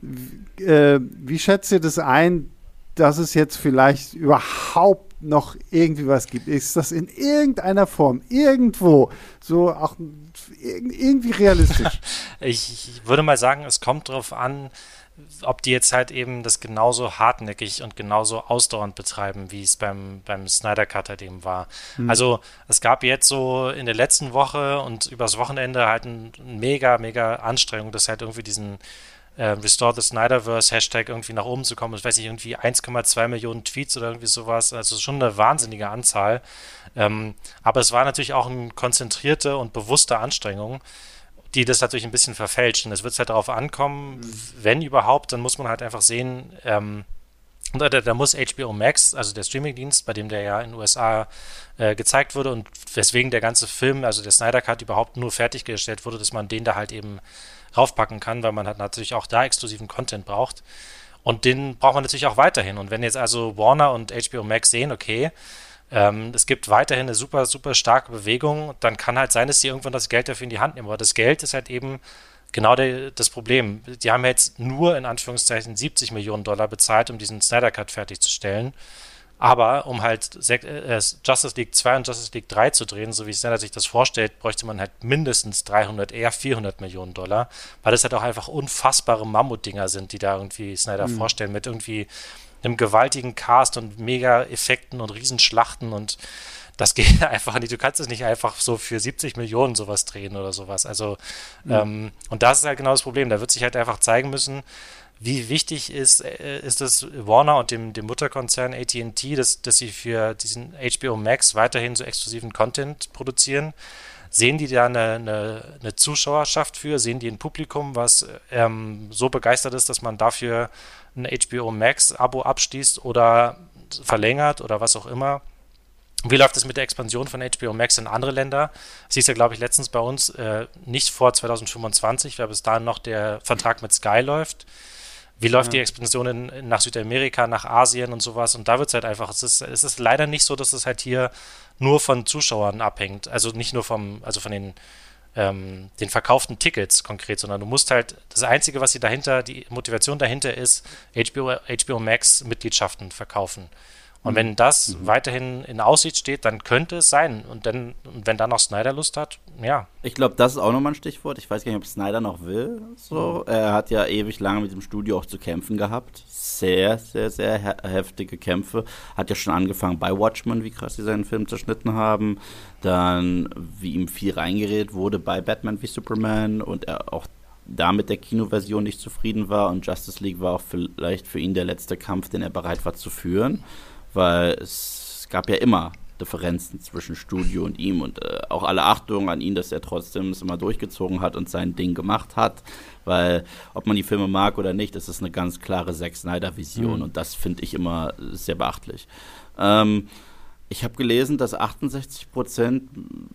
äh, wie schätzt ihr das ein, dass es jetzt vielleicht überhaupt noch irgendwie was gibt? Ist das in irgendeiner Form, irgendwo, so auch irgendwie realistisch? ich, ich würde mal sagen, es kommt darauf an, ob die jetzt halt eben das genauso hartnäckig und genauso ausdauernd betreiben, wie es beim, beim Snyder Cut halt eben war. Mhm. Also es gab jetzt so in der letzten Woche und übers Wochenende halt eine mega, mega Anstrengung, dass halt irgendwie diesen äh, Restore the Snyderverse Hashtag irgendwie nach oben zu kommen. Ich weiß nicht, irgendwie eins Komma zwei Millionen Tweets oder irgendwie sowas. Also schon eine wahnsinnige Anzahl. Ähm, aber es war natürlich auch eine konzentrierte und bewusste Anstrengung, die das natürlich ein bisschen verfälscht. Und es wird halt darauf ankommen, mhm. wenn überhaupt, dann muss man halt einfach sehen, ähm, da, da muss H B O Max, also der Streamingdienst, bei dem der ja in den U S A äh, gezeigt wurde und weswegen der ganze Film, also der Snyder Cut, überhaupt nur fertiggestellt wurde, dass man den da halt eben raufpacken kann, weil man halt natürlich auch da exklusiven Content braucht. Und den braucht man natürlich auch weiterhin. Und wenn jetzt also Warner und H B O Max sehen, okay, Ähm, es gibt weiterhin eine super, super starke Bewegung, dann kann halt sein, dass sie irgendwann das Geld dafür in die Hand nehmen. Aber das Geld ist halt eben genau der, das Problem. Die haben jetzt nur in Anführungszeichen siebzig Millionen Dollar bezahlt, um diesen Snyder Cut fertigzustellen. Aber um halt äh, Justice League zwei und Justice League drei zu drehen, so wie Snyder sich das vorstellt, bräuchte man halt mindestens dreihundert, eher vierhundert Millionen Dollar, weil das halt auch einfach unfassbare Mammutdinger sind, die da irgendwie Snyder mhm. vorstellen, mit irgendwie einem gewaltigen Cast und Mega-Effekten und Riesenschlachten und das geht einfach nicht. Du kannst es nicht einfach so für siebzig Millionen sowas drehen oder sowas. Also, mhm. ähm, und das ist halt genau das Problem. Da wird sich halt einfach zeigen müssen, wie wichtig ist, äh, ist es Warner und dem, dem Mutterkonzern A T and T, dass, dass sie für diesen H B O Max weiterhin so exklusiven Content produzieren. Sehen die da eine, eine, eine Zuschauerschaft für? Sehen die ein Publikum, was ähm, so begeistert ist, dass man dafür ein H B O Max-Abo abschließt oder verlängert oder was auch immer? Wie läuft es mit der Expansion von H B O Max in andere Länder? Das hieß ja, glaube ich, letztens bei uns äh, nicht vor zwanzig fünfundzwanzig, weil bis dahin noch der Vertrag mit Sky läuft. Wie läuft ja. die Expansion in, nach Südamerika, nach Asien und sowas? Und da wird es halt einfach, es ist, es ist leider nicht so, dass es halt hier nur von Zuschauern abhängt. Also nicht nur vom, also von den, ähm, den verkauften Tickets konkret, sondern du musst halt, das Einzige, was sie dahinter, die Motivation dahinter ist, H B O, H B O Max Mitgliedschaften verkaufen. Und mhm. wenn das mhm. weiterhin in Aussicht steht, dann könnte es sein. Und dann, und wenn dann noch Snyder Lust hat, ja. Ich glaube, das ist auch nochmal ein Stichwort. Ich weiß gar nicht, ob Snyder noch will. So. Mhm. Er hat ja ewig lange mit dem Studio auch zu kämpfen gehabt. Sehr, sehr, sehr he- heftige Kämpfe. Hat ja schon angefangen bei Watchmen, wie krass sie seinen Film zerschnitten haben. Dann, wie ihm viel reingeredet wurde bei Batman wie Superman und er auch da mit der Kinoversion nicht zufrieden war. Und Justice League war auch vielleicht für ihn der letzte Kampf, den er bereit war zu führen. Weil es gab ja immer Differenzen zwischen Studio und ihm und äh, auch alle Achtung an ihn, dass er trotzdem es immer durchgezogen hat und sein Ding gemacht hat, weil ob man die Filme mag oder nicht, ist es eine ganz klare Zack Snyder-Vision mhm. und das finde ich immer sehr beachtlich. Ähm, ich habe gelesen, dass achtundsechzig Prozent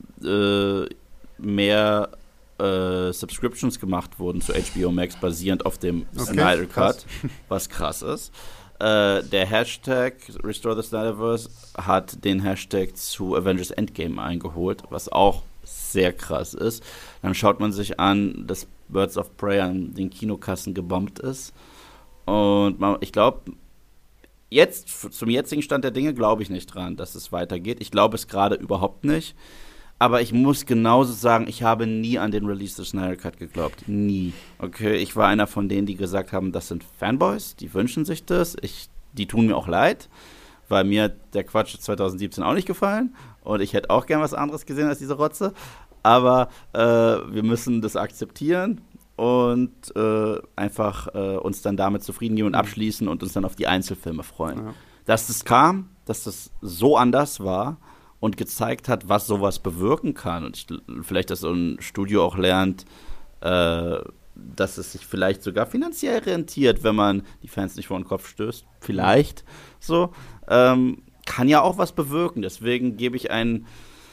äh, mehr äh, Subscriptions gemacht wurden zu H B O Max basierend auf dem okay, Snyder Cut, krass. Was krass ist. Uh, der Hashtag Restore the Snyderverse hat den Hashtag zu Avengers Endgame eingeholt, was auch sehr krass ist. Dann schaut man sich an, dass Birds of Prey an den Kinokassen gebombt ist. Und man, ich glaube, jetzt, zum jetzigen Stand der Dinge, glaube ich nicht dran, dass es weitergeht. Ich glaube es gerade überhaupt nicht. Aber ich muss genauso sagen, ich habe nie an den Release des Snyder Cut geglaubt. Nie. Okay, ich war einer von denen, die gesagt haben, das sind Fanboys, die wünschen sich das. Ich, die tun mir auch leid, weil mir hat der Quatsch zwanzig siebzehn auch nicht gefallen. Und ich hätte auch gern was anderes gesehen als diese Rotze. Aber äh, wir müssen das akzeptieren und äh, einfach äh, uns dann damit zufrieden geben und abschließen und uns dann auf die Einzelfilme freuen. Ja. Dass das kam, dass das so anders war und gezeigt hat, was sowas bewirken kann. Und ich, vielleicht, dass so ein Studio auch lernt, äh, dass es sich vielleicht sogar finanziell rentiert, wenn man die Fans nicht vor den Kopf stößt. Vielleicht so. Ähm, kann ja auch was bewirken. Deswegen gebe ich ein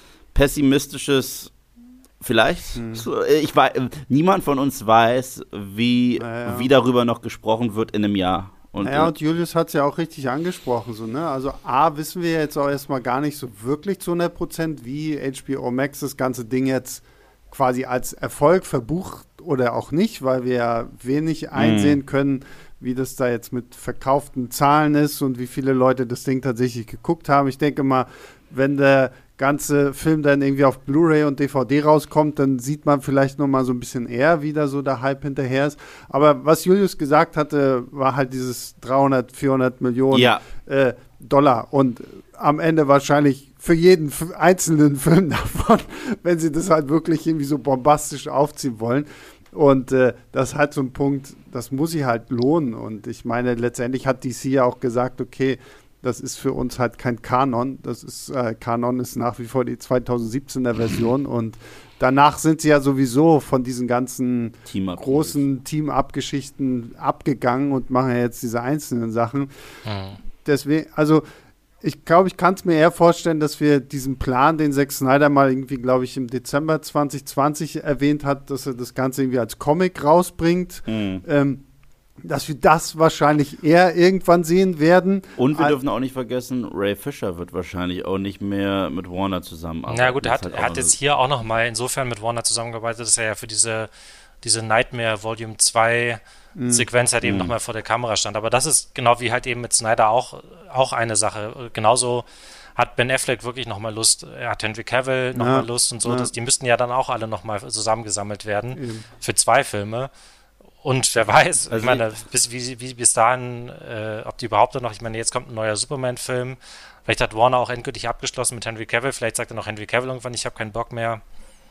pessimistisches Vielleicht. Hm. Ich weiß, niemand von uns weiß, wie, ja, ja. wie darüber noch gesprochen wird in einem Jahr. Und, ja, und Julius hat es ja auch richtig angesprochen. So, ne? Also A, wissen wir jetzt auch erstmal gar nicht so wirklich zu hundert Prozent, wie H B O Max das ganze Ding jetzt quasi als Erfolg verbucht oder auch nicht, weil wir ja wenig einsehen hm. können, wie das da jetzt mit verkauften Zahlen ist und wie viele Leute das Ding tatsächlich geguckt haben. Ich denke mal, wenn der ganze Film dann irgendwie auf Blu-ray und D V D rauskommt, dann sieht man vielleicht noch mal so ein bisschen eher, wie da so der Hype hinterher ist. Aber was Julius gesagt hatte, war halt dieses dreihundert, vierhundert Millionen ja. äh, Dollar und am Ende wahrscheinlich für jeden f- einzelnen Film davon, wenn sie das halt wirklich irgendwie so bombastisch aufziehen wollen. Und äh, das ist halt so ein Punkt, das muss sich halt lohnen. Und ich meine, letztendlich hat D C ja auch gesagt, okay, das ist für uns halt kein Kanon. Das ist, äh, Kanon ist nach wie vor die zwanzig siebzehner Version und danach sind sie ja sowieso von diesen ganzen Team großen Team-Up-Geschichten abgegangen und machen ja jetzt diese einzelnen Sachen. Mhm. Deswegen, also ich glaube, ich kann es mir eher vorstellen, dass wir diesen Plan, den Zack Snyder mal irgendwie, glaube ich, im Dezember zwanzig zwanzig erwähnt hat, dass er das Ganze irgendwie als Comic rausbringt, mhm. ähm, dass wir das wahrscheinlich eher irgendwann sehen werden. Und wir dürfen auch nicht vergessen, Ray Fisher wird wahrscheinlich auch nicht mehr mit Warner zusammenarbeiten. Na gut, er hat, halt er hat jetzt hier auch noch mal insofern mit Warner zusammengearbeitet, dass er ja für diese, diese Nightmare Volume zwei mm. Sequenz halt mm. eben noch mal vor der Kamera stand. Aber das ist genau wie halt eben mit Snyder auch, auch eine Sache. Genauso hat Ben Affleck wirklich noch mal Lust, er hat Henry Cavill noch ja. mal Lust und so. Ja. Das, die müssten ja dann auch alle noch mal zusammengesammelt werden Eben. für zwei Filme. Und wer weiß, also ich meine, bis, wie, wie bis dahin, äh, ob die überhaupt noch, ich meine, jetzt kommt ein neuer Superman-Film, vielleicht hat Warner auch endgültig abgeschlossen mit Henry Cavill, vielleicht sagt er noch Henry Cavill irgendwann, ich habe keinen Bock mehr.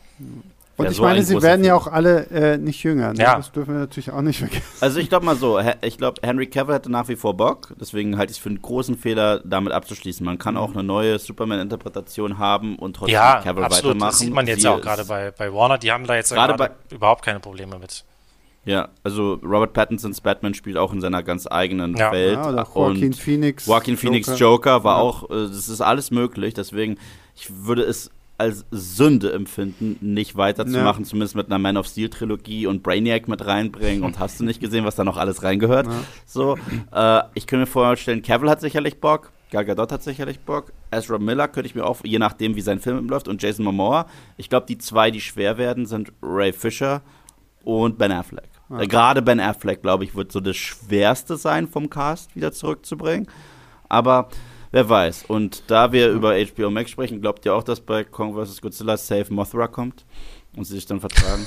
Und ja, ich so meine, sie werden Film. ja auch alle äh, nicht jünger, ne? Ja. Das dürfen wir natürlich auch nicht vergessen. Also ich glaube mal so, ich glaube, Henry Cavill hatte nach wie vor Bock, deswegen halte ich es für einen großen Fehler, damit abzuschließen. Man kann auch eine neue Superman-Interpretation haben und trotzdem ja, Cavill absolut. weitermachen. Das sieht man jetzt sie auch gerade bei, bei Warner, die haben da jetzt gerade bei, überhaupt keine Probleme mit. Ja, also Robert Pattinsons Batman spielt auch in seiner ganz eigenen ja. Welt. Ja, oder Joaquin Phoenix. Joaquin Phoenix Joker, Joker war ja. auch, äh, das ist alles möglich, deswegen, ich würde es als Sünde empfinden, nicht weiterzumachen, ja. zumindest mit einer Man of Steel Trilogie und Brainiac mit reinbringen und hast du nicht gesehen, was da noch alles reingehört. Ja. So, äh, ich könnte mir vorstellen, Cavill hat sicherlich Bock, Gal Gadot hat sicherlich Bock, Ezra Miller könnte ich mir auch, je nachdem wie sein Film läuft, und Jason Momoa. Ich glaube, die zwei, die schwer werden, sind Ray Fisher und Ben Affleck. Ja. Äh, Gerade Ben Affleck, glaube ich, wird so das Schwerste sein, vom Cast wieder zurückzubringen. Aber wer weiß. Und da wir ja. über H B O Max sprechen, glaubt ihr auch, dass bei Kong versus. Godzilla Save Mothra kommt? Und sie sich dann vertragen?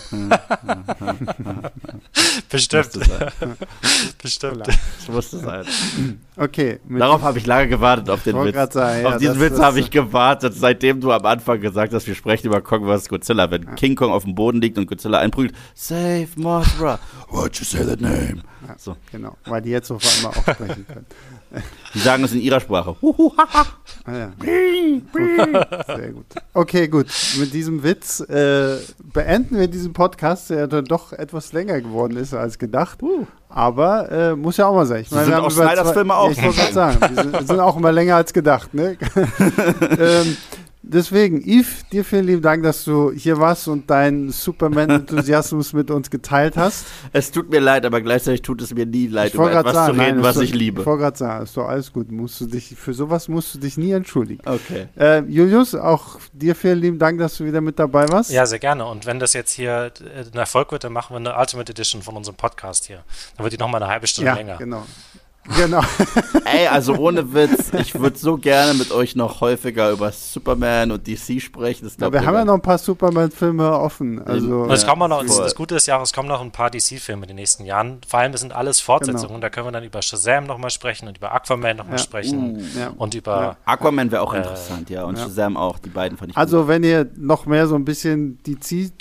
Bestimmt. Bestimmt. Ich wusste es halt. Okay. Darauf habe ich lange gewartet, auf den Witz. Sagen, auf ja, diesen Witz habe ich gewartet, seitdem du am Anfang gesagt hast, wir sprechen über Kong versus. Godzilla. Wenn ja. King Kong auf dem Boden liegt und Godzilla einprügelt, Save Mothra. Why'd you say that name? Ja, so. Genau, weil die jetzt auf einmal auch sprechen können. Die sagen es in ihrer Sprache. Ah, ja. Okay. Sehr gut. Okay, gut. Mit diesem Witz äh, beenden wir diesen Podcast, der dann doch etwas länger geworden ist als gedacht. Uh. Aber äh, muss ja auch mal sein. Ich meine, sind auch Snyders Filme auch. Ja, ich wollte gerade sagen, die sind, sind auch immer länger als gedacht. Ne? ähm, Deswegen, Yves, dir vielen lieben Dank, dass du hier warst und deinen Superman-Enthusiasmus mit uns geteilt hast. Es tut mir leid, aber gleichzeitig tut es mir nie leid, über etwas sagen, zu reden, nein, was ich liebe. Ich wollte gerade sagen, ist doch alles gut. Musst du dich, für sowas musst du dich nie entschuldigen. Okay. Äh, Julius, auch dir vielen lieben Dank, dass du wieder mit dabei warst. Ja, sehr gerne. Und wenn das jetzt hier ein Erfolg wird, dann machen wir eine Ultimate Edition von unserem Podcast hier. Dann wird die nochmal eine halbe Stunde ja, länger. Genau. Genau. Ey, also ohne Witz, ich würde so gerne mit euch noch häufiger über Superman und D C sprechen. Das ja, wir haben ja noch ein paar Superman-Filme offen. Also, und es kommen noch, voll. das Gute ist ja, es kommen noch ein paar D C-Filme in den nächsten Jahren. Vor allem, das sind alles Fortsetzungen. Genau. Da können wir dann über Shazam nochmal sprechen und über Aquaman nochmal Ja. sprechen. Uh, ja. Und über Ja. Aquaman wäre auch Äh, interessant, ja. Und ja. Shazam auch. Die beiden fand ich Also, gut. wenn ihr noch mehr so ein bisschen D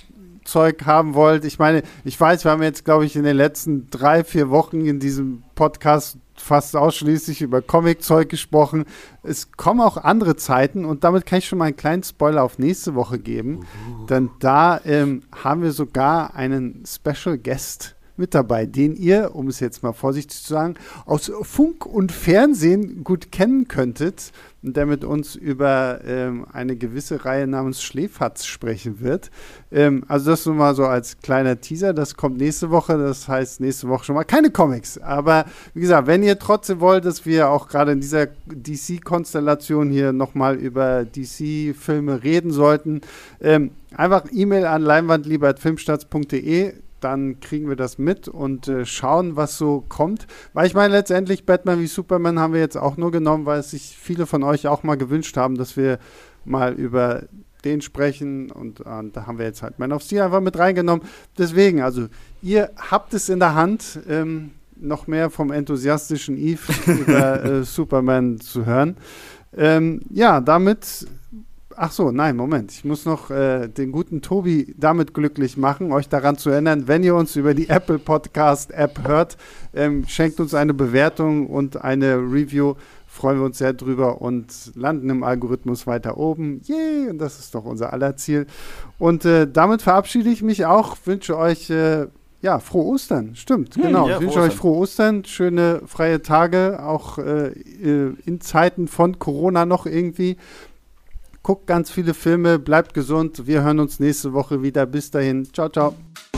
C-Zeug haben wollt, ich meine, ich weiß, wir haben jetzt, glaube ich, in den letzten drei, vier Wochen in diesem Podcast fast ausschließlich über Comic-Zeug gesprochen. Es kommen auch andere Zeiten und damit kann ich schon mal einen kleinen Spoiler auf nächste Woche geben. Uh. Denn da ähm, haben wir sogar einen Special Guest mit dabei, den ihr, um es jetzt mal vorsichtig zu sagen, aus Funk und Fernsehen gut kennen könntet und der mit uns über ähm, eine gewisse Reihe namens Schläferz sprechen wird. Ähm, also das nur mal so als kleiner Teaser, das kommt nächste Woche, das heißt nächste Woche schon mal keine Comics, aber wie gesagt, wenn ihr trotzdem wollt, dass wir auch gerade in dieser D C-Konstellation hier nochmal über D C-Filme reden sollten, ähm, einfach E-Mail an leinwandliebe at filmstarts punkt de, dann kriegen wir das mit und äh, schauen, was so kommt. Weil ich meine, letztendlich Batman wie Superman haben wir jetzt auch nur genommen, weil es sich viele von euch auch mal gewünscht haben, dass wir mal über den sprechen und, und da haben wir jetzt halt Man of Steel einfach mit reingenommen. Deswegen, also ihr habt es in der Hand, ähm, noch mehr vom enthusiastischen Eve über äh, Superman zu hören. Ähm, ja, damit Ach so, nein, Moment. Ich muss noch äh, den guten Tobi damit glücklich machen, euch daran zu erinnern, wenn ihr uns über die Apple Podcast App hört, ähm, schenkt uns eine Bewertung und eine Review. Freuen wir uns sehr drüber und landen im Algorithmus weiter oben. Yay! Und das ist doch unser aller Ziel. Und äh, damit verabschiede ich mich auch. Wünsche euch äh, ja, frohe Ostern. Stimmt, Hm, genau. ja, ich wünsche frohe euch frohe Ostern, schöne freie Tage, auch äh, in Zeiten von Corona noch irgendwie. Guckt ganz viele Filme, bleibt gesund. Wir hören uns nächste Woche wieder. Bis dahin. Ciao, ciao.